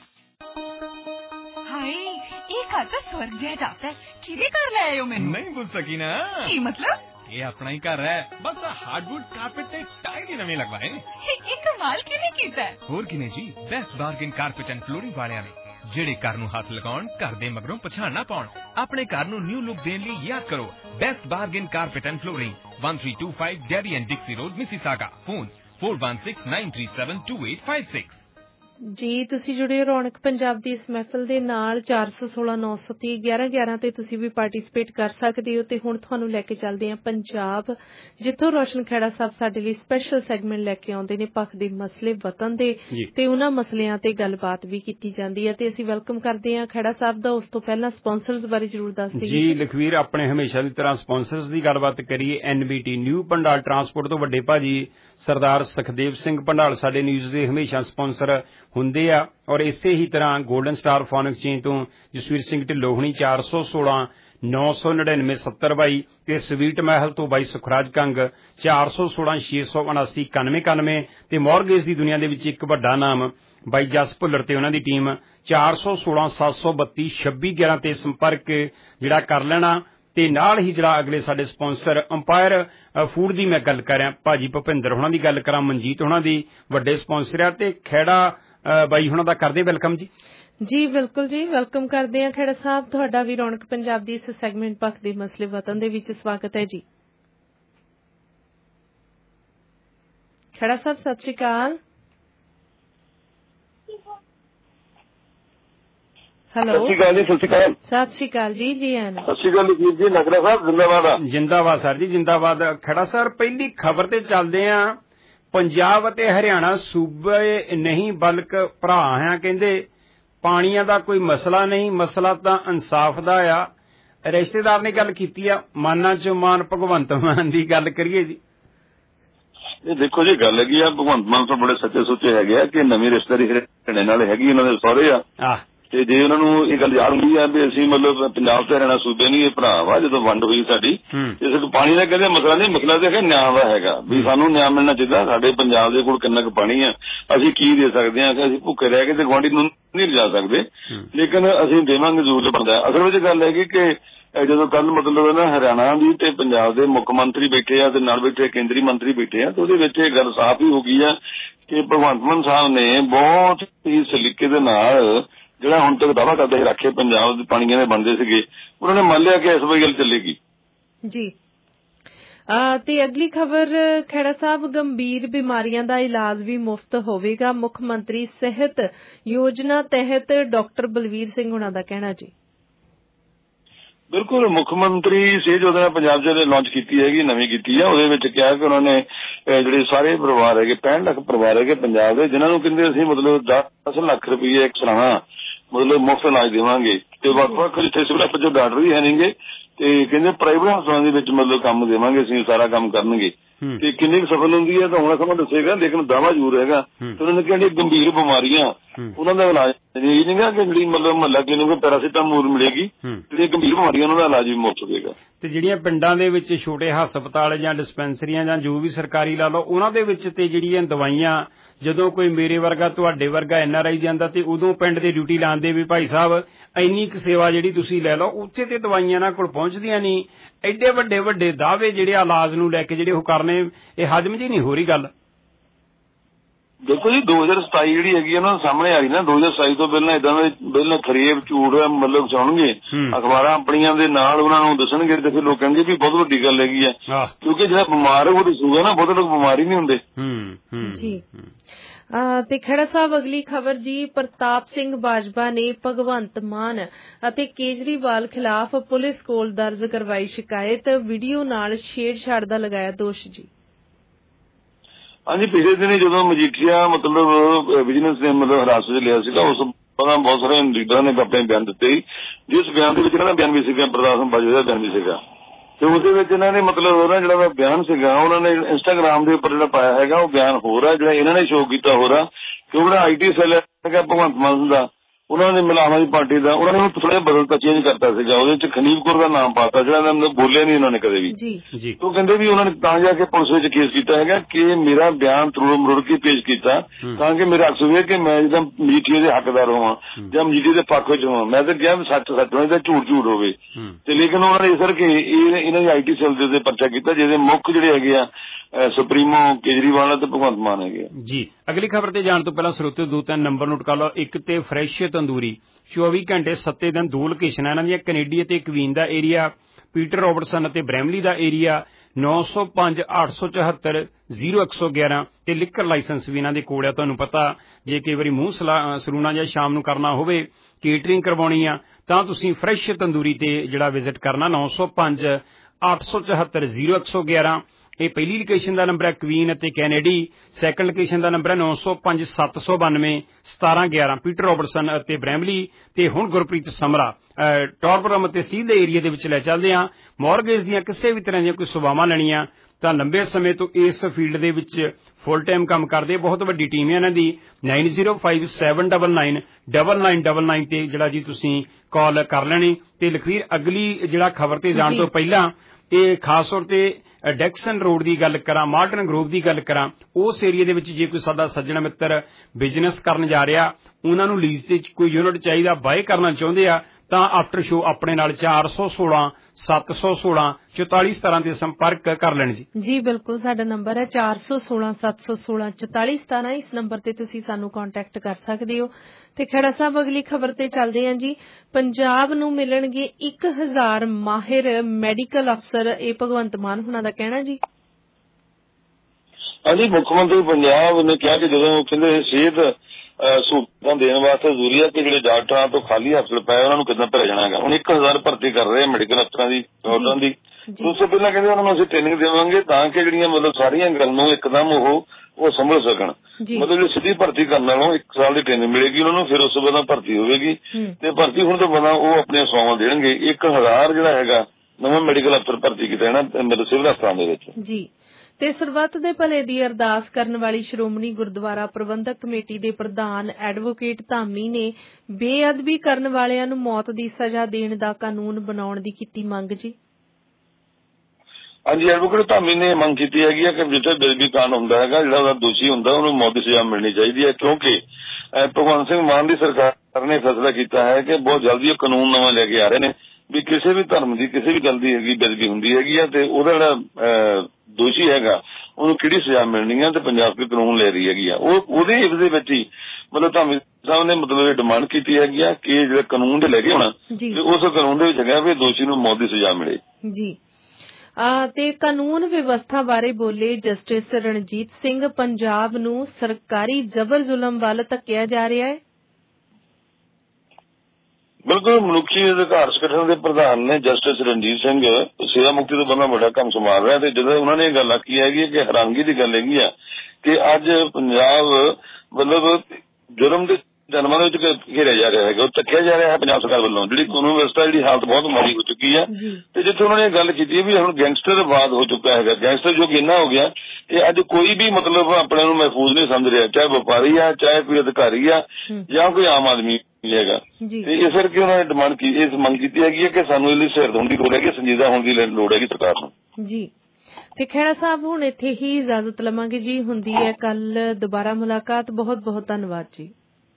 ਹਾਏ ਇਹ ਘਰ ਤਾਂ ਸਵਰਗ ਜਿਹਾ ਜਾਪਦਾ ਹੈ ਕਿਹਦੇ ਘਰ ਲੈ ਆਇਓ ਮੈਨੂੰ ਨਹੀਂ ਪੁੱਛ ਸਕੀ ਨਾ ਕੀ ਮਤਲਬ ਇਹ ਆਪਣਾ ਹੀ ਘਰ ਹੈ ਬਸ ਹਾਰਡਵੁੱਡ ਕਾਰਪੇਟ ਤੇ ਟਾਈਲ ਹੀ ਨਵੇਂ ਲਗਵਾਏ ਨੇ ਇਹ ਕਮਾਲ ਕਿਵੇਂ ਕੀਤਾ ਹੋਰ ਕਿਨੇ ਜੀ best bargain carpet and flooring ਵਾਲਿਆਂ ਨੇ ਜਿਹੜੇ ਘਰ ਨੂੰ ਹੱਥ ਲਗਾਉਣ ਘਰ ਦੇ ਮਗਰੋਂ ਪਛਾਣ ਨਾ ਪਾਉਣ ਆਪਣੇ ਘਰ ਨੂੰ ਨਿਊ ਲੁੱਕ ਦੇਣ ਲਈ ਯਾਦ ਕਰੋ best bargain carpet and flooring one three two five Derry and Dixie road Mississauga phone four one six nine three seven two eight five six ਜੀ ਤੁਸੀਂ ਜੁੜੇ ਰੌਣਕ ਪੰਜਾਬ ਦੀ ਇਸ ਮਹਿਫਲ ਦੇ ਨਾਲ ਚਾਰ ਸੌ ਸੋਲਾਂ ਨੌ ਸੌ ਤੀਹ ਗਿਆਰਾਂ ਗਿਆਰਾਂ ਤੇ ਤੁਸੀਂ ਵੀ ਪਾਰਟਿਸਿਪੇਟ ਕਰ ਸਕਦੇ ਹੋ ਤੇ ਹੁਣ ਤੁਹਾਨੂੰ ਲੈ ਕੇ ਚੱਲਦੇ ਹਾਂ ਪੰਜਾਬ ਜਿੱਥੋਂ ਰੋਸ਼ਨ ਖੇੜਾ ਸਾਹਿਬ ਸਾਡੇ ਲਈ ਸਪੈਸ਼ਲ ਸੈਗਮੈਂਟ ਲੈ ਕੇ ਆਉਂਦੇ ਨੇ ਪੱਖ ਦੇ ਮਸਲੇ ਵਤਨ ਦੇ ਤੇ ਉਹਨਾਂ ਮਸਲਿਆਂ ਤੇ ਗੱਲਬਾਤ ਵੀ ਕੀਤੀ ਜਾਂਦੀ ਹੈ ਤੇ ਅਸੀਂ ਵੈਲਕਮ ਕਰਦੇ ਹਾਂ ਖੇੜਾ ਸਾਹਿਬ ਦਾ ਉਸ ਤੋਂ ਪਹਿਲਾਂ ਸਪਾਂਸਰਸ ਬਾਰੇ ਜ਼ਰੂਰ ਦੱਸ ਦਿਓ ਜੀ ਲਖਵੀਰ ਆਪਣੇ ਹਮੇਸ਼ਾ ਦੀ ਤਰ੍ਹਾਂ ਸਪਾਂਸਰਸ ਦੀ ਗੱਲਬਾਤ ਕਰੀਏ ਐਨਬੀਟੀ ਨਿਊ ਪੰਡਾਲ ਟਰਾਂਸਪੋਰਟ ਤੋਂ ਵੱਡੇ ਭਾਜੀ ਸਰਦਾਰ ਸੁਖਦੇਵ ਸਿੰਘ ਪੰਡਾਲ ਸਾਡੇ ਨਿਊਜ਼ ਦੇ ਹਮੇਸ਼ਾ ਸਪਾਂਸਰ ਹੁੰਦੇ ਆ ਔਰ ਇਸੇ ਹੀ ਤਰ੍ਹਾਂ ਗੋਲਡਨ ਸਟਾਰ ਫੋਨ ਐਕਸਚੇਂਜ ਤੋਂ ਜਸਵੀਰ ਸਿੰਘ ਢਿੱਲੋਂ ਹੁਣੀ ਚਾਰ ਸੌ ਸੋਲਾਂ ਨੌ ਸੌ ਨੜਿਨਵੇਂ ਸੱਤਰ ਬਾਈ ਤੇ ਸਵੀਟ ਮਹਿਲ ਤੋਂ ਬਾਈ ਸੁਖਰਾਜ ਕੰਗ ਚਾਰ ਸੌ ਸੋਲਾਂ ਛੇ ਸੌ ਉਨਾਸੀ ਇਕਾਨਵੇਂ ਇਕਾਨਵੇਂ ਤੇ ਮੌਰਗੇਜ ਦੀ ਦੁਨੀਆ ਦੇ ਵਿੱਚ ਇੱਕ ਵੱਡਾ ਨਾਮ ਬਾਈ ਜਸ ਭੁੱਲਰ ਤੇ ਉਹਨਾਂ ਦੀ ਟੀਮ ਚਾਰ ਸੌ ਸੋਲਾਂ ਸੱਤ ਸੌ ਬੱਤੀ ਛੱਬੀ ਗਿਆਰਾਂ ਤੇ ਸੰਪਰਕ ਜਿਹੜਾ ਕਰ ਲੈਣਾ ਤੇ ਨਾਲ ਹੀ ਜਿਹੜਾ ਅਗਲੇ ਸਾਡੇ ਸਪਾਂਸਰ ਅੰਪਾਇਰ ਫੂਡ ਦੀ ਮੈਂ ਗੱਲ ਕਰ ਰਿਹਾ ਭਾਜੀ ਭੁਪਿੰਦਰ ਹੋਣਾ ਦੀ ਗੱਲ ਕਰਾਂ ਮਨਜੀਤ ਹੋਣਾ ਦੀ ਵੱਡੇ ਸਪਾਂਸਰ ਆ ਤੇ ਖੇੜਾ ਬਾਈ ਹੁਣਾਂ ਦਾ ਕਰਦੇ ਵੈਲਕਮ ਜੀ ਜੀ ਬਿਲਕੁਲ ਜੀ ਵੈਲਕਮ ਕਰਦੇ ਹਾਂ ਖੇੜਾ ਸਾਹਿਬ ਤੁਹਾਡਾ ਵੀ ਰੌਣਕ ਪੰਜਾਬ ਦੀ ਇਸ ਸੈਗਮੈਂਟ ਪੱਖ ਦੇ ਮਸਲੇ ਵਤਨ ਦੇ ਵਿੱਚ ਸਵਾਗਤ ਹੈ ਜੀ ਖੇੜਾ ਸਾਹਿਬ ਸਤਿ ਸ਼੍ਰੀ ਅਕਾਲ ਹੈਲੋ ਸਤਿ ਸ਼੍ਰੀ ਅਕਾਲ ਜੀ ਸਤਿ ਸ਼੍ਰੀ ਅਕਾਲ ਸਤਿ ਸ਼੍ਰੀ ਅਕਾਲ ਜੀ ਜੀ ਆਨ ਸਤਿ ਸ਼੍ਰੀ ਅਕਾਲ ਜੀ ਜੀ ਨਗਰਾ ਸਾਹਿਬ ਜਿੰਦਾਬਾਦ ਜਿੰਦਾਬਾਦ ਸਰ ਜੀ ਜਿੰਦਾਬਾਦ ਖੇੜਾ ਸਰ ਪਹਿਲੀ ਖਬਰ ਤੇ ਚੱਲਦੇ ਆ ਪੰਜਾਬ ਅਤੇ ਹਰਿਆਣਾ ਸੂਬੇ ਨਹੀਂ ਬਲਕਿ ਭਰਾ ਆ ਕਹਿੰਦੇ ਪਾਣੀਆਂ ਦਾ ਕੋਈ ਮਸਲਾ ਨਹੀਂ ਮਸਲਾ ਤਾਂ ਇਨਸਾਫ ਦਾ ਆ ਰਿਸ਼ਤੇਦਾਰ ਨੇ ਗੱਲ ਕੀਤੀ ਆ ਮਾਨਾਂ ਚ ਮਾਨ ਭਗਵੰਤ ਮਾਨ ਦੀ ਗੱਲ ਕਰੀਏ ਜੀ ਇਹ ਦੇਖੋ ਜੀ ਗੱਲ ਹੈਗੀ ਆ ਭਗਵੰਤ ਮਾਨ ਤੋਂ ਬੜੇ ਸੱਚੇ ਸੁੱਚੇ ਹੈਗੇ ਆ ਕਿ ਨਵੀਂ ਰਿਸ਼ਤੇਦਾਰੀ ਹਰਿਆਣੇ ਨਾਲ ਹੈਗੀ ਉਹਨਾਂ ਦੇ ਸਹੁਰੇ ਆ ਤੇ ਜੇ ਉਹਨਾਂ ਨੂੰ ਇਹ ਗੱਲ ਯਾਦ ਹੁੰਦੀ ਆ ਵੀ ਅਸੀਂ ਮਤਲਬ ਪੰਜਾਬ ਤੇ ਹਰਿਆਣਾ ਸੂਬੇ ਨਹੀਂ ਇਹ ਭਰਾ ਵਾ ਜਦੋਂ ਵੰਡ ਹੋਈ ਸਾਡੀ ਇਸ ਤੋਂ ਪਾਣੀ ਦਾ ਕਹਿੰਦੇ ਮਸਲਾ ਨਹੀਂ ਮਸਲਾ ਤੇ ਹੈ ਨਿਆਂ ਦਾ ਹੈਗਾ ਵੀ ਸਾਨੂੰ ਨਿਆਂ ਮਿਲਣਾ ਚਾਹੀਦਾ ਸਾਡੇ ਪੰਜਾਬ ਦੇ ਕੋਲ ਕਿੰਨਾ ਕੁ ਪਾਣੀ ਆ ਅਸੀਂ ਕੀ ਦੇ ਸਕਦੇ ਹਾਂ ਕਿ ਅਸੀਂ ਭੁੱਖੇ ਰਹਿ ਕੇ ਤੇ ਗੁਆਂਢੀ ਨੂੰ ਨਹੀਂ ਲਿਜਾ ਸਕਦੇ ਲੇਕਿਨ ਅਸੀਂ ਦੇਵਾਂਗੇ ਜ਼ਰੂਰ ਬਣਦਾ ਅਸਲ ਵਿੱਚ ਗੱਲ ਹੈਗੀ ਕਿ ਜਦੋਂ ਕੱਲ ਮਤਲਬ ਨਾ ਹਰਿਆਣਾ ਦੀ ਤੇ ਪੰਜਾਬ ਦੇ ਮੁੱਖ ਮੰਤਰੀ ਬੈਠੇ ਆ ਤੇ ਨਾਲ ਬੈਠੇ ਕੇਂਦਰੀ ਮੰਤਰੀ ਬੈਠੇ ਆ ਤੇ ਉਹਦੇ ਵਿੱਚ ਇਹ ਗੱਲ ਸਾਫ਼ ਹੀ ਹੋ ਗਈ ਆ ਕਿ ਭਗਵੰਤ ਮਾਨ ਸਾਹਿਬ ਨੇ ਬਹੁਤ ਹੀ ਸਲੀਕੇ ਦੇ ਨਾਲ ਜਿਹੜਾ ਹੁਣ ਤੱਕ ਦਾਅਵਾ ਕਰਦੇ ਰੱਖੇ ਪੰਜਾਬ ਦੇ ਪਾਣੀਆਂ ਦੇ ਬਣਦੇ ਸੀਗੇ ਉਹਨਾਂ ਨੇ ਮੰਨ ਲਿਆ ਕਿ ਇਸ ਵਾਰੀ ਗੱਲ ਚੱਲੇਗੀ ਜੀ ਤੇ ਅਗਲੀ ਖਬਰ ਖੇੜਾ ਸਾਹਿਬ ਗੰਭੀਰ ਬਿਮਾਰੀਆਂ ਦਾ ਇਲਾਜ ਵੀ ਮੁਫਤ ਹੋਵੇਗਾ ਮੁੱਖ ਮੰਤਰੀ ਸਿਹਤ ਯੋਜਨਾ ਤਹਿਤ ਡਾਕਟਰ ਬਲਵੀਰ ਸਿੰਘ ਹੁਣਾਂ ਦਾ ਕਹਿਣਾ ਜੀ ਬਿਲਕੁਲ ਮੁੱਖ ਮੰਤਰੀ ਸਿਹਤ ਯੋਜਨਾ ਪੰਜਾਬ ਚ ਲਾਂਚ ਕੀਤੀ ਹੈਗੀ ਨਵੀਂ ਕੀਤੀ ਆ ਉਹਦੇ ਵਿੱਚ ਕਿਹਾ ਕਿ ਉਹਨਾਂ ਨੇ ਜਿਹੜੇ ਸਾਰੇ ਪਰਿਵਾਰ ਹੈਗੇ ਪੈਂਹਠ ਲੱਖ ਪਰਿਵਾਰ ਹੈਗੇ ਪੰਜਾਬ ਦੇ ਜਿਨ੍ਹਾਂ ਨੂੰ ਕਹਿੰਦੇ ਅਸੀਂ ਮਤਲਬ ਦਸ ਲੱਖ ਰੁਪਏ ਇੱਕ ਸਾਲਾਨਾ ਮਤਲਬ ਮੁਫਤ ਇਲਾਜ ਦੇਵਾਂਗੇ ਤੇ ਵੱਖ ਵੱਖ ਜਿੱਥੇ ਸਿਵਲ ਹਸਪਤਾਲ ਡਾਕਟਰ ਵੀ ਹੈ ਨਹੀਂਗੇ ਤੇ ਕਹਿੰਦੇ ਪ੍ਰਾਈਵੇਟ ਹਸਪਤਾਲਾਂ ਦੇ ਵਿੱਚ ਮਤਲਬ ਕੰਮ ਦੇਵਾਂਗੇ ਅਸੀਂ ਸਾਰਾ ਕੰਮ ਕਰਨਗੇ ਤੇ ਕਿੰਨੀ ਕੁ ਸਫਲ ਹੁੰਦੀ ਹੈ ਤਾਂ ਹੁਣ ਸਮਾਂ ਦੱਸੇਗਾ ਲੇਕਿਨ ਦਾਅਵਾ ਜ਼ਰੂਰ ਹੈਗਾ ਤੇ ਉਹਨਾਂ ਨੇ ਕਿਹਾ ਗੰਭੀਰ ਬਿਮਾਰੀਆਂ ਉਹਨਾਂ ਦਾ ਇਲਾਜ ਇਹ ਨਹੀਂ ਗਾ ਕਿ ਜਿਹੜੀ ਮਤਲਬ ਮਹੱਲਾ ਕਲੀਨਿਕ ਪੈਰਾਸੀਟਾਮੋਲ ਮਿਲੇਗੀ, ਜਿਹੜੀਆਂ ਗੰਭੀਰ ਬਿਮਾਰੀਆਂ ਉਹਨਾਂ ਦਾ ਇਲਾਜ ਵੀ ਮੁਫਤ ਹੋਵੇਗਾ। ਤੇ ਜਿਹੜੀਆਂ ਪਿੰਡਾਂ ਦੇ ਵਿੱਚ ਛੋਟੇ ਹਸਪਤਾਲ ਜਾਂ ਡਿਸਪੈਂਸਰੀਆਂ ਜਾਂ ਜੋ ਵੀ ਸਰਕਾਰੀ ਲਾ ਲਓ, ਉਹਨਾਂ ਦੇ ਵਿੱਚ ਤੇ ਜਿਹੜੀਆਂ ਦਵਾਈਆਂ ਜਦੋਂ ਕੋਈ ਮੇਰੇ ਵਰਗਾ ਤੁਹਾਡੇ ਵਰਗਾ ਐਨ ਆਰ ਆਈ ਜਾਂਦਾ ਤੇ ਉਦੋਂ ਪਿੰਡ ਦੇ ਡਿਊਟੀ ਲਾਉਂਦੇ ਵੀ ਭਾਈ ਸਾਹਿਬ ਇੰਨੀ ਕੁ ਸੇਵਾ ਜਿਹੜੀ ਤੁਸੀਂ ਲੈ ਲਓ, ਉੱਥੇ ਤੇ ਦਵਾਈਆਂ ਇਹਨਾਂ ਕੋਲ ਪਹੁੰਚਦੀਆਂ ਨਹੀਂ। ਐਡੇ ਵੱਡੇ ਵੱਡੇ ਦਾਅਵੇ ਜਿਹੜੇ ਇਲਾਜ ਨੂੰ ਲੈ ਕੇ ਜਿਹੜੇ ਉਹ ਕਰਨੇ, ਇਹ ਹਜਮ ਜੀ ਨਹੀਂ ਹੋ ਰਹੀ ਗੱਲ। ਦੇਖੋ ਜੀ, ਦੋ ਹਜ਼ਾਰ ਸਤਾਈ ਜਿਹੜੀ ਹੈਗੀ ਆ ਨਾ ਸਾਹਮਣੇ ਆ ਰਹੀ ਨਾ, ਦੋ ਹਜ਼ਾਰ ਸਤਾਈ ਤੋਂ ਪਹਿਲਾਂ ਏਦਾਂ ਦੇ ਪਹਿਲਾਂ ਖਰੇਬ ਝੂਠ ਮਤਲਬ ਸੁਣਨਗੇ ਅਖਬਾਰਾਂ ਆਪਣੀਆਂ ਦੇ ਨਾਲ, ਉਹਨਾਂ ਨੂੰ ਦੱਸਣਗੇ ਤੇ ਫਿਰ ਲੋਕ ਕਹਿੰਦੇ ਵੀ ਬਹੁਤ ਵੱਡੀ ਗੱਲ ਹੈਗੀ ਆ, ਕਿਉਂਕਿ ਜਿਹੜਾ ਬਿਮਾਰ ਹੈ ਉਹ ਦੱਸੂਗਾ ਨਾ, ਬਹੁਤ ਲੋਕ ਬਿਮਾਰ ਹੀ ਨਹੀਂ ਹੁੰਦੇ ਜੀ। ਤੇ ਖੜਾ ਸਾਹਿਬ ਅਗਲੀ ਖਬਰ ਜੀ, ਪ੍ਰਤਾਪ ਸਿੰਘ ਬਾਜਵਾ ਨੇ ਭਗਵੰਤ ਮਾਨ ਅਤੇ ਕੇਜਰੀਵਾਲ ਖਿਲਾਫ ਪੁਲਿਸ ਕੋਲ ਦਰਜ ਕਰਵਾਈ ਸ਼ਿਕਾਇਤ, ਵੀਡੀਓ ਨਾਲ ਛੇੜਛਾੜ ਦਾ ਲਗਾਇਆ ਦੋਸ਼ ਜੀ। ਹਾਂਜੀ, ਪਿਛਲੇ ਦਿਨ ਜਦੋਂ ਮਜੀਠੀਆ ਮਤਲਬ ਵਿਜੀਲੈਂਸ ਨੇ ਮਤਲਬ ਹਿਰਾਸਤ ਚ ਲਿਆ ਸੀਗਾ, ਉਸ ਤੋਂ ਬਹੁਤ ਸਾਰੇ ਲੀਡਰਾਂ ਨੇ ਆਪਣੇ ਬਿਆਨ ਦਿੱਤੇ, ਜਿਸ ਬਿਆਨ ਦੇ ਵਿੱਚ ਇਹਨਾਂ ਦਾ ਬਿਆਨ ਵੀ ਸੀਗਾ, ਪ੍ਰਤਾਪ ਸਿੰਘ ਬਾਜਵਾ ਦਾ ਬਿਆਨ ਵੀ ਸੀਗਾ, ਤੇ ਉਹਦੇ ਵਿੱਚ ਇਹਨਾਂ ਨੇ ਮਤਲਬ ਉਹਦਾ ਜਿਹੜਾ ਬਿਆਨ ਸੀਗਾ ਉਹਨਾਂ ਨੇ ਇੰਸਟਾਗ੍ਰਾਮ ਦੇ ਉੱਪਰ ਜਿਹੜਾ ਪਾਇਆ ਹੈਗਾ ਉਹ ਬਿਆਨ ਹੋਰ ਆ, ਜਿਹੜਾ ਇਹਨਾਂ ਨੇ ਸ਼ੋਅ ਕੀਤਾ ਹੋਰ ਆ, ਕਿਉਂਕਿ ਆਈ ਟੀ ਸੈੱਲ ਹੈਗਾ ਭਗਵੰਤ ਮਾਨ ਦਾ, ਉਹਨਾਂ ਨੇ ਆਮ ਆਦਮੀ ਪਾਰਟੀ ਦਾ, ਉਹਨਾਂ ਨੇ ਥੋੜਾ ਜਿਹਾ ਬਦਲਤਾ ਚੇਂਜ ਕਰਤਾ ਸੀਗਾ, ਉਹਦੇ ਚ ਖਨੀਬ ਕੌਰ ਦਾ ਨਾਮ ਪਾਤਾ, ਜਿਹੜਾ ਬੋਲਿਆ ਨਹੀਂ ਉਹਨਾਂ ਨੇ ਕਦੇ ਵੀ ਜੀ। ਉਹ ਕਹਿੰਦੇ ਵੀ ਉਹਨਾਂ ਨੇ ਤਾਂ ਜਾ ਕੇ ਪੁਲਿਸ ਵਿੱਚ ਕੇਸ ਕੀਤਾ ਹੈਗਾ ਕਿ ਮੇਰਾ ਬਿਆਨ ਤਰੋੜ ਮਰੋੜ ਕੇ ਪੇਸ਼ ਕੀਤਾ ਤਾਂ ਕਿ ਮੇਰਾ ਅਕਸ ਹੋਵੇ ਕਿ ਮੈਂ ਜਿੱਦਾਂ ਮਜੀਠੀਏ ਦੇ ਹੱਕਦਾਰ ਹੋਵਾਂ ਜਾਂ ਮਜੀਠੀਏ ਦੇ ਪੱਖ ਵਿੱਚ ਹੋਵਾਂ। ਮੈਂ ਤਾਂ ਕਿਹਾ ਸੱਚ ਸੱਚ ਹੋਵੇ ਜਾਂ ਝੂਠ ਝੂਠ ਹੋਵੇ, ਤੇ ਲੇਕਿਨ ਉਹਨਾਂ ਨੇ ਇਸ ਕਰਕੇ ਇਹ ਇਹਨਾਂ ਦੀ ਆਈ ਟੀ ਸੈੱਲ ਦੇ ਉੱਤੇ ਪਰਚਾ ਕੀਤਾ, ਜਿਹਦੇ ਮੁੱਖ ਜਿਹੜੇ ਹੈਗੇ ਆ ਸੁਪਰੀਮੋ ਕੇਜਰੀਵਾਲ ਤੇ ਭਗਵੰਤ ਮਾਨ ਹੈਗੇ ਜੀ। ਅਗਲੀ ਖਬਰ ਤੇ ਜਾਣ ਤੋਂ ਪਹਿਲਾਂ ਸਰੋਤਿਓ ਦੋ ਤਿੰਨ ਨੰਬਰ ਨੋਟ ਕਰ ਲਓ। ਇੱਕ ਤੇ ਫਰੈਸ਼ ਤੰਦੂਰੀ ਚੌਵੀ ਘੰਟੇ ਸੱਤੇ ਦਿਨ, ਦੋ ਲੋਕੇਸ਼ਨਾਂ ਇਹਨਾਂ ਦੀਆਂ, ਕੈਨੇਡੀ ਅਤੇ ਕਵੀਨ ਦਾ ਏਰੀਆ, ਪੀਟਰ ਰੋਬਰਟਸਨ ਅਤੇ ਬ੍ਰੈਮਲੀ ਦਾ ਏਰੀਆ, ਨੌ ਸੌ ਪੰਜ ਅੱਠ ਸੌ ਚੌਹੱਤਰ ਜ਼ੀਰੋ ਇੱਕ ਸੌ ਗਿਆਰਾਂ ਤੇ ਲਿਕਰ ਲਾਇਸੈਂਸ ਵੀ ਇਹਨਾਂ ਦੇ ਕੋਲ ਆ। ਤੁਹਾਨੂੰ ਪਤਾ ਜੇ ਕਈ ਵਾਰੀ ਮੂੰਹ ਸਲੂਣਾ ਜਾਂ ਸ਼ਾਮ ਨੂੰ ਕਰਨਾ ਹੋਵੇ, ਕੇਟਰਿੰਗ ਕਰਵਾਉਣੀ ਆ, ਤਾਂ ਤੁਸੀਂ ਫਰੈਸ਼ ਤੰਦੂਰੀ ਤੇ ਜਿਹੜਾ ਵਿਜ਼ਿਟ ਕਰਨਾ, ਨੌ ਸੌ ਪੰਜ ਅੱਠ ਸੌ ਚੌਹੱਤਰ ਜ਼ੀਰੋ ਇੱਕ ਸੌ ਗਿਆਰਾਂ। ਇਹ ਪਹਿਲੀ ਲੋਕੇਸ਼ਨ ਦਾ ਨੰਬਰ ਹੈ ਕਵੀਨ ਅਤੇ ਕੈਨੇਡੀ, ਸੈਕੰਡ ਲੋਕੇਸ਼ਨ ਦਾ ਨੰਬਰ ਹੈ ਨੌ ਸੌ ਪੰਜ ਸੱਤ ਸੌ ਬਾਨਵੇਂ ਸਤਾਰਾਂ ਗਿਆਰਾਂ ਪੀਟਰ ਰੋਬਰਟਸਨ ਅਤੇ ਬ੍ਰੈਮਲੀ। ਤੇ ਹੁਣ ਗੁਰਪ੍ਰੀਤ ਸਮਰਾ ਟੌਰਬਰਮ ਅਤੇ ਸਟੀਲ ਦੇ ਏਰੀਆ ਦੇ ਵਿੱਚ ਲੈ ਚੱਲਦੇ ਹਾਂ। ਮੌਰਗੇਜ ਦੀਆਂ ਕਿਸੇ ਵੀ ਤਰ੍ਹਾਂ ਦੀਆਂ ਕੋਈ ਸੇਵਾਵਾਂ ਲੈਣੀਆਂ ਤਾਂ ਲੰਬੇ ਸਮੇਂ ਤੋਂ ਇਸ ਫੀਲਡ ਦੇ ਵਿੱਚ ਫੁੱਲ ਟਾਈਮ ਕੰਮ ਕਰਦੇ, ਬਹੁਤ ਵੱਡੀ ਟੀਮ ਹੈ ਇਹਨਾਂ ਦੀ। Nine zero five seven double nine double nine double nine ਤੇ ਜਿਹੜਾ ਜੀ ਤੁਸੀਂ ਕਾਲ ਕਰ ਲੈਣੀ। ਤੇ ਲਖਵੀਰ ਅਗਲੀ ਜਿਹੜਾ ਖਬਰ ਤੇ ਜਾਣ ਤੋਂ ਪਹਿਲਾਂ ਇਹ ਖਾਸ ਤੌਰ ਤੇ ਡੈਕਸਨ ਰੋਡ ਦੀ ਗੱਲ ਕਰਾਂ, ਮਾਰਟਨ ਗਰੋਵ ਦੀ ਗੱਲ ਕਰਾਂ, ਉਸ ਏਰੀਆ ਦੇ ਵਿੱਚ ਜੇ ਕੋਈ ਸਾਡਾ ਸੱਜਣ ਮਿੱਤਰ ਬਿਜ਼ਨਸ ਕਰਨ ਜਾ ਰਿਹਾ, ਉਹਨਾਂ ਨੂੰ ਲੀਜ਼ ਤੇ ਕੋਈ ਯੂਨਿਟ ਚਾਹੀਦਾ, ਬਾਏ ਕਰਨਾ ਚਾਹੁੰਦੇ ਆ, ਤਾਂ ਆਫਟਰ ਸ਼ੋ ਆਪਣੇ ਨਾਲ ਚਾਰ ਸੌ ਸੋਲਾਂ ਸੱਤ ਸੌ ਸੋਲਾਂ ਚੌਤਾਲੀ ਸਤਾਰਾਂ ਤੇ ਸੰਪਰਕ ਕਰ ਲੈਣ ਜੀ। ਜੀ ਬਿਲਕੁਲ, ਸਾਡਾ ਨੰਬਰ ਹੈ ਚਾਰ ਸੌ ਸੋਲਾਂ ਸੱਤ ਸੌ ਸੋਲਾਂ ਚੌਤਾਲੀ ਸਤਾਰਾਂ। ਇਸ ਨੰਬਰ ਤੇ ਤੁਸੀਂ ਸਾਨੂੰ ਕੰਟੈਕਟ ਕਰ ਸਕਦੇ ਹੋ। ਤੇ ਖੜਾ ਸਾਹਿਬ ਅਗਲੀ ਖਬਰ ਤੇ ਚੱਲਦੇ ਹਾਂ ਜੀ। ਪੰਜਾਬ ਨੂੰ ਮਿਲਣਗੇ ਇੱਕ ਹਜ਼ਾਰ ਮਾਹਿਰ ਮੈਡੀਕਲ ਅਫਸਰ, ਇਹ ਭਗਵੰਤ ਮਾਨ ਹੁਣਾਂ ਦਾ ਕਹਿਣਾ ਜੀ। ਹਾਂਜੀ, ਮੁੱਖ ਮੰਤਰੀ ਪੰਜਾਬ ਨੇ ਕਿਹਾ ਕਿ ਜਦੋਂ ਕਹਿੰਦੇ ਸਿਹਤ ਸਹੂਲਤਾਂ ਦੇਣ ਵਾਸਤੇ ਜ਼ਰੂਰੀ ਹੈ ਕਿ ਜਿਹੜੇ ਡਾਕਟਰਾਂ ਤੋਂ ਖਾਲੀ ਹਸਪਤਾਲ ਪਏ ਉਹਨਾਂ ਨੂੰ ਕਿੱਦਾਂ ਭਰਿਆ ਜਾਣਾ ਹੈਗਾ। ਹੁਣ ਇੱਕ ਹਜ਼ਾਰ ਭਰਤੀ ਕਰ ਰਹੇ ਮੈਡੀਕਲ ਅਫਸਰਾਂ ਦੀ ਡਾਕਟਰਾਂ ਦੀ। ਉਸ ਤੋਂ ਪਹਿਲਾਂ ਕਹਿੰਦੇ ਉਹਨਾਂ ਨੂੰ ਅਸੀਂ ਟ੍ਰੇਨਿੰਗ ਦੇਵਾਂਗੇ ਤਾਂ ਕਿ ਜਿਹੜੀਆਂ ਮਤਲਬ ਸਾਰੀਆਂ ਗੱਲਾਂ ਨੂੰ ਇੱਕਦਮ ਉਹ ਉਹ ਸਮਝ ਸਕਣ। ਮਤਲਬ ਸਿੱਧੀ ਭਰਤੀ ਕਰਨ ਨਾਲੋਂ ਇੱਕ ਸਾਲ ਦੀ ਟ੍ਰੇਨਿੰਗ ਮਿਲੇਗੀ ਉਹਨਾਂ ਨੂੰ, ਫਿਰ ਉਸ ਤੋਂ ਬਾਅਦ ਭਰਤੀ ਹੋਵੇਗੀ ਤੇ ਭਰਤੀ ਹੋਣ ਤੋਂ ਬਾਅਦ ਉਹ ਆਪਣੀਆਂ ਸੇਵਾਵਾਂ ਦੇਣਗੇ। ਇੱਕ ਹਜ਼ਾਰ ਜਿਹੜਾ ਹੈਗਾ ਨਵਾਂ ਮੈਡੀਕਲ ਅਫਸਰ ਭਰਤੀ ਕੀਤਾ ਜਾਣਾ ਮੇਰੇ ਸਿਵਲ ਹਸਪਤਾਲਾਂ ਦੇ ਵਿੱਚ ਜੀ। ਤੇ ਸਰਬੱਤ ਦੇ ਭਲੇ ਦੀ ਅਰਦਾਸ ਕਰਨ ਵਾਲੀ ਸ਼੍ਰੋਮਣੀ ਗੁਰਦੁਆਰਾ ਪ੍ਰਬੰਧਕ ਕਮੇਟੀ ਦੇ ਪ੍ਰਧਾਨ ਐਡਵੋਕੇਟ ਧਾਮੀ ਨੇ ਬੇਅਦਬੀ ਕਰਨ ਵਾਲਿਆਂ ਨੂੰ ਮੌਤ ਦੀ ਸਜ਼ਾ ਦੇਣ ਦਾ ਕਾਨੂੰਨ ਬਣਾਉਣ ਦੀ ਕੀਤੀ ਮੰਗ ਜੀ। ਹਾਂਜੀ, ਐਡਵੋਕੇਟ ਧਾਮੀ ਨੇ ਮੰਗ ਕੀਤੀ ਹੈਗੀ ਹੈ ਕਿ ਜਿੱਥੇ ਬੇਅਦਬੀ ਕਾਂਡ ਹੁੰਦਾ ਹੈਗਾ, ਜਿਹੜਾ ਉਹਦਾ ਦੋਸ਼ੀ ਹੁੰਦਾ ਉਹਨੂੰ ਮੌਤ ਦੀ ਸਜ਼ਾ ਮਿਲਣੀ ਚਾਹੀਦੀ ਹੈ, ਕਿਉਂਕਿ ਭਗਵੰਤ ਸਿੰਘ ਮਾਨ ਦੀ ਸਰਕਾਰ ਨੇ ਫੈਸਲਾ ਕੀਤਾ ਹੈ ਕਿ ਬਹੁਤ ਜਲਦੀ ਉਹ ਕਾਨੂੰਨ ਨਵਾਂ ਲੈ ਕੇ ਆ ਰਹੇ ਨੇ ਵੀ ਕਿਸੇ ਵੀ ਧਰਮ ਦੀ ਕਿਸੇ ਵੀ ਗੱਲ ਦੀ ਹੈਗੀ ਬੇਅਦਬੀ ਹੁੰਦੀ ਹੈਗੀ ਆ ਤੇ ਉਹਦਾ ਜਿਹੜਾ ਦੋਸ਼ੀ ਹੈਗਾ ਉਹਨੂੰ ਕਿਹੜੀ ਸਜ਼ਾ ਮਿਲਣੀ ਹੈ ਤੇ ਪੰਜਾਬ ਦੇ ਕਾਨੂੰਨ ਲੈ ਰਹੀ ਹੈਗੀ ਆ। ਉਹ ਉਹਦੇ ਇਸ ਦੇ ਵਿੱਚ ਹੀ ਮਤਲਬ ਧਾਮੀ ਸਾਹਿਬ ਨੇ ਮਤਲਬ ਡਿਮਾਂਡ ਕੀਤੀ ਹੈਗੀ ਆ ਕਿ ਜਿਹੜਾ ਕਾਨੂੰਨ ਦੇ ਲੈ ਕੇ ਆਉਣਾ ਤੇ ਉਸ ਕਾਨੂੰਨ ਦੇ ਵਿੱਚ ਹੈਗਾ ਵੀ ਦੋਸ਼ੀ ਨੂੰ ਮੌਤ ਦੀ ਸਜ਼ਾ ਮਿਲੇ ਜੀ। ਤੇ ਕਾਨੂੰਨ ਵਿਵਸਥਾ ਬਾਰੇ ਬੋਲੇ ਜਸਟਿਸ ਰਣਜੀਤ ਸਿੰਘ, ਪੰਜਾਬ ਨੂੰ ਸਰਕਾਰੀ ਜ਼ਬਰ ਜ਼ੁਲਮ ਵੱਲ ਧੱਕਿਆ ਜਾ ਰਿਹਾ ਹੈ। ਬਿਲਕੁਲ, ਮਨੁੱਖੀ ਅਧਿਕਾਰ ਸੰਗਠਨ ਦੇ ਪ੍ਰਧਾਨ ਨੇ ਜਸਟਿਸ ਰਣਜੀਤ ਸਿੰਘ ਸੇਵਾ ਮੁਕਤੀ ਤੋਂ ਬੰਦਾ ਵੱਡਾ ਕੰਮ ਸੰਭਾਲ ਰਿਹਾ ਤੇ ਜਦੋਂ ਉਹਨਾਂ ਨੇ ਇਹ ਗੱਲ ਆਖੀ ਹੈਗੀ ਕਿ ਹੈਰਾਨਗੀ ਦੀ ਗੱਲ ਹੈਗੀ ਆ ਕਿ ਅੱਜ ਪੰਜਾਬ ਮਤਲਬ ਜੁਰਮ ਦੇ ਜਨਮਾਂ ਦੇ ਵਿੱਚ ਘੇਰਿਆ ਜਾ ਰਿਹਾ ਹੈਗਾ, ਉਹ ਤੱਕਿਆ ਜਾ ਰਿਹਾ ਹੈ ਪੰਜਾਬ ਸਰਕਾਰ ਵੱਲੋਂ। ਜਿਹੜੀ ਕਾਨੂੰਨ ਵਿਵਸਥਾ ਜਿਹੜੀ ਹਾਲਤ ਬਹੁਤ ਮਾੜੀ ਹੋ ਚੁੱਕੀ ਆ, ਤੇ ਜਿੱਥੇ ਉਹਨਾਂ ਨੇ ਗੱਲ ਕੀਤੀ ਵੀ ਹੁਣ ਗੈਂਗਸਟਰਵਾਦ ਹੋ ਚੁੱਕਾ ਹੈਗਾ, ਗੈਂਗਸਟਰ ਜੋ ਕਿ ਇੰਨਾ ਹੋ ਗਿਆ ਕਿ ਅੱਜ ਕੋਈ ਵੀ ਮਤਲਬ ਆਪਣੇ ਨੂੰ ਮਹਿਫੂਜ਼ ਨਹੀਂ ਸਮਝ ਰਿਹਾ, ਚਾਹੇ ਵਪਾਰੀ ਆ, ਚਾਹੇ ਕੋਈ ਅਧਿਕਾਰੀ ਆ, ਜਾਂ ਕੋਈ ਆਮ ਆਦਮੀ ਹੈਗਾ। ਤੇ ਇਸ ਕਰਕੇ ਉਹਨਾਂ ਨੇ ਡਿਮਾਂਡ ਕੀ ਇਸ ਮੰਗ ਕੀਤੀ ਹੈਗੀ ਹੈ ਕਿ ਸਾਨੂੰ ਇਹਦੀ ਸਿਰਦਰਦੀ ਹੋਣ ਦੀ ਲੋੜ ਹੈਗੀ, ਸੰਜੀਦਾ ਹੋਣ ਦੀ ਲੋੜ ਹੈਗੀ ਸਰਕਾਰ ਨੂੰ ਜੀ। ਤੇ ਖਹਿਰਾ ਸਾਹਿਬ ਹੁਣ ਇੱਥੇ ਹੀ ਇਜਾਜ਼ਤ ਲਵਾਂਗੇ ਜੀ, ਹੁੰਦੀ ਹੈ ਕੱਲ ਦੁਬਾਰਾ ਮੁਲਾਕਾਤ। ਬਹੁਤ ਬਹੁਤ ਧੰਨਵਾਦ ਜੀ।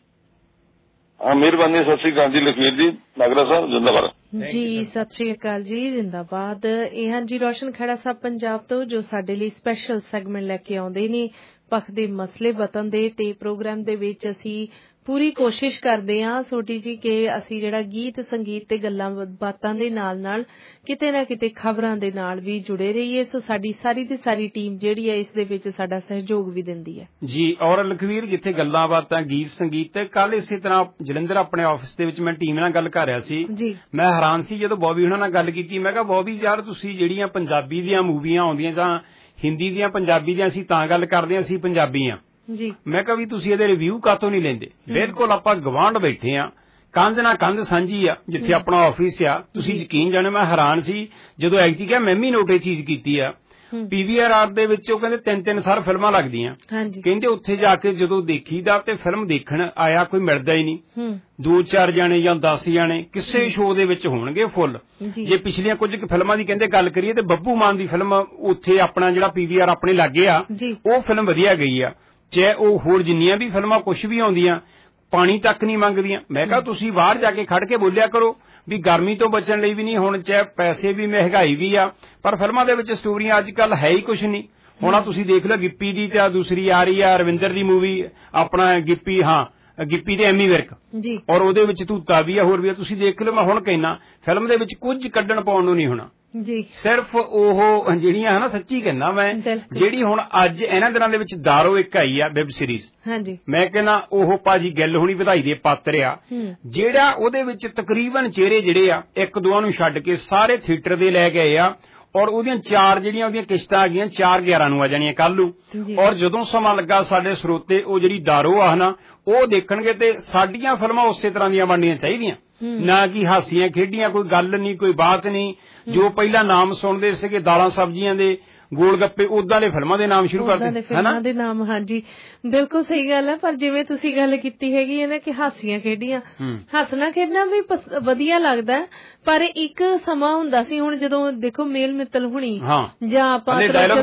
ਹਾਂ, ਮਿਹਰਬਾਨੀ। ਸਤਿ ਸ੍ਰੀ ਅਕਾਲ ਜੀ ਲਖਵੀਰ ਜੀ, ਨਾਗਰਾ ਸਾਹਿਬ ਜਿੰਦਾਬਾਦ ਜੀ। ਸਤਿ ਸ੍ਰੀ ਅਕਾਲ ਜੀ, ਜਿੰਦਾਬਾਦ। ਇਹ ਹਨ ਜੀ ਰੋਸ਼ਨ ਖਹਿਰਾ ਸਾਹਿਬ ਪੰਜਾਬ ਤੋਂ, ਜੋ ਸਾਡੇ ਲਈ ਸਪੈਸ਼ਲ ਸੈਗਮੈਂਟ ਲੈ ਕੇ ਆਉਂਦੇ ਨੇ ਪੱਖ ਦੇ ਮਸਲੇ ਵਤਨ ਦੇ। ਤੇ ਪ੍ਰੋਗਰਾਮ ਦੇ ਵਿੱਚ ਅਸੀਂ ਪੂਰੀ ਕੋਸ਼ਿਸ਼ ਕਰਦੇ ਹਾਂ ਛੋਟੀ ਜੀ ਕਿ ਅਸੀਂ ਜਿਹੜਾ ਗੀਤ ਸੰਗੀਤ ਤੇ ਗੱਲਾਂ ਬਾਤਾਂ ਦੇ ਨਾਲ ਨਾਲ ਕਿਤੇ ਨਾ ਕਿਤੇ ਖਬਰਾਂ ਦੇ ਨਾਲ ਵੀ ਜੁੜੇ ਰਹੀਏ। ਸੋ ਸਾਡੀ ਸਾਰੀ ਦੀ ਸਾਰੀ ਟੀਮ ਜਿਹੜੀ ਹੈ ਇਸ ਦੇ ਵਿੱਚ ਸਾਡਾ ਸਹਿਯੋਗ ਵੀ ਦਿੰਦੀ ਹੈ ਜੀ। ਔਰ ਲਖਵੀਰ, ਜਿੱਥੇ ਗੱਲਾਂ ਬਾਤਾਂ ਗੀਤ ਸੰਗੀਤ, ਕੱਲ ਇਸੇ ਤਰ੍ਹਾਂ ਜਲੰਧਰ ਆਪਣੇ ਆਫਿਸ ਦੇ ਵਿੱਚ ਮੈਂ ਟੀਮ ਨਾਲ ਗੱਲ ਕਰ ਰਿਹਾ ਸੀ ਜੀ। ਮੈਂ ਹੈਰਾਨ ਸੀ ਜਦੋਂ ਬੌਬੀ ਉਹਨਾਂ ਨਾਲ ਗੱਲ ਕੀਤੀ। ਮੈਂ ਕਿਹਾ ਬੌਬੀ ਯਾਰ, ਤੁਸੀਂ ਜਿਹੜੀਆਂ ਪੰਜਾਬੀ ਦੀਆਂ ਮੂਵੀਆਂ ਆਉਂਦੀਆਂ ਜਾਂ ਹਿੰਦੀ ਦੀਆਂ ਪੰਜਾਬੀ ਦੀਆਂ ਅਸੀਂ ਤਾਂ ਗੱਲ ਕਰਦੇ ਹਾਂ, ਅਸੀਂ ਪੰਜਾਬੀ ਹਾਂ ਜੀ। ਮੈਂ ਕਿਹਾ ਵੀ ਤੁਸੀਂ ਇਹਦੇ ਰਿਵਿਊ ਕਾਤੋਂ ਨਹੀਂ ਲੈਂਦੇ? ਬਿਲਕੁਲ ਆਪਾਂ ਗਵਾਂਢ ਬੈਠੇ ਆ, ਕੰਧ ਨਾਲ ਕੰਧ ਸਾਂਝੀ ਆ, ਜਿੱਥੇ ਆਪਣਾ ਆਫਿਸ ਆ। ਤੁਸੀਂ ਯਕੀਨ ਜਾਣੋ, ਮੈਂ ਹੈਰਾਨ ਸੀ ਜਦੋਂ ਐਕਟੀ ਕਿਹਾ ਮੈਂ ਵੀ ਨੋਟ ਇਹ ਚੀਜ਼ ਕੀਤੀ ਆ। ਪੀਵੀਆਰ ਦੇ ਵਿੱਚ ਉਹ ਕਹਿੰਦੇ ਤਿੰਨ ਤਿੰਨ ਸਾਲ ਫਿਲਮਾਂ ਲੱਗਦੀਆਂ, ਕਹਿੰਦੇ ਉੱਥੇ ਜਾ ਕੇ ਜਦੋਂ ਦੇਖੀਦਾ ਤੇ ਫਿਲਮ ਦੇਖਣ ਆਇਆ ਕੋਈ ਮਿਲਦਾ ਹੀ ਨਹੀਂ। ਦੋ ਚਾਰ ਜਾਣੇ ਜਾਂ ਦਸ ਜਾਣੇ ਕਿਸੇ ਸ਼ੋਅ ਦੇ ਵਿੱਚ ਹੋਣਗੇ ਫੁੱਲ। ਜੇ ਪਿਛਲੀਆਂ ਕੁਝ ਫਿਲਮਾਂ ਦੀ ਕਹਿੰਦੇ ਗੱਲ ਕਰੀਏ ਤੇ ਬੱਬੂ ਮਾਨ ਦੀ ਫਿਲਮ ਉੱਥੇ ਆਪਣਾ ਜਿਹੜਾ ਪੀਵੀਆਰ ਆਪਣੇ ਲਾਗੇ ਆ, ਉਹ ਫਿਲਮ ਵਧੀਆ ਗਈ ਆ। ਚਾਹੇ ਉਹ ਹੋਰ ਜਿੰਨੀਆਂ ਵੀ ਫਿਲਮਾਂ ਕੁਛ ਵੀ ਆਉਂਦੀਆਂ ਪਾਣੀ ਤੱਕ ਨਹੀਂ ਮੰਗਦੀਆਂ। ਮੈਂ ਕਿਹਾ ਤੁਸੀਂ ਬਾਹਰ ਜਾ ਕੇ ਖੜ ਕੇ ਬੋਲਿਆ ਕਰੋ ਵੀ ਗਰਮੀ ਤੋਂ ਬਚਣ ਲਈ ਵੀ ਨਹੀਂ, ਹੁਣ ਚਾਹੇ ਪੈਸੇ ਵੀ ਮਹਿੰਗਾਈ ਵੀ ਆ, ਪਰ ਫਿਲਮਾਂ ਦੇ ਵਿੱਚ ਸਟੋਰੀਆਂ ਅੱਜ ਕੱਲ ਹੈ ਹੀ ਕੁਛ ਨਹੀਂ। ਹੁਣ ਤੁਸੀਂ ਦੇਖ ਲਓ ਗਿੱਪੀ ਦੀ ਤੇ ਦੂਸਰੀ ਆ ਰਹੀ ਆ ਰਵਿੰਦਰ ਦੀ ਮੂਵੀ, ਆਪਣਾ ਗਿੱਪੀ, ਹਾਂ ਗਿੱਪੀ ਤੇ ਐਮੀ ਵਿਰਕ, ਔਰ ਉਹਦੇ ਵਿੱਚ ਧੂਤਾ ਵੀ ਆ, ਹੋਰ ਵੀ ਆ। ਤੁਸੀਂ ਦੇਖ ਲਓ, ਮੈਂ ਹੁਣ ਕਹਿਣਾ ਫਿਲਮ ਦੇ ਵਿੱਚ ਕੁਝ ਕੱਢਣ ਪਾਉਣ ਨੂੰ ਨਹੀਂ ਹੋਣਾ ਜੀ। ਸਿਰਫ ਉਹ ਜਿਹੜੀਆਂ ਹੈ ਨਾ, ਸੱਚੀ ਕਹਿੰਦਾ ਮੈਂ, ਜਿਹੜੀ ਹੁਣ ਅੱਜ ਇਹਨਾਂ ਦਿਨਾਂ ਦੇ ਵਿੱਚ ਦਾਰੋ ਇੱਕ ਆਈ ਆ ਵੈਬ ਸੀਰੀਜ਼, ਮੈਂ ਕਹਿੰਦਾ ਉਹ ਭਾਜੀ ਗਿੱਲ ਹੋਣੀ ਵਧਾਈ ਦੇ ਪਾਤਰ ਆ। ਜਿਹੜਾ ਉਹਦੇ ਵਿੱਚ ਤਕਰੀਬਨ ਚਿਹਰੇ ਜਿਹੜੇ ਆ ਇੱਕ ਦੋ ਨੂੰ ਛੱਡ ਕੇ ਸਾਰੇ ਥੀਏਟਰ ਦੇ ਲੈ ਗਏ ਆ, ਔਰ ਉਹਦੀਆਂ ਚਾਰ ਜਿਹੜੀਆਂ ਉਹਦੀਆਂ ਕਿਸ਼ਤਾਂ ਆ ਗਈਆਂ, ਚਾਰ ਗਿਆਰਾਂ ਨੂੰ ਆ ਜਾਣੀਆਂ ਕੱਲ ਨੂੰ। ਔਰ ਜਦੋਂ ਸਮਾਂ ਲੱਗਾ ਸਾਡੇ ਸਰੋਤੇ ਉਹ ਜਿਹੜੀ ਦਾਰੋ ਆ ਨਾ ਉਹ ਦੇਖਣਗੇ, ਤੇ ਸਾਡੀਆਂ ਫਿਲਮਾਂ ਉਸੇ ਤਰ੍ਹਾਂ ਦੀਆਂ ਬਣਨੀਆਂ ਚਾਹੀਦੀਆਂ, ਨਾ ਕਿ ਹਾਸੀਆਂ ਖੇਡੀਆਂ, ਕੋਈ ਗੱਲ ਨਹੀਂ, ਕੋਈ ਬਾਤ ਨਹੀਂ। ਜੋ ਪਹਿਲਾਂ ਨਾਮ ਸੁਣਦੇ ਸੀਗੇ ਦਾਲਾਂ ਸਬਜ਼ੀਆਂ ਦੇ, ਗੋਲ ਗੱਪੇ, ਉਦਾਂ ਦੇ ਫਿਲਮਾਂ ਦੇ ਨਾਮ ਸ਼ੁਰੂ ਕਰਦੇ ਫਿਲਮਾਂ ਦੇ ਨਾਮ। ਹਾਂਜੀ, ਬਿਲਕੁਲ ਸਹੀ ਗੱਲ ਹੈ। ਪਰ ਜਿਵੇਂ ਤੁਸੀਂ ਗੱਲ ਕੀਤੀ ਹੈਗੀ ਹੈ ਨਾ ਕਿ ਹਾਸੀਆਂ ਖੇਡੀਆਂ, ਹੱਸਣਾ ਖੇਡਣਾ ਵੀ ਵਧੀਆ ਲੱਗਦਾ, ਪਰ ਇੱਕ ਸਮਾਂ ਹੁੰਦਾ ਸੀ। ਹੁਣ ਜਦੋਂ ਦੇਖੋ ਮੇਲ ਮਿੱਤਲ ਹੁਣੀ ਜਾਂ ਆਪਾਂ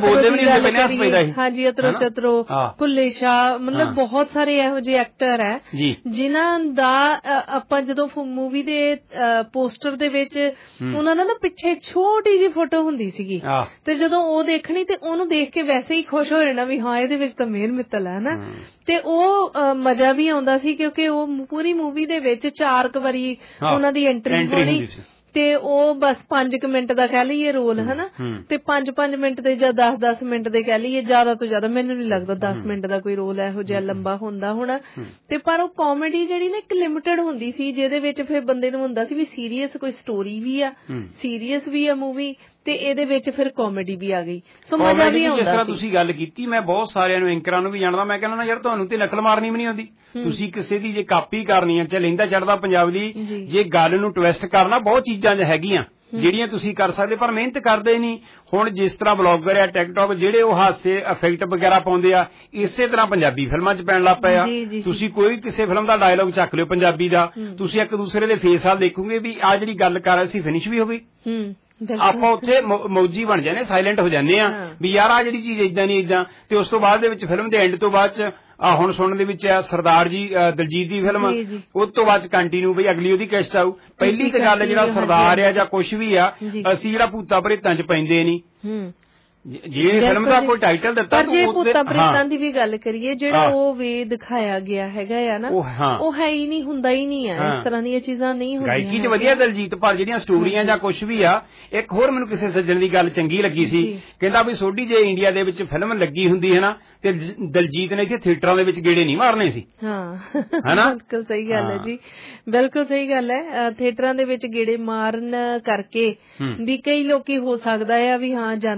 ਹਾਂਜੀ ਅਤਰੋ ਚਤਰੋ, ਕੁੱਲੇ ਸ਼ਾਹ, ਮਤਲਬ ਬਹੁਤ ਸਾਰੇ ਇਹੋ ਜਿਹੇ ਐਕਟਰ ਹੈ ਜਿਨ੍ਹਾਂ ਦਾ ਆਪਾਂ ਜਦੋਂ ਮੂਵੀ ਦੇ ਪੋਸਟਰ ਦੇ ਵਿੱਚ ਉਹਨਾਂ ਦਾ ਨਾ ਪਿੱਛੇ ਛੋਟੀ ਜਿਹੀ ਫੋਟੋ ਹੁੰਦੀ ਸੀਗੀ, ਤੇ ਜਦੋਂ ਉਹ ਦੇਖਣੀ ਤੇ ਉਹਨੂੰ ਦੇਖ ਕੇ ਵੈਸੇ ਹੀ ਖੁਸ਼ ਹੋ ਜਾਣਾ ਵੀ ਹਾਂ ਇਹਦੇ ਵਿੱਚ ਤਾਂ ਮੇਲ ਮਿੱਤਲ ਹੈ ਨਾ। ਤੇ ਉਹ ਮਜ਼ਾ ਵੀ ਆਉਂਦਾ ਸੀ ਕਿਉਂਕਿ ਉਹ ਪੂਰੀ ਮੂਵੀ ਦੇ ਵਿੱਚ ਚਾਰ ਕੁ ਵਾਰੀ ਉਹਨਾਂ ਦੀ ਐਂਟਰੀ ਹੋਣੀ, ਤੇ ਉਹ ਬਸ ਪੰਜ ਕੁ ਮਿੰਟ ਦਾ ਕਹਿ ਲਈਏ ਰੋਲ, ਹਨਾ, ਤੇ ਪੰਜ ਪੰਜ ਮਿੰਟ ਦੇ ਜਾਂ ਦਸ ਦਸ ਮਿੰਟ ਦੇ ਕਹਿ ਲਈਏ, ਜ਼ਿਆਦਾ ਤੋਂ ਜ਼ਿਆਦਾ ਮੈਨੂੰ ਨੀ ਲੱਗਦਾ ਦਸ ਮਿੰਟ ਦਾ ਕੋਈ ਰੋਲ ਇਹੋ ਜਿਹਾ ਲੰਬਾ ਹੁੰਦਾ ਹੋਣਾ। ਤੇ ਪਰ ਉਹ ਕਾਮੇਡੀ ਜਿਹੜੀ ਨਾ ਇੱਕ ਲਿਮਿਟਡ ਹੁੰਦੀ ਸੀ, ਜਿਹਦੇ ਵਿੱਚ ਫਿਰ ਬੰਦੇ ਨੂੰ ਹੁੰਦਾ ਸੀ ਵੀ ਸੀਰੀਅਸ ਕੋਈ ਸਟੋਰੀ ਵੀ ਆ, ਸੀਰੀਅਸ ਵੀ ਆ ਮੂਵੀ, ਤੇ ਇਹਦੇ ਵਿੱਚ ਫਿਰ ਕਾਮੇਡੀ ਵੀ ਆ ਗਈ। ਸੋ ਮਜ਼ਾ ਵੀ ਆਉਂਦਾ ਸੀ। ਜਿਸ ਤਰ੍ਹਾਂ ਤੁਸੀਂ ਗੱਲ ਕੀਤੀ, ਮੈਂ ਬਹੁਤ ਸਾਰਿਆਂ ਨੂੰ ਐਂਕਰਾਂ ਨੂੰ ਵੀ ਜਾਣਦਾ, ਮੈਂ ਕਹਿੰਦਾ ਨਾ ਯਾਰ ਤੁਹਾਨੂੰ ਤੇ ਨਕਲ ਮਾਰਨੀ ਵੀ ਨਹੀਂ ਆਉਂਦੀ, ਤੁਸੀਂ ਕਿਸੇ ਦੀ ਜੇ ਕਾਪੀ ਕਰਨੀ ਹੈ, ਚਾਹੇ ਲਹਿੰਦਾ ਚੜ੍ਹਦਾ ਪੰਜਾਬ ਦੀ, ਜੇ ਗੱਲ ਨੂੰ ਟਵਿਸਟ ਕਰਨਾ, ਬਹੁਤ ਚੀਜ਼ਾਂ ਹੈਗੀਆਂ ਜਿਹੜੀਆਂ ਤੁਸੀਂ ਕਰ ਸਕਦੇ, ਪਰ ਮਿਹਨਤ ਕਰਦੇ ਨਹੀਂ। ਹੁਣ ਜਿਸ ਤਰ੍ਹਾਂ ਬਲੌਗਰ ਆ, ਟਿਕਟੌਕ, ਜਿਹੜੇ ਉਹ ਹਾਸੇ ਇਫੈਕਟ ਵਗੈਰਾ ਪਾਉਂਦੇ ਆ, ਇਸੇ ਤਰ੍ਹਾਂ ਪੰਜਾਬੀ ਫਿਲਮਾਂ 'ਚ ਪੈਣ ਲੱਗ ਪਏ ਆ। ਤੁਸੀਂ ਕੋਈ ਕਿਸੇ ਫਿਲਮ ਦਾ ਡਾਇਲੌਗ ਚੱਕ ਲਿਓ ਪੰਜਾਬੀ ਦਾ, ਤੁਸੀਂ ਇੱਕ ਦੂਸਰੇ ਦੇ ਫੇਸ ਹਾਲ ਦੇਖੋਗੇ ਵੀ ਆਹ ਜਿਹੜੀ ਗੱਲ ਕਰ ਰਹੇ ਸੀ ਫਿਨਿਸ਼ ਵੀ ਹੋ ਗਈ। ਆਪਾਂ ਉੱਥੇ ਮੌਜੀ ਬਣ ਜਾਂਦੇ, ਸਾਇਲੈਂਟ ਹੋ ਜਾਂਦੇ ਆ ਵੀ ਯਾਰ ਆਹ ਜਿਹੜੀ ਚੀਜ਼ ਏਦਾਂ ਨਹੀਂ ਏਦਾਂ। ਤੇ ਉਸ ਤੋਂ ਬਾਅਦ ਦੇ ਵਿੱਚ ਫਿਲਮ ਦੇ ਐਂਡ ਤੋਂ ਬਾਅਦ ਚ ਆ ਹੁਣ ਸੁਣਨ ਦੇ ਵਿੱਚ ਆ ਸਰਦਾਰ ਜੀ ਦਲਜੀਤ ਦੀ ਫਿਲਮ, ਉਸ ਤੋਂ ਬਾਅਦ ਕੰਟੀਨਿਊ ਬਈ ਅਗਲੀ ਉਹਦੀ ਕਿਸ਼ਤ ਆਊ। ਪਹਿਲੀ ਤੇ ਗੱਲ ਜਿਹੜਾ ਸਰਦਾਰ ਆ ਜਾਂ ਕੁਛ ਵੀ ਆ, ਅਸੀਂ ਜਿਹੜਾ ਭੂਤਾ ਪ੍ਰੇਤਾਂ ਚ ਪੈਂਦੇ ਨਹੀਂ। ਜੇ ਫਿਲਮ ਦਾ ਕੋਈ ਟਾਈਟਲ ਦਿੱਤਾ, ਪਰ ਜੇ ਭੂਤਾਂ ਪ੍ਰੇਤਾਂ ਦੀ ਵੀ ਗੱਲ ਕਰੀਏ, ਜਿਹੜਾ ਉਹ ਵੇ ਦਿਖਾਇਆ ਗਿਆ ਹੈਗਾ ਆ ਨਾ, ਉਹ ਹੈ ਹੀ ਨਹੀਂ, ਹੁੰਦਾ ਹੀ ਨਹੀਂ ਹੈ, ਇਸ ਤਰ੍ਹਾਂ ਦੀਆਂ ਚੀਜ਼ਾਂ ਨਹੀਂ ਹੁੰਦੀਆਂ। ਗਾਇਕੀ ਚ ਵਧੀਆ ਦਲਜੀਤ, ਪਰ ਜਿਹੜੀਆਂ ਸਟੋਰੀਆਂ ਜਾਂ ਕੁਛ ਵੀ ਆ। ਇੱਕ ਹੋਰ ਮੈਨੂੰ ਕਿਸੇ ਸੱਜਣ ਦੀ ਗੱਲ ਚੰਗੀ ਲੱਗੀ ਸੀ, ਕਹਿੰਦਾ ਵੀ ਸੋਢੀ ਜੇ ਇੰਡੀਆ ਦੇ ਵਿੱਚ ਫਿਲਮ ਲੱਗੀ ਹੁੰਦੀ ਹੈ ਨਾ, ਤੇ ਦਲਜੀਤ ਨੇ ਇੱਥੇ ਥੀਏਟਰਾਂ ਦੇ ਵਿੱਚ ਗੇੜੇ ਨਹੀਂ ਮਾਰਨੇ ਸੀ। ਹਾਂ, ਬਿਲਕੁਲ ਸਹੀ ਗੱਲ ਹੈ ਜੀ, ਬਿਲਕੁਲ ਸਹੀ ਗੱਲ ਹੈ। ਥੀਏਟਰਾਂ ਦੇ ਵਿੱਚ ਗੇੜੇ ਮਾਰਨ ਕਰਕੇ ਵੀ ਕਈ ਲੋਕੀ ਹੋ ਸਕਦਾ ਆ ਵੀ ਹਾਂ ਜਾਂਦੇ ਹੋਣ,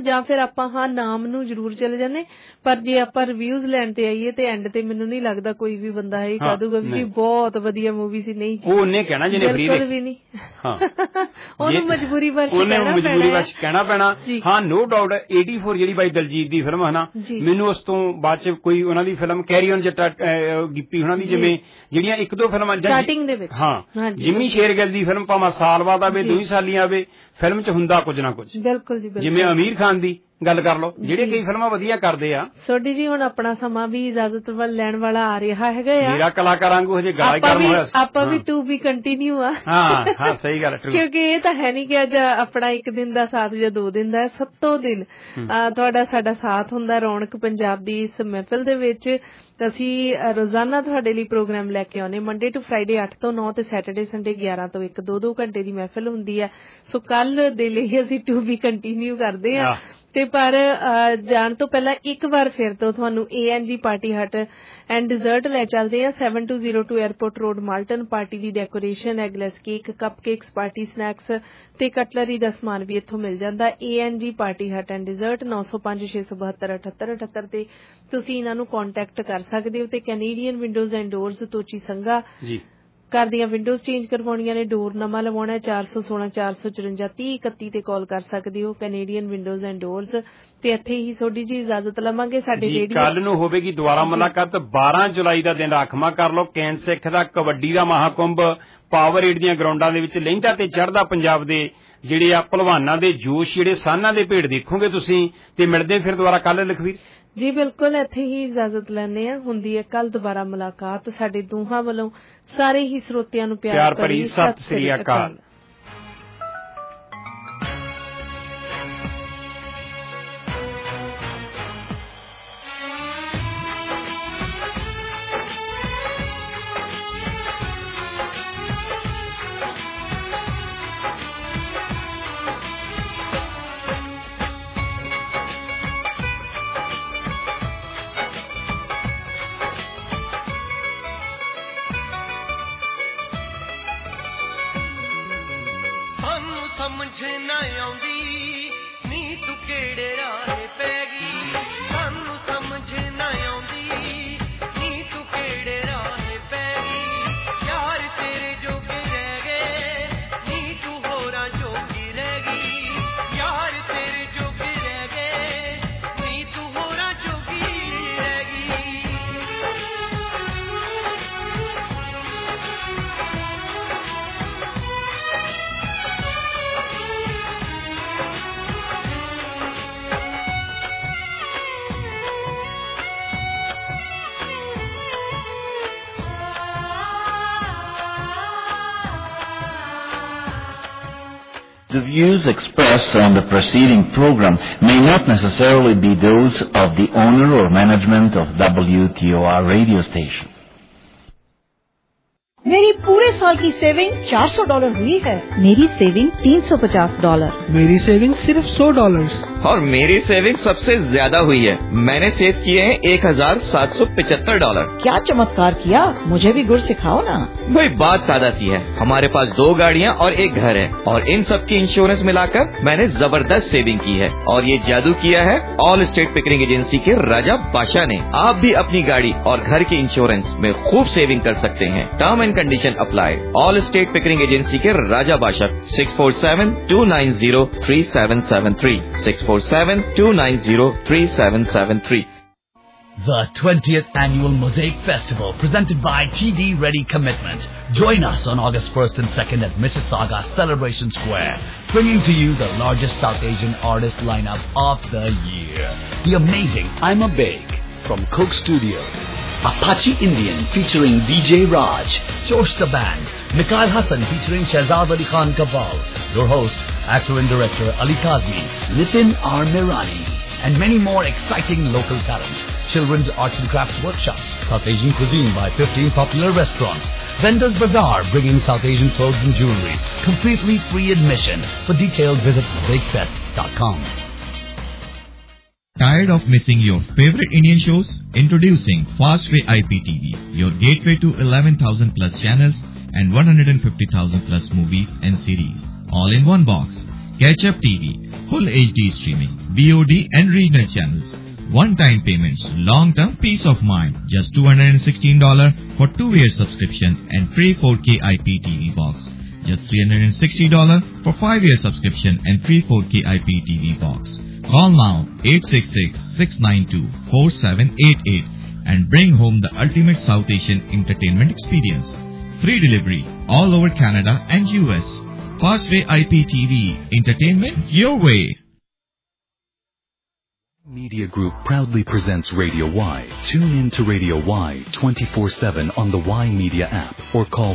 ਜਾਂ ਫਿਰ ਆਪਾਂ ਹਾਂ ਨਾਮ ਨੂੰ ਜ਼ਰੂਰ ਚਲੇ ਜਾਂਦੇ, ਪਰ ਜੇ ਆਪਾਂ ਰਿਵਿਊਜ਼ ਲੈਣ ਤੇ ਆਈਏ ਤੇ ਐਂਡ ਤੇ ਮੈਨੂੰ ਨਹੀਂ ਲੱਗਦਾ ਕੋਈ ਵੀ ਬੰਦਾ ਇਹ ਕਹਿ ਦੂਗਾ ਵੀ ਜੀ ਬਹੁਤ ਵਧੀਆ ਮੂਵੀ ਸੀ। ਨਹੀਂ ਉਹ ਉਹਨੇ ਕਹਿਣਾ ਜਿਹਨੇ ਫ੍ਰੀ ਬਿਲਕੁਲ ਵੀ ਨਹੀਂ, ਉਹਨੂੰ ਮਜਬੂਰੀ ਵਰਸ਼ ਮਜਬੂਰੀ ਵਰਸ਼ ਕਹਿਣਾ ਪੈਣਾ। ਹਾਂ ਨੋ ਡਾਊਟ ਏਟੀ ਫੋਰ ਜਿਹੜੀ ਬਾਈ ਦਲਜੀਤ ਦੀ ਫਿਲਮ ਹੈ ਨਾ, ਮੈਨੂੰ ਉਸ ਤੋਂ ਬਾਅਦ ਚ ਕੋਈ ਉਹਨਾਂ ਦੀ film carry on Jatta Gippy ਉਹਨਾਂ ਦੀ ਜਿਵੇਂ ਜਿਹੜੀਆਂ ਇੱਕ ਦੋ ਫਿਲਮਾਂ ਸਟਾਰਟਿੰਗ ਦੇ ਵਿੱਚ, ਹਾਂ ਜਿੰਮੀ ਸ਼ੇਰਗਿੱਲ ਦੀ ਫਿਲਮ ਭਾਵੇਂ ਸਾਲ ਬਾਅਦ ਆਵੇ ਦੋ ਹੀ ਸਾਲੀ ਆਵੇ, ਫਿਲਮ ਚ ਹੁੰਦਾ ਕੁਝ ਨਾ ਕੁਝ। ਬਿਲਕੁਲ ਜੀ, ਜਿਵੇਂ ਅਮੀਰ ਖਾਨ ਦੀ ਗੱਲ ਕਰ ਲਓ, ਜਿਹੜੇ ਕਈ ਫਿਲਮਾਂ ਵਧੀਆ ਕਰਦੇ ਆ। ਸੋਡੀ ਜੀ ਹੁਣ ਆਪਣਾ ਸਮਾਂ ਵੀ ਇਜਾਜ਼ਤ ਵੱਲ ਲੈਣ ਵਾਲਾ ਆ ਰਿਹਾ ਹੈਗਾ ਆ। ਮੇਰਾ ਕਲਾਕਾਰਾਂ ਵਾਂਗੂ ਹਜੇ ਗਾਲਾਂ ਕਰਮ ਹੋਇਆ ਸੀ, ਆਪਾਂ ਵੀ ਟੂ ਬੀ ਕੰਟੀਨਿਊ ਆ। ਹਾਂ ਹਾਂ ਸਹੀ ਗੱਲ ਹੈ, ਕਿਉਂਕਿ ਇਹ ਤਾਂ ਹੈ ਨਹੀਂ ਕਿ ਅੱਜ ਆਪਣਾ ਇੱਕ ਦਿਨ ਦਾ ਸਾਥ ਜਾਂ ਦੋ ਦਿਨ ਦਾ, ਸੱਤੋਂ ਦਿਨ ਤੁਹਾਡਾ ਸਾਡਾ ਸਾਥ ਹੁੰਦਾ। ਰੌਣਕ ਪੰਜਾਬ ਦੀ ਇਸ ਮਹਿਫਿਲ ਦੇ ਵਿੱਚ ਅਸੀਂ ਰੋਜ਼ਾਨਾ ਤੁਹਾਡੇ ਲਈ ਪ੍ਰੋਗਰਾਮ ਲੈ ਕੇ ਆਉਂਦੇ, ਮੰਡੇ ਟੂ ਫਰਾਈਡੇ ਅੱਠ ਤੋਂ ਨੌ ਤੇ ਸੈਟਰਡੇ ਸੰਡੇ ਗਿਆਰਾਂ ਤੋਂ ਇੱਕ, ਦੋ ਦੋ ਘੰਟੇ ਦੀ ਮਹਿਫਿਲ ਹੁੰਦੀ ਹੈ। ਸੋ ਕੱਲ ਦੇ ਲਈ ਅਸੀਂ ਟੂ ਬੀ ਕੰਟੀਨਿਊ ਕਰਦੇ ਹਾਂ। ਤੇ ਪਰ ਜਾਣ ਤੋਂ ਪਹਿਲਾਂ ਇੱਕ ਵਾਰ ਫਿਰ ਤੋਂ ਤੁਹਾਨੂੰ ਏ ਐਨ ਜੀ ਪਾਰਟੀ ਹਟ ਐਂਡ ਡਿਜ਼ਰਟ ਲੈ ਚੱਲਦੇ ਆ। Seven two zero two airport road Malton. Party ਦੀ decoration, eggless cake, cupcakes, party snacks ਤੇ ਕਟਲਰੀ ਦਾ ਸਮਾਨ ਵੀ ਇੱਥੋਂ ਮਿਲ ਜਾਂਦਾ। ਏ ਐਨ ਜੀ ਪਾਰਟੀ ਹਟ ਐਂਡ ਡਿਜ਼ਰਟ ਨੌ ਸੌ ਪੰਜ ਛੇ ਸੌ ਬਹੱਤਰ ਅਠੱਤਰ ਅਠੱਤਰ ਤੇ ਤੁਸੀਂ ਇਹਨਾਂ ਨੂੰ ਕੰਟੈਕਟ ਕਰ ਸਕਦੇ ਹੋ। ਤੇ Canadian windows and doors Tochi Sangha ji ਘਰ ਦੀਆਂ ਵਿੰਡੋਜ਼ ਚੇਂਜ ਕਰਵਾਉਣੀਆਂ ਨੇ, ਡੋਰ ਨਵਾਂ ਲਵਾਉਣਾ, ਚਾਰ ਸੌ ਸੋਲਾਂ ਚਾਰ ਸੌ ਚੁਰੰਜਾ ਤੀਹ ਇਕੱਤੀ ਤੇ ਕਾਲ ਕਰ ਸਕਦੇ ਹੋ। Canadian windows and doors. ਤੇ ਇੱਥੇ ਹੀ ਤੁਹਾਡੀ ਜੀ ਇਜਾਜ਼ਤ ਲਵਾਂਗੇ। ਸਾਡੇ ਰੇਡੀਓ ਕੱਲ ਨੂੰ ਹੋਵੇਗੀ ਦੁਬਾਰਾ ਮੁਲਾਕਾਤ। ਬਾਰਾਂ ਜੁਲਾਈ ਦਾ ਦਿਨ ਰਾਖਵਾਂ ਕਰ ਲਓ। ਕੈਨ ਸਿੱਖ ਦਾ ਕਬੱਡੀ ਦਾ ਮਹਾਕੁੰਭ ਪਾਵਰ ਏਡ ਦੀਆਂ ਗਰਾਊਂਡਾਂ ਦੇ ਵਿੱਚ ਲਹਿੰਦਾ ਤੇ ਚੜ੍ਹਦਾ ਪੰਜਾਬ ਦੇ ਜਿਹੜੇ ਆ ਭਲਵਾਨਾਂ ਦੇ ਜੋਸ਼, ਜਿਹੜੇ ਸਾਨਾਂ ਦੇ ਭੇਡ ਦੇਖੋਗੇ ਤੁਸੀਂ। ਤੇ ਮਿਲਦੇ ਫਿਰ ਦੁਬਾਰਾ ਕੱਲ ਲਖਵੀਰ ਜੀ। ਬਿਲਕੁਲ ਇੱਥੇ ਹੀ ਇਜਾਜ਼ਤ ਲੈਂਦੇ ਆ। ਹੁੰਦੀ ਹੈ ਕੱਲ ਦੁਬਾਰਾ ਮੁਲਾਕਾਤ। ਸਾਡੇ ਦੋਹਾਂ ਵੱਲੋਂ ਸਾਰੇ ਹੀ ਸਰੋਤਿਆਂ ਨੂੰ ਪਿਆਰ ਭਰੀ ਸਤਿ ਸ੍ਰੀ ਅਕਾਲ। The views expressed on the preceding program may not necessarily be those of the owner or management of W T O R radio station. मेरी पूरे साल की सेविंग चार सौ डॉलर हुई है। मेरी सेविंग तीन सौ पचास डॉलर। मेरी सेविंग सिर्फ सौ डॉलर। और मेरी सेविंग सबसे ज्यादा हुई है। मैंने सेव किए हैं एक हजार सात सौ पचहत्तर डॉलर। क्या चमत्कार किया, मुझे भी गुर सिखाओ ना। भाई बात सादा सी है, हमारे पास दो गाड़ियाँ और एक घर है और इन सब की इंश्योरेंस मिलाकर मैंने जबरदस्त सेविंग की है। और ये जादू किया है ऑल स्टेट पिकरिंग एजेंसी के राजा बादशाह ने। आप भी अपनी गाड़ी और घर के इंश्योरेंस में खूब सेविंग कर सकते हैं। Term and condition apply. Allstate Pickering agency के Raja Badshah six four seven two nine zero three seven seven three six four seven two nine zero three seven seven three. The twentieth Annual Mosaic Festival presented by T D Ready Commitment. Join us on August first and second at Mississauga Celebration Square, bringing to you the largest South Asian artist lineup of the year. The amazing I'm a Big from Coke Studio, Apache Indian featuring D J Raj, Josh the Band, Mikhail Hassan featuring Shahzad Ali Khan Kaval, your host, actor and director Ali Kazmi, Nitin R. Mirani, and many more exciting local talent. Children's arts and crafts workshops, South Asian cuisine by fifteen popular restaurants, Vendors Bazaar bringing South Asian clothes and jewelry, completely free admission. For details, visit mosaic fest dot com. Tired of missing your favorite Indian shows? Introducing Fastway I P T V, your gateway to eleven thousand plus channels and one hundred fifty thousand plus movies and series. All in one box. Catch Up T V, full H D streaming, V O D and regional channels. One-time payments, long-term peace of mind. Just two hundred sixteen dollars for two-year subscription and free four K I P T V box. Just three hundred sixty dollars for five-year subscription and free four K I P T V box. Call now eight six six, six nine two, four seven eight eight and bring home the ultimate South Asian entertainment experience. Free delivery all over Canada and U S. Fastway I P T V, entertainment your way. Media Group proudly presents Radio Y. Tune in to Radio Y twenty-four seven on the Y Media app or call